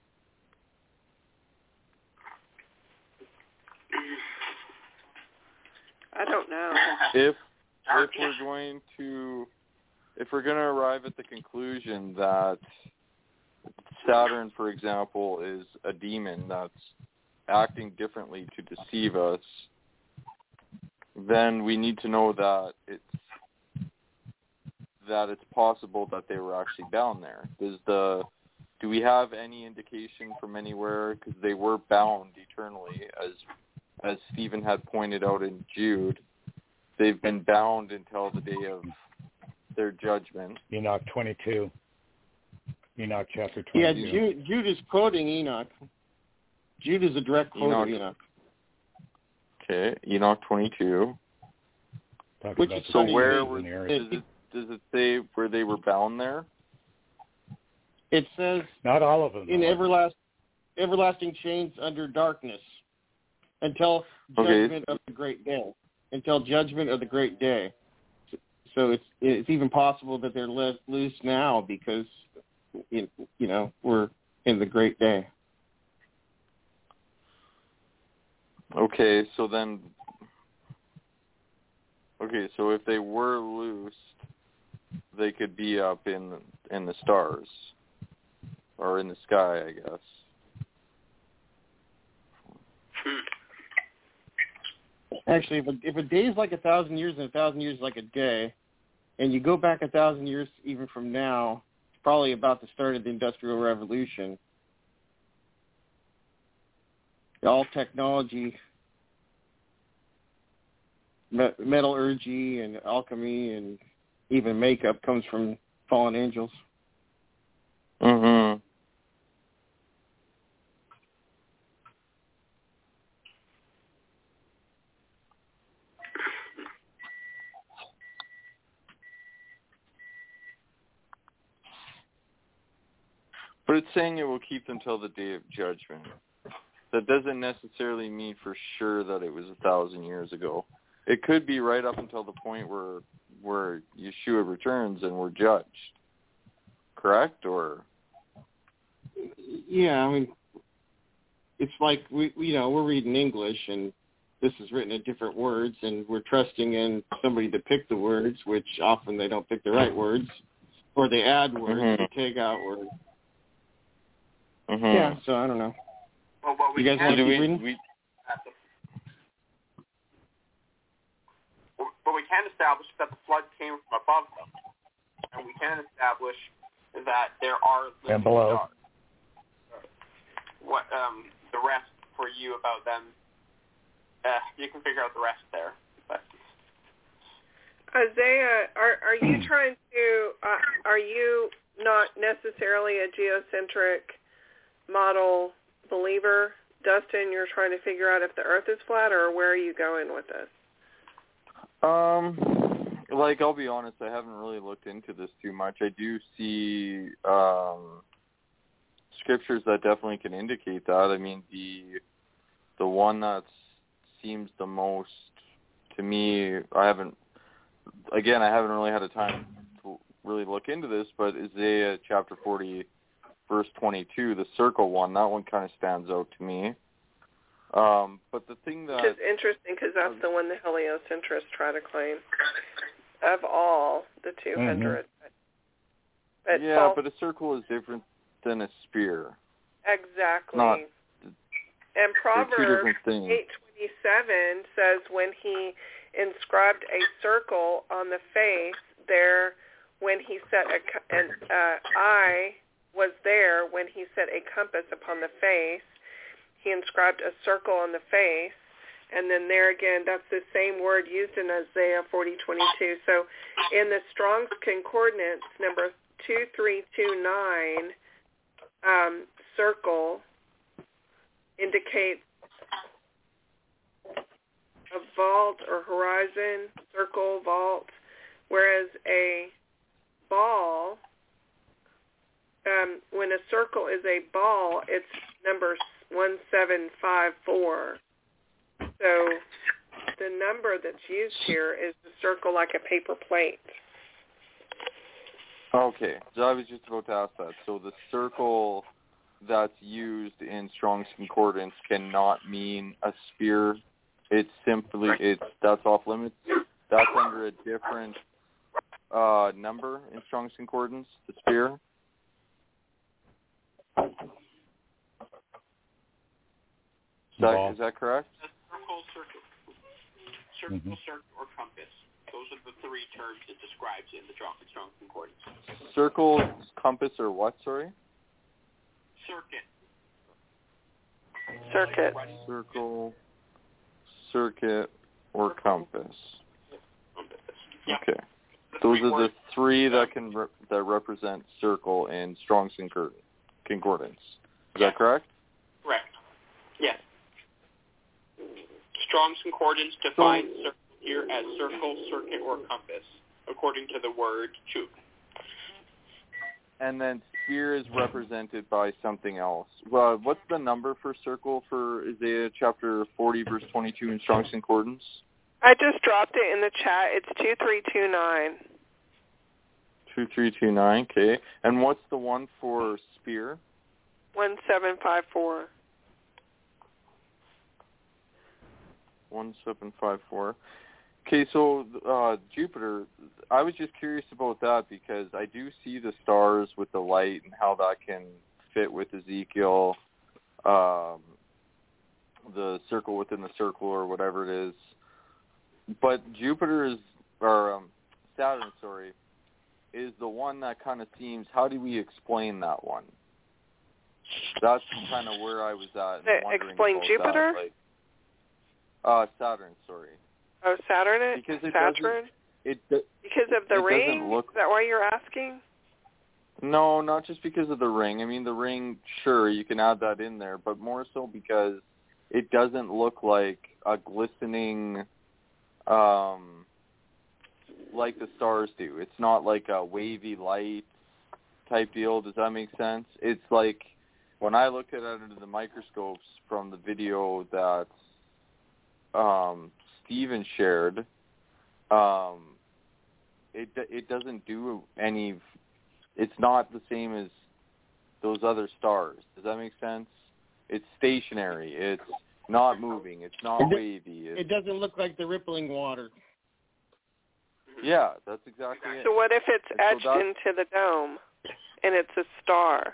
I don't know. If we're going to arrive at the conclusion that Saturn, for example, is a demon that's acting differently to deceive us, then we need to know that it's possible that they were actually bound there. Do we have any indication from anywhere, because they were bound eternally, as Stephen had pointed out in Jude, they've been bound until the day of their judgment. Enoch 22. Enoch chapter 22. Yeah, Jude is quoting Enoch. Jude is a direct quote of Enoch. Okay, Enoch 22. Which is so funny. Where does it say where they were bound there? It says not all of them. In everlasting chains under darkness until judgment of the great day. Until judgment of the great day. So it's even possible that they're let loose now because we're in the great day. Okay, so if they were loosed, they could be up in the stars or in the sky, I guess. Actually, if a day is like 1,000 years and 1,000 years is like a day, and you go back 1,000 years even from now, it's probably about the start of the Industrial Revolution. All technology, metallurgy and alchemy and even makeup comes from fallen angels. Mm-hmm. But it's saying it will keep them till the day of judgment. That doesn't necessarily mean for sure that it was 1,000 years ago. It could be right up until the point where Yeshua returns and we're judged. Correct? Or yeah, I mean, it's like we're reading English and this is written in different words, and we're trusting in somebody to pick the words, which often they don't pick the right words, or they add words, they take out words. Mm-hmm. Yeah, so I don't know. Well, what we you guys want to keep reading? But we can establish that the flood came from above them, and we can establish that there are and below. Stars. What the rest for you about them? You can figure out the rest there. But. Isaiah, are you trying to? Are you not necessarily a geocentric model believer? Dustin, you're trying to figure out if the Earth is flat, or where are you going with this? I'll be honest, I haven't really looked into this too much. I do see scriptures that definitely can indicate that. I mean, the one that seems the most to me, I haven't really had a time to really look into this, but Isaiah chapter 40, verse 22, the circle one, that one kind of stands out to me. But the thing that... Which is interesting because that's the one the heliocentrists try to claim of all the 200. Mm-hmm. But a circle is different than a spear. Exactly. And Proverbs 8:27 says when he inscribed a circle on the face there, when he set I was there when he set a compass upon the face. He inscribed a circle on the face, and then there again, that's the same word used in Isaiah 40:22. So in the Strong's Concordance, number 2329, circle indicates a vault or horizon, circle, vault, whereas a ball, when a circle is a ball, it's number 1754. So the number that's used here is the circle like a paper plate. Okay, so I was just about to ask that. So the circle that's used in Strong's Concordance cannot mean a spear. It's simply, that's off limits. That's under a different number in Strong's Concordance, the spear. Is that correct? circle, circuit, or compass. Those are the three terms it describes in the Strong's Concordance. Circle, compass, or what, sorry? Circuit. Circle, circuit, or compass. Okay. Those are the three that that represent circle in Strong's Concordance. Is that correct? Correct. Yes. Strong's Concordance defines circle here as circle, circuit, or compass, according to the word chuk. And then sphere is represented by something else. Well, what's the number for circle for Isaiah chapter 40, verse 22 in Strong's Concordance? I just dropped it in the chat. It's 2329. 2329, okay. And what's the one for spear? 1754. 1754. Okay, so Jupiter, I was just curious about that because I do see the stars with the light and how that can fit with Ezekiel, the circle within the circle or whatever it is. But Jupiter is, or Saturn, sorry, is the one that kind of seems, how do we explain that one? That's kind of where I was at. Explain Jupiter? That, like, Saturn, sorry. Oh, Saturn? Because it Saturn? Because of the ring? Is that why you're asking? No, not just because of the ring. I mean, the ring, sure, you can add that in there, but more so because it doesn't look like a glistening, like the stars do. It's not like a wavy light type deal. Does that make sense? It's like, when I look at it under the microscopes from the video that Steven shared, it doesn't do any. It's not the same as those other stars. Does that make sense? It's stationary. It's not moving. It's not wavy. It doesn't look like the rippling water. Yeah, that's exactly it. So what if it's etched into the dome and it's a star?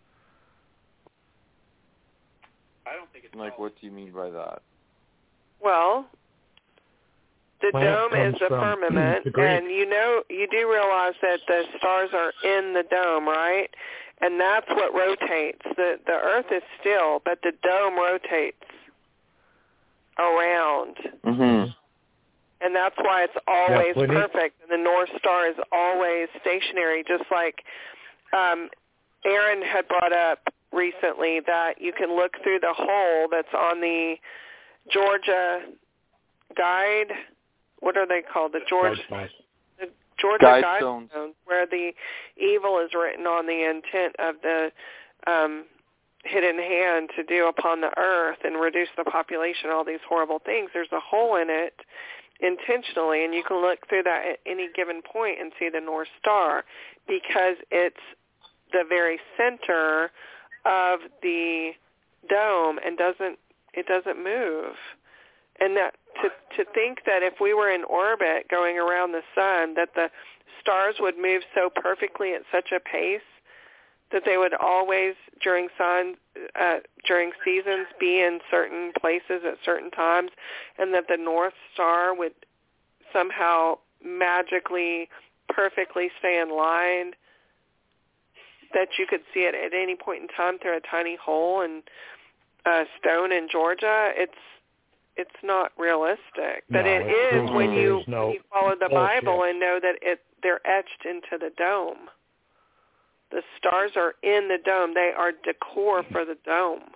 I don't think it's like. What do you mean by that? Well, the dome is the firmament, and you do realize that the stars are in the dome, right? And that's what rotates. The Earth is still, but the dome rotates around. Mm-hmm. And that's why it's always perfect, and the North Star is always stationary, just like Aaron had brought up recently, that you can look through the hole that's on the Georgia guide. What are they called? The Georgia Guidestones, where the evil is written on the intent of the hidden hand to do upon the earth and reduce the population, all these horrible things. There's a hole in it intentionally, and you can look through that at any given point and see the North Star because it's the very center of the dome and it doesn't move. And that to think that if we were in orbit going around the sun, that the stars would move so perfectly at such a pace that they would always during seasons be in certain places at certain times, and that the North Star would somehow magically perfectly stay in line, that you could see it at any point in time through a tiny hole in stone in Georgia, it's not realistic. But it is when you follow the Bible and know that they're etched into the dome. The stars are in the dome. They are decor for the dome.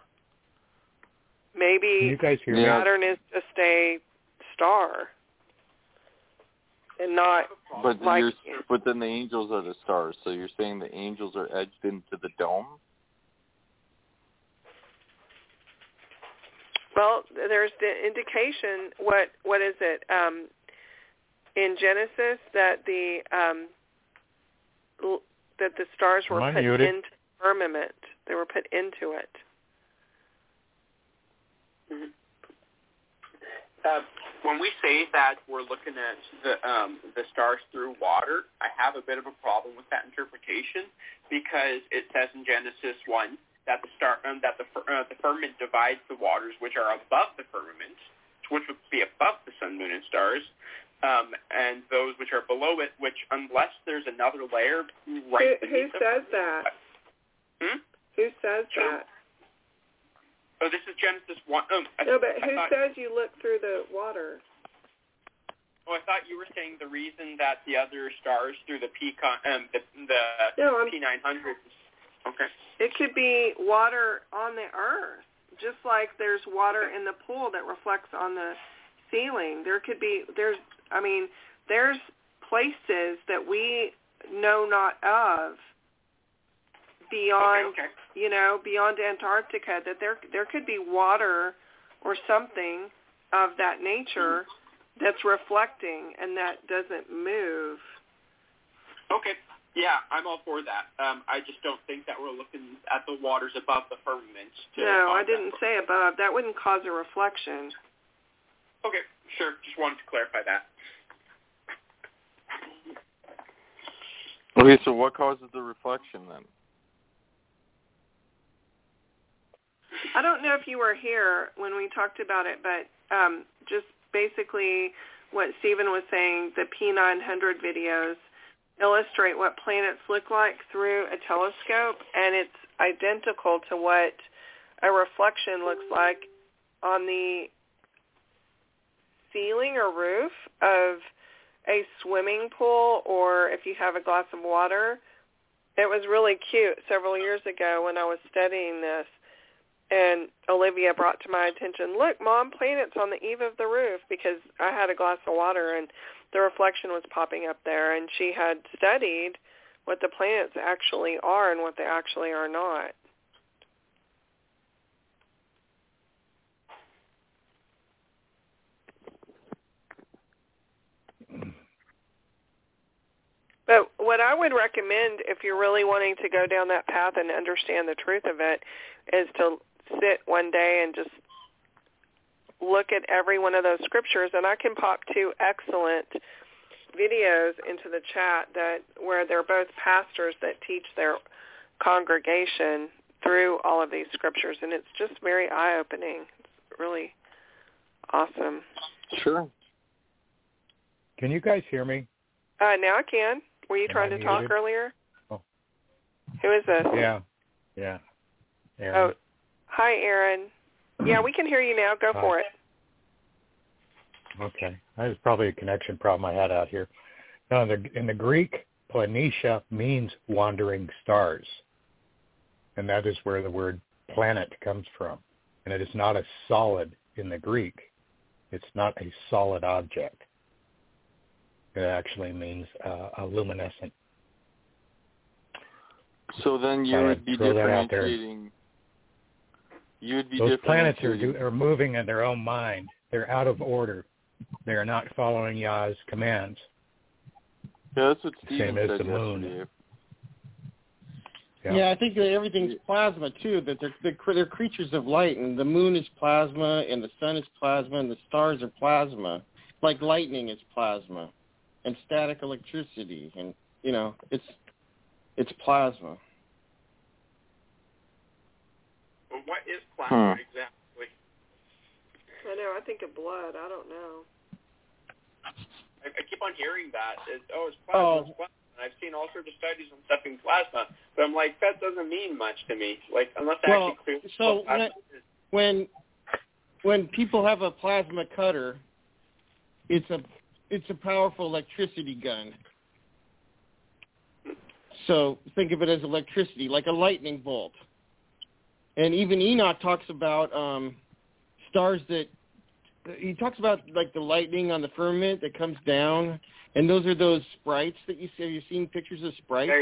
Maybe Saturn is just a star and not but then the angels are the stars. So you're saying the angels are etched into the dome? Well, there's the indication. What is it in Genesis that the stars were put into the firmament? They were put into it. Mm-hmm. When we say that we're looking at the stars through water, I have a bit of a problem with that interpretation because it says in Genesis 1 that the firmament divides the waters which are above the firmament which would be above the sun, moon, and stars, and those which are below it, which unless there's another layer right Who says that? Who says that? Oh, this is Genesis 1. No, but who says you look through the water? Oh, I thought you were saying the reason that the other stars through the P900. Okay. It could be water on the earth, just like there's water in the pool that reflects on the ceiling. There's places that we know not of beyond, beyond Antarctica, that there could be water or something of that nature that's reflecting and that doesn't move. Okay. Yeah, I'm all for that. I just don't think that we're looking at the waters above the firmament. No, I didn't say above. That wouldn't cause a reflection. Okay, sure. Just wanted to clarify that. Okay, so what causes the reflection then? I don't know if you were here when we talked about it, but just basically what Stephen was saying, the P900 videos illustrate what planets look like through a telescope, and it's identical to what a reflection looks like on the ceiling or roof of a swimming pool, or if you have a glass of water. It was really cute several years ago when I was studying this, and Olivia brought to my attention, look, Mom, planets on the eave of the roof, because I had a glass of water and the reflection was popping up there, and she had studied what the planets actually are and what they actually are not. But what I would recommend, if you're really wanting to go down that path and understand the truth of it, is to sit one day and just look at every one of those scriptures. And I can pop 2 excellent videos into the chat where they're both pastors that teach their congregation through all of these scriptures, and it's just very eye-opening. It's really awesome. Sure. Can you guys hear me? Now I can. Were you trying to talk earlier? Oh. Who is this? Yeah. Aaron. Oh, hi, Aaron. Yeah, we can hear you now. Go for it. Okay. That was probably a connection problem I had out here. No, in the Greek, Planitia means wandering stars. And that is where the word planet comes from. And it is not a solid in the Greek. It's not a solid object. It actually means a luminescent. So then you would be differentiating. Those planets are moving in their own mind. They're out of order. They are not following Yah's commands. Yeah, that's what Stephen said as the moon. Yesterday. Yeah, I think that everything's plasma too. That they're creatures of light, and the moon is plasma, and the sun is plasma, and the stars are plasma. Like lightning is plasma, and static electricity, and it's plasma. Well, what is plasma exactly? I know. I think of blood. I don't know. I keep on hearing that. It's plasma. It's plasma. I've seen all sorts of studies on stuff in plasma, but I'm like, that doesn't mean much to me. Like, unless I actually clearly. So when people have a plasma cutter, it's a powerful electricity gun. So think of it as electricity, like a lightning bolt. And even Enoch talks about stars he talks about like the lightning on the firmament that comes down, and those are those sprites that you see. You've seen pictures of sprites.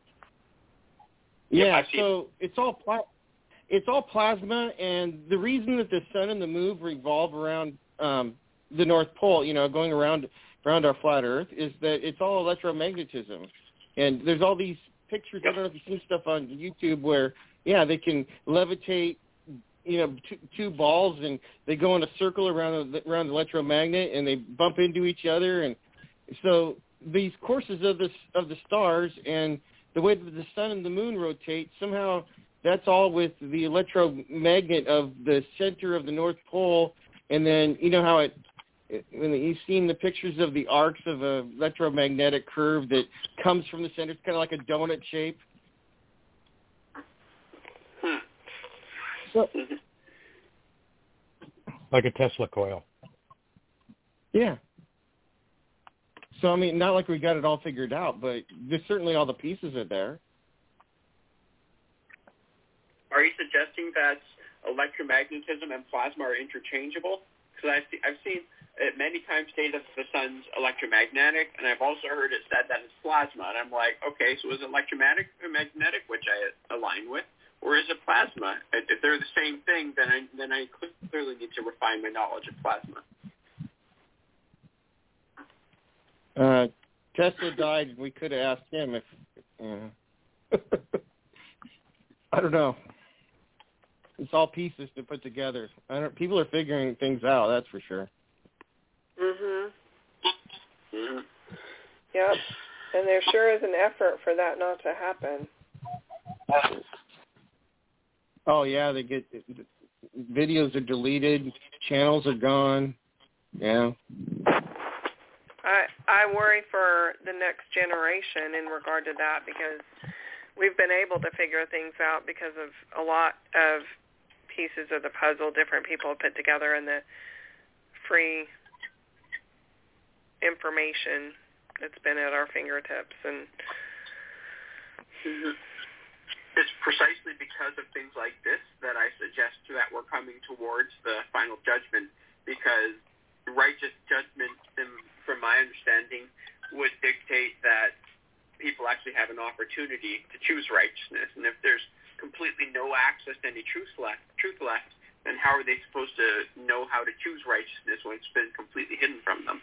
Yeah. So it's all plasma, and the reason that the sun and the moon revolve around the North Pole, going around our flat Earth, is that it's all electromagnetism. And there's all these pictures. I don't know if you've seen stuff on YouTube where, they can levitate, two balls, and they go in a circle around the electromagnet, and they bump into each other. And so these courses of the stars and the way that the sun and the moon rotate, somehow that's all with the electromagnet of the center of the North Pole And then you know how when you've seen the pictures of the arcs of a electromagnetic curve that comes from the center, it's kind of like a donut shape. So, like a Tesla coil. Yeah. So, I mean, not like we got it all figured out, but there's certainly all the pieces are there. Are you suggesting that electromagnetism and plasma are interchangeable? Because I've seen it many times stated that the sun's electromagnetic, and I've also heard it said that it's plasma. And I'm like, okay, so is it electromagnetic, which I align with, or is it plasma? If they're the same thing, then I clearly need to refine my knowledge of plasma. Tesla died. We could have asked him if. I don't know. It's all pieces to put together. People are figuring things out. That's for sure. Yep. And there sure is an effort for that not to happen. Oh yeah, they get videos are deleted, channels are gone. Yeah. I worry for the next generation in regard to that, because we've been able to figure things out because of a lot of pieces of the puzzle different people have put together and the free information that's been at our fingertips. And it's precisely because of things like this that I suggest that we're coming towards the final judgment, because righteous judgment, from my understanding, would dictate that people actually have an opportunity to choose righteousness. And if there's completely no access to any truth left, then how are they supposed to know how to choose righteousness when it's been completely hidden from them?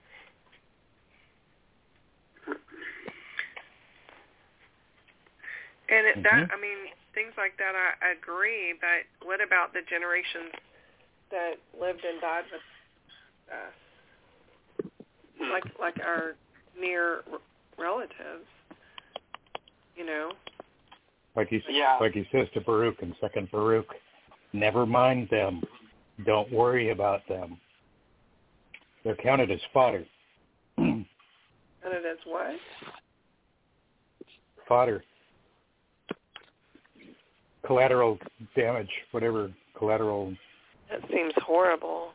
And that, I mean, things like that, I agree. But what about the generations that lived and died with us, like our near relatives? You know, like he says to Baruch in 2nd Baruch, never mind them. Don't worry about them. They're counted as fodder. Counted as what? Fodder. Collateral damage, whatever collateral. That seems horrible.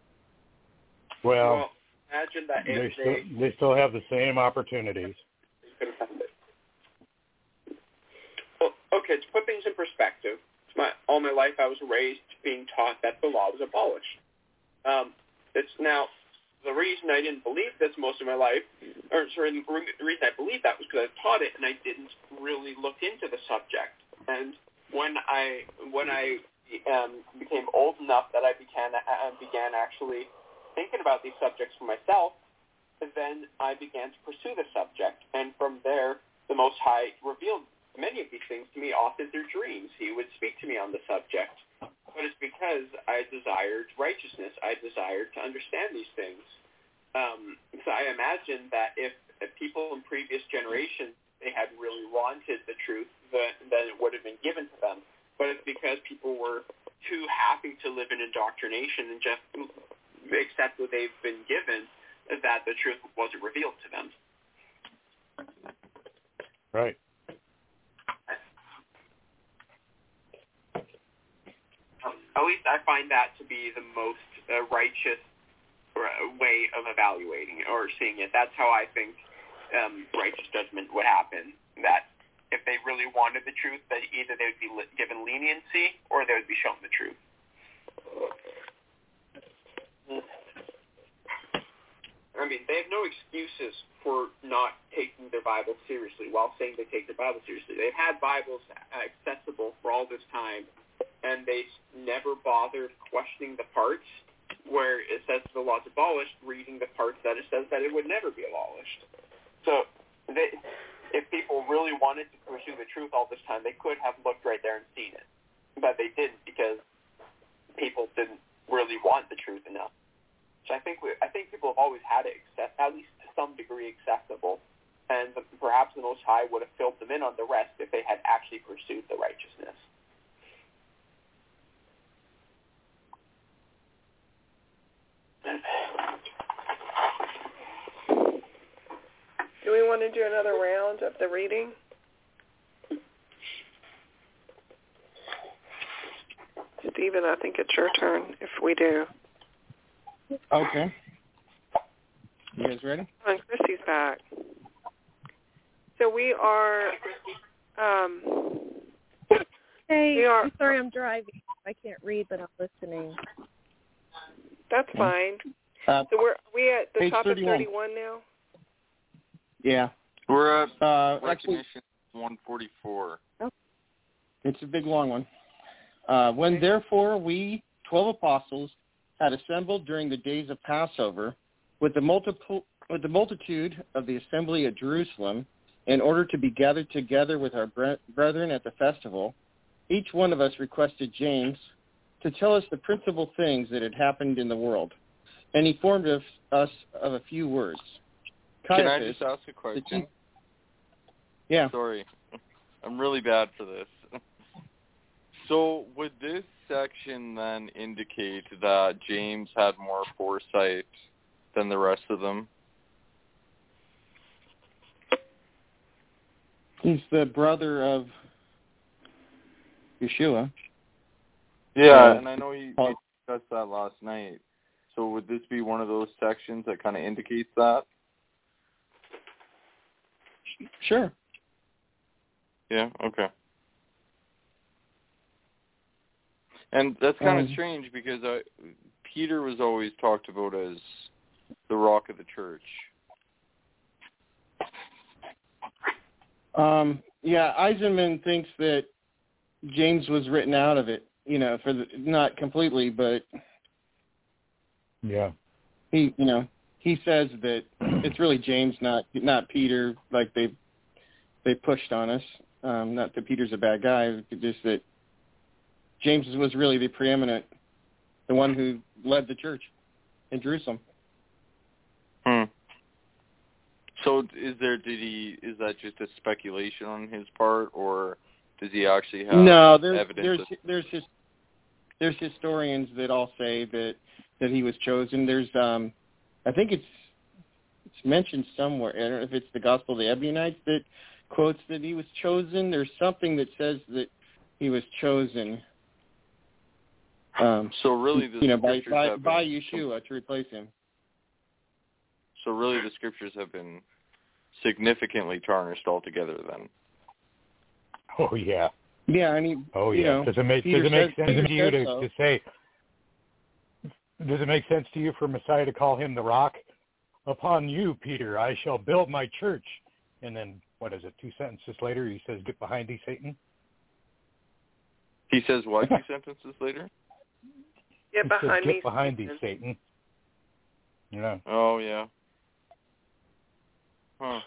Well, imagine that they still have the same opportunities. Well, okay, to put things in perspective, all my life I was raised being taught that the law was abolished. It's now the reason I didn't believe this most of my life, or sorry, the reason I believed that was because I taught it and I didn't really look into the subject. And when I became old enough that I began actually thinking about these subjects for myself, then I began to pursue the subject. And from there, the Most High revealed many of these things to me, often through dreams. He would speak to me on the subject. But it's because I desired righteousness. I desired to understand these things. So I imagine that if people in previous generations, they had really wanted the truth, then it would have been given to them. But it's because people were too happy to live in indoctrination and just accept what they've been given, that the truth wasn't revealed to them. Right. At least I find that to be the most righteous way of evaluating or seeing it. That's how I think righteous judgment would happen. That if they really wanted the truth, that either they would be given leniency or they would be shown the truth. I mean, they have no excuses for not taking their Bible seriously while saying they take their Bible seriously. They've had Bibles accessible for all this time, and they never bothered questioning the parts where it says the law is abolished, reading the parts that it says that it would never be abolished. So if people really wanted to pursue the truth all this time, they could have looked right there and seen it. But they didn't, because people didn't really want the truth enough. So I think people have always had it at least to some degree accessible, and perhaps the Most High would have filled them in on the rest if they had actually pursued the righteousness. 'Cause, I mean, they have no excuses for not taking their Bible seriously while saying they take their Bible seriously. They've had Bibles accessible for all this time, and they never bothered questioning the parts where it says the law is abolished, reading the parts that it says that it would never be abolished. So if people really wanted to pursue the truth all this time, they could have looked right there and seen it. But they didn't, because people didn't really want the truth enough. So I think people have always had it at least to some degree accessible, and perhaps the Most High would have filled them in on the rest if they had actually pursued the righteousness. Do we want to do another round of the reading? Stephen, I think it's your turn if we do. Okay. You guys ready? And Christy's back. So we are... Hey, I'm sorry I'm driving. I can't read, but I'm listening. That's fine. So we at the top 31. of 31 now? Yeah. We're at recognition 144. It's a big, long one. When therefore we, 12 apostles, had assembled during the days of Passover with the multitude of the assembly at Jerusalem, in order to be gathered together with our brethren at the festival, each one of us requested James to tell us the principal things that had happened in the world. And he informed us of a few words. Can I just ask a question? Yeah. Sorry. I'm really bad for this. So would this section then indicate that James had more foresight than the rest of them? He's the brother of Yeshua. Yeah, and I know you discussed that last night. So would this be one of those sections that kind of indicates that? Sure. Yeah, okay. And that's kind of strange because Peter was always talked about as the rock of the church. Yeah, Eisenman thinks that James was written out of it, not completely, but yeah, he says that it's really James, not Peter, like they pushed on us. Not that Peter's a bad guy, just that James was really the preeminent, the one who led the church in Jerusalem. So is that just a speculation on his part, or does he actually have evidence? There's historians that all say that he was chosen. There's I think it's mentioned somewhere. I don't know if it's the Gospel of the Ebionites that quotes that he was chosen. There's something that says that he was chosen. So really, by Yeshua to replace him. So really, the scriptures have been significantly tarnished altogether, then. Oh yeah. Yeah, I mean. Oh yeah. Does it make sense to you to say? Does it make sense to you for Messiah to call him the rock? Upon you, Peter, I shall build my church. And then, what is it? 2 sentences later, he says, "Get behind thee, Satan." He says what? 2 sentences later. Get behind thee, Satan. Yeah. Oh yeah. Huh.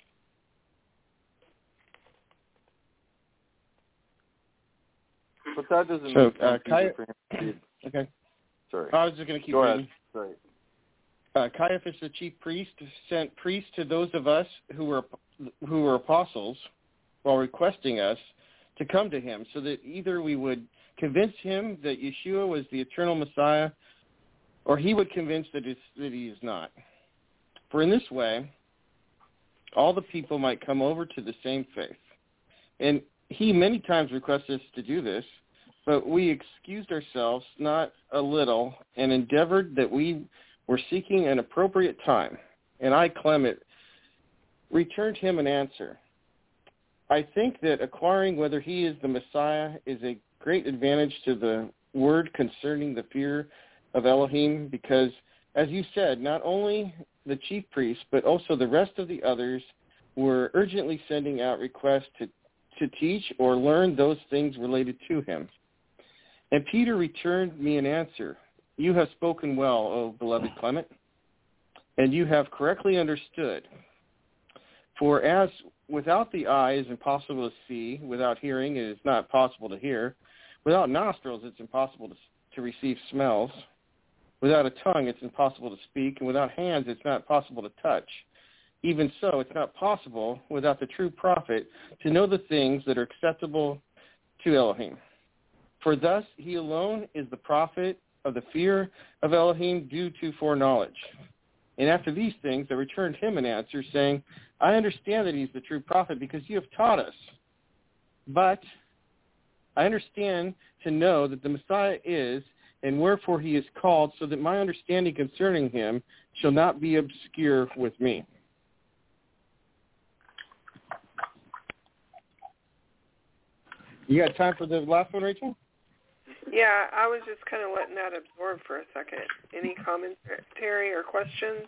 But that doesn't make sense for him to be... Okay. Sorry. I was just going to keep reading. Sorry. Caiaphas, the chief priest, sent priests to those of us who were apostles while requesting us to come to him, so that either we would convince him that Yeshua was the eternal Messiah, or he would convince that he is not. For in this way, all the people might come over to the same faith. And he many times requested us to do this, but we excused ourselves not a little and endeavored that we were seeking an appropriate time. And I, Clement, returned him an answer. I think that acquiring whether he is the Messiah is a great advantage to the word concerning the fear of Elohim, because, as you said, not only the chief priests, but also the rest of the others were urgently sending out requests to teach or learn those things related to him. And Peter returned me an answer. You have spoken well, O beloved Clement, and you have correctly understood. For as without the eye it is impossible to see, without hearing it is not possible to hear, without nostrils it's impossible to receive smells, without a tongue it's impossible to speak, and without hands it's not possible to touch. Even so, it's not possible without the true prophet to know the things that are acceptable to Elohim. For thus he alone is the prophet of the fear of Elohim due to foreknowledge. And after these things, I returned him an answer, saying, I understand that he's the true prophet because you have taught us. But I understand to know that the Messiah is, and wherefore he is called, so that my understanding concerning him shall not be obscure with me. You got time for the last one, Rachel? Yeah, I was just kind of letting that absorb for a second. Any commentary or questions?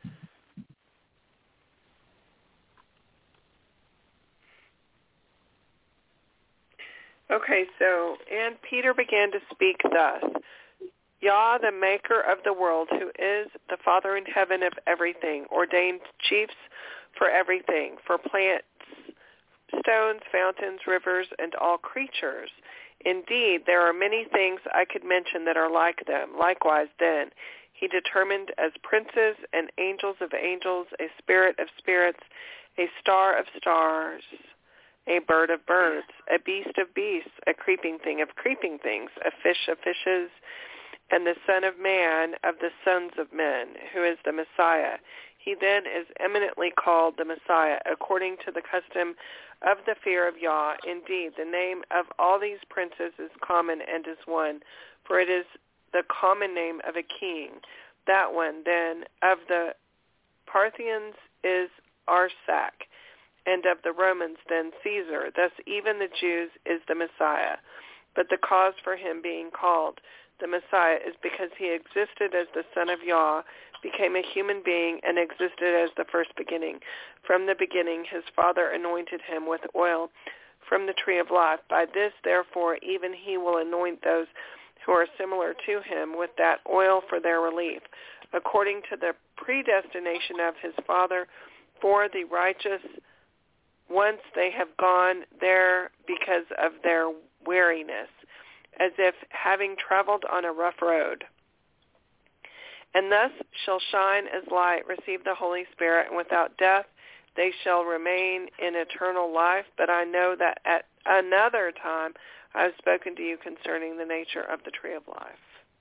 Okay, so, and Peter began to speak thus, Yah, the maker of the world, who is the Father in heaven of everything, ordained chiefs for everything, for plants, stones, fountains, rivers, and all creatures. Indeed, there are many things I could mention that are like them. Likewise, then, he determined as princes and angels of angels, a spirit of spirits, a star of stars, a bird of birds, a beast of beasts, a creeping thing of creeping things, a fish of fishes, and the Son of Man of the sons of men, who is the Messiah. He then is eminently called the Messiah, according to the custom of the fear of Yah. Indeed, the name of all these princes is common and is one, for it is the common name of a king. That one, then, of the Parthians is Arsac, and of the Romans, then, Caesar. Thus even the Jews is the Messiah. But the cause for him being called the Messiah is because he existed as the Son of Yah, became a human being, and existed as the first beginning. From the beginning, his Father anointed him with oil from the tree of life. By this, therefore, even he will anoint those who are similar to him with that oil for their relief, according to the predestination of his Father, for the righteous once they have gone there because of their weariness, as if having traveled on a rough road. And thus shall shine as light, receive the Holy Spirit, and without death they shall remain in eternal life. But I know that at another time I have spoken to you concerning the nature of the tree of life.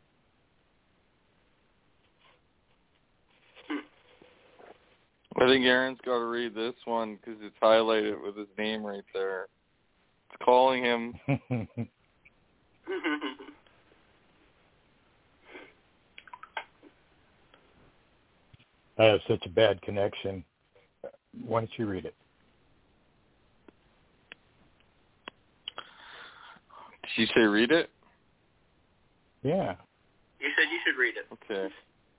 I think Aaron's got to read this one because it's highlighted with his name right there. It's calling him. I have such a bad connection. Why don't you read it? Did you say read it? Yeah. You said you should read it. Okay.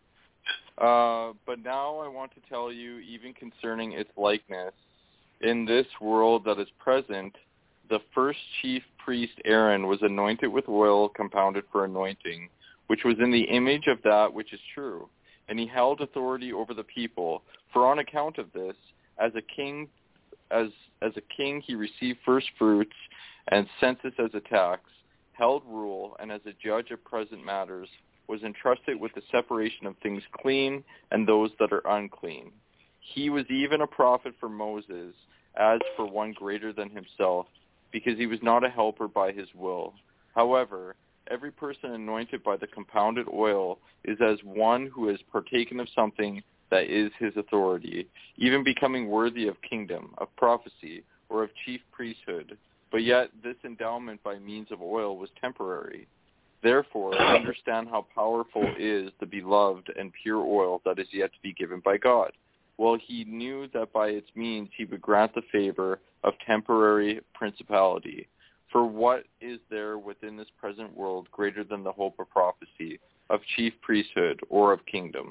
But now I want to tell you, even concerning its likeness, in this world that is present, the first chief priest Aaron was anointed with oil compounded for anointing, which was in the image of that which is true. And he held authority over the people. For on account of this, as a king he received first fruits and census as a tax, held rule, and as a judge of present matters, was entrusted with the separation of things clean and those that are unclean. He was even a prophet for Moses, as for one greater than himself, because he was not a helper by his will. However, every person anointed by the compounded oil is as one who has partaken of something that is his authority, even becoming worthy of kingdom, of prophecy, or of chief priesthood. But yet this endowment by means of oil was temporary. Therefore, understand how powerful is the beloved and pure oil that is yet to be given by God. Well, he knew that by its means he would grant the favor of temporary principality. For what is there within this present world greater than the hope of prophecy, of chief priesthood, or of kingdom?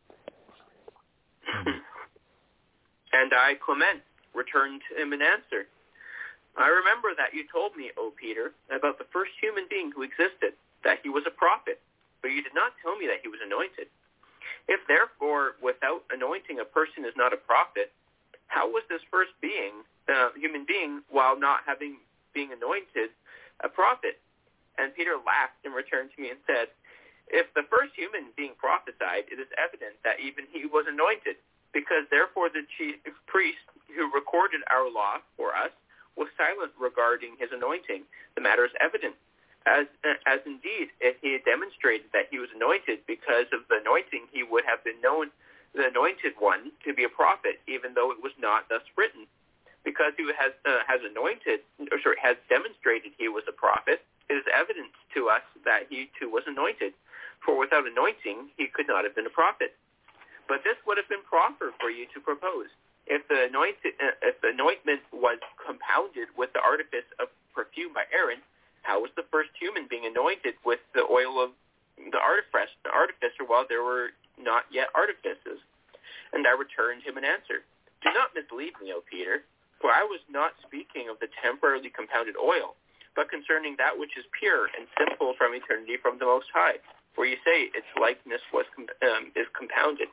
And I, Clement, returned him an answer. I remember that you told me, O Peter, about the first human being who existed, that he was a prophet, but you did not tell me that he was anointed. If therefore without anointing a person is not a prophet, how was this first human being, while not being anointed, a prophet? And Peter laughed and returned to me and said, if the first human being prophesied, it is evident that even he was anointed, because therefore the chief priest who recorded our law for us was silent regarding his anointing. The matter is evident. as indeed if he had demonstrated that he was anointed, because of the anointing he would have been known, the anointed one, to be a prophet, even though it was not thus written. Because he has demonstrated he was a prophet, it is evidence to us that he too was anointed. For without anointing, he could not have been a prophet. But this would have been proper for you to propose. If the anointment was compounded with the artifice of perfume by Aaron, how was the first human being anointed with the oil of the artificer while there were not yet artifices? And I returned him an answer. Do not mislead me, O Peter, for I was not speaking of the temporarily compounded oil, but concerning that which is pure and simple from eternity from the Most High. For you say its likeness is compounded.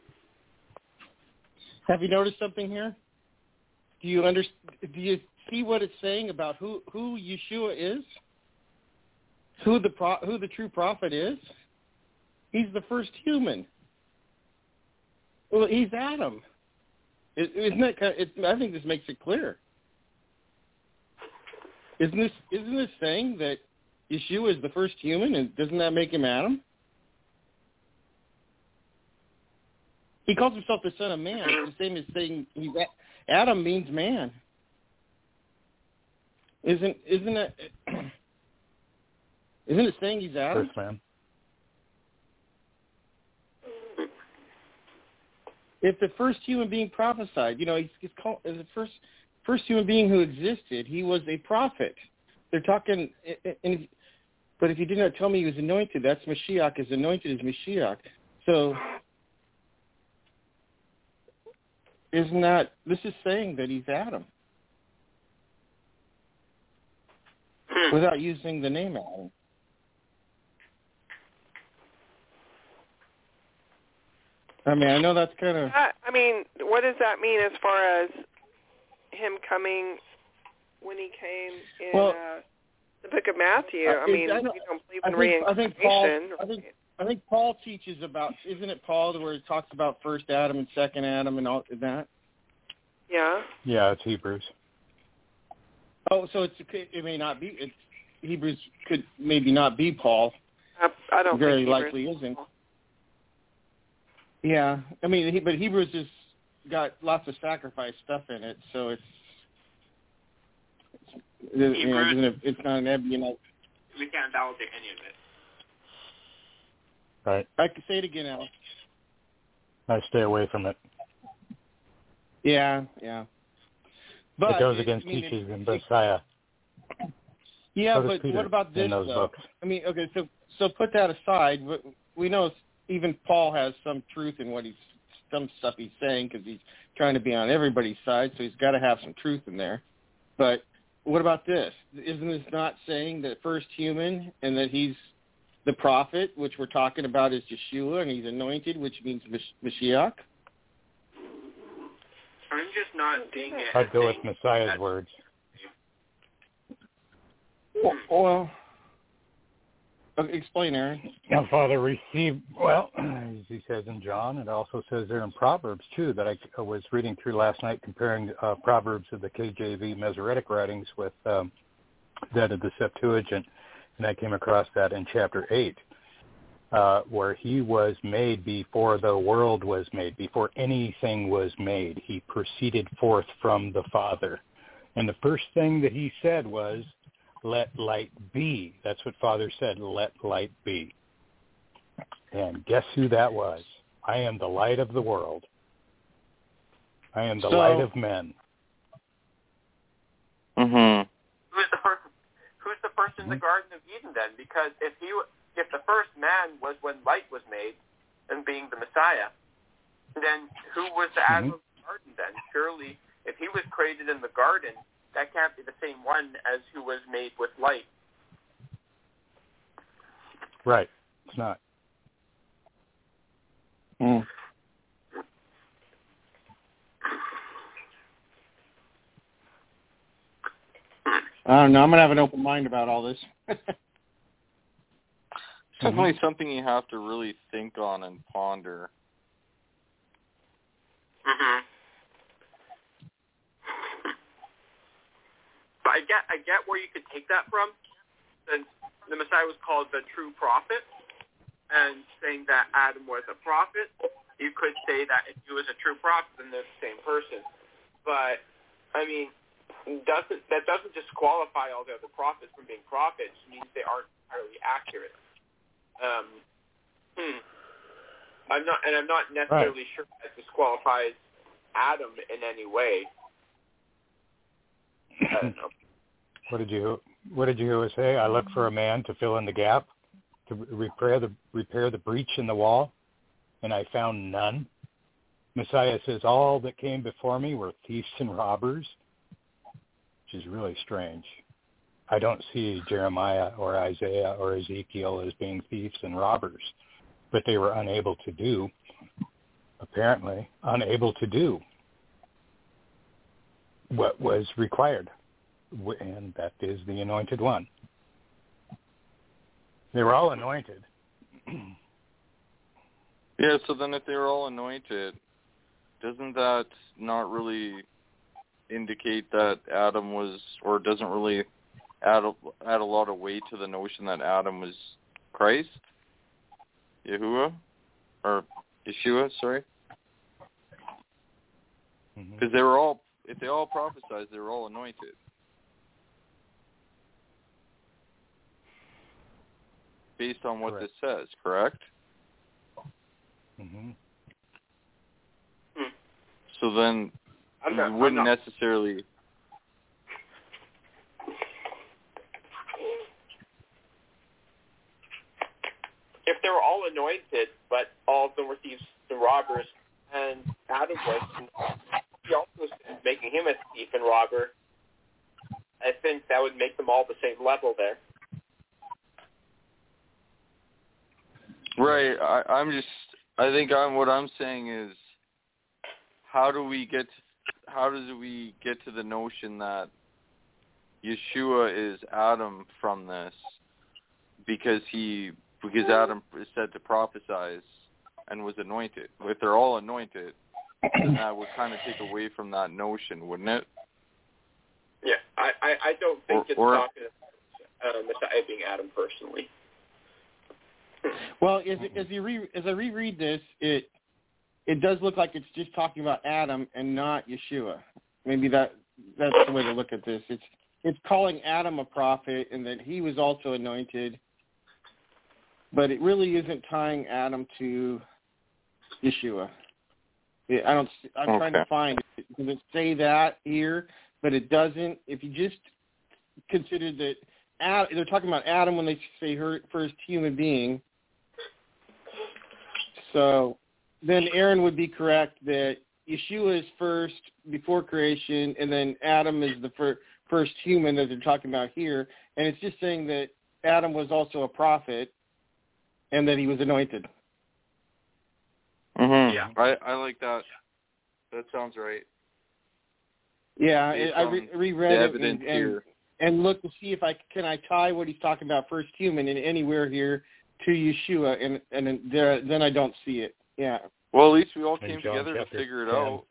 Have you noticed something here? Do you see what it's saying about who Yeshua is? Who the true prophet is? He's the first human. Well, he's Adam. Isn't it? I think this makes it clear. Isn't this saying that Yeshua is the first human, and doesn't that make him Adam? He calls himself the Son of Man. It's the same as saying Adam means man. Isn't it? Isn't it saying he's Adam? First man. If the first human being prophesied, he's called as the first human being who existed. He was a prophet. They're talking, but if you did not tell me he was anointed, that's Mashiach. Is anointed is Mashiach. So, isn't that? This is saying that he's Adam without using the name Adam. I mean, I know that's kind of... what does that mean as far as him coming when he came in the book of Matthew? We don't believe in reincarnation. I think Paul teaches about... Isn't it Paul where he talks about first Adam and second Adam and all that? Yeah. Yeah, it's Hebrews. Oh, so it may not be... Hebrews could maybe not be Paul. I don't Very think likely isn't. Yeah, but Hebrews has got lots of sacrifice stuff in it, so it's not an Ebionite. We can't validate any of it. Right. I can say it again, Alex. I stay away from it. Yeah. But it goes against teachings in Messiah. Yeah, so but what about this, in those though? books. Okay, so put that aside. We know even Paul has some truth in some stuff he's saying because he's trying to be on everybody's side, so he's got to have some truth in there. But what about this? Isn't this not saying that first human and that he's the prophet, which we're talking about is Yeshua, and he's anointed, which means Mashiach? I'm just not seeing it. I'd go with Messiah's words. Well, explain, Aaron. Now, Father received, as he says in John, it also says there in Proverbs, too, that I was reading through last night comparing Proverbs of the KJV Masoretic writings with that of the Septuagint, and I came across that in chapter 8, where he was made before the world was made, before anything was made. He proceeded forth from the Father. And the first thing that he said was, let light be. That's what Father said, let light be. And guess who that was? I am the light of the world. I am the light of men. Mm-hmm. Who's the first in the Garden of Eden then? Because if the first man was when light was made, and being the Messiah, then who was the Adam of the garden then? Surely, if he was created in the garden, that can't be the same one as who was made with light. Right. It's not. Mm. I don't know. I'm going to have an open mind about all this. Definitely something you have to really think on and ponder. Mm-hmm. But I get where you could take that from, since the Messiah was called the true prophet, and saying that Adam was a prophet, you could say that if he was a true prophet, then they're the same person. But, I mean, that doesn't disqualify all the other prophets from being prophets. It means they aren't entirely accurate. I'm not necessarily sure that disqualifies Adam in any way. I don't know. What did you say? I look for a man to fill in the gap, to repair the breach in the wall, and I found none. Messiah says, all that came before me were thieves and robbers, which is really strange. I don't see Jeremiah or Isaiah or Ezekiel as being thieves and robbers, but they were unable to do what was required, and that is the Anointed One. They were all anointed. Yeah, so then if they were all anointed, doesn't that not really indicate that Adam was, or doesn't really add a lot of weight to the notion that Adam was Christ? Yeshua, sorry. Because they were all, if they all prophesied, they were all anointed. Based on what this says, correct? Mm-hmm. So then you wouldn't necessarily... If they were all anointed, but all of them were thieves and robbers, and Adam was, he also was making him a thief and robber, I think that would make them all the same level there. Right. What I'm saying is, how do we get to the notion that Yeshua is Adam from this, because Adam is said to prophesize and was anointed. If they're all anointed, then that would kind of take away from that notion, wouldn't it? Yeah, I don't think it's talking about Messiah being Adam personally. Well, as I reread this, it does look like it's just talking about Adam and not Yeshua. Maybe that's the way to look at this. It's calling Adam a prophet and that he was also anointed, but it really isn't tying Adam to Yeshua. I'm trying to find it. Does it say that here? But it doesn't. If you just consider that they're talking about Adam when they say her first human being. So then Aaron would be correct that Yeshua is first before creation, and then Adam is the first human that they're talking about here. And it's just saying that Adam was also a prophet and that he was anointed. Mm-hmm. Yeah, I like that. That sounds right. Yeah, I reread it and look to see if I tie what he's talking about first human in anywhere here to Yeshua, and then I don't see it. Yeah. Well, at least we all came together to figure it out.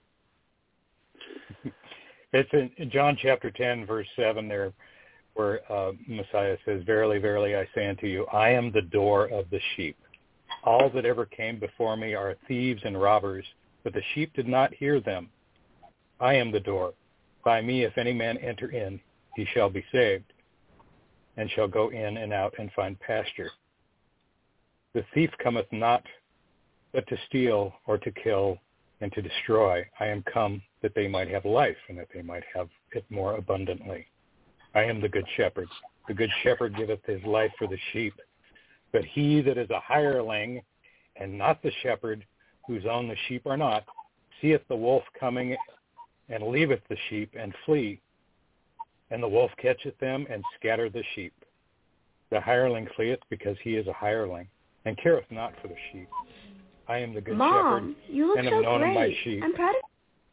It's in John chapter 10, verse 7 there, where Messiah says, "Verily, verily, I say unto you, I am the door of the sheep. All that ever came before me are thieves and robbers, but the sheep did not hear them. I am the door. By me, if any man enter in, he shall be saved, and shall go in and out and find pasture. The thief cometh not but to steal or to kill and to destroy. I am come that they might have life, and that they might have it more abundantly. I am the good shepherd. The good shepherd giveth his life for the sheep. But he that is a hireling, and not the shepherd, whose own the sheep are not, seeth the wolf coming, and leaveth the sheep, and flee. And the wolf catcheth them, and scattereth the sheep. The hireling fleeth, because he is a hireling, and careth not for the sheep. I am the good shepherd, you look and so am known of my great. sheep." I'm proud of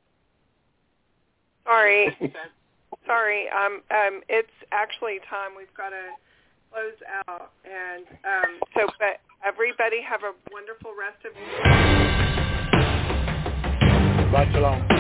Sorry. It's actually time. We've got to close out, and but everybody have a wonderful rest of your day. Shabbat shalom.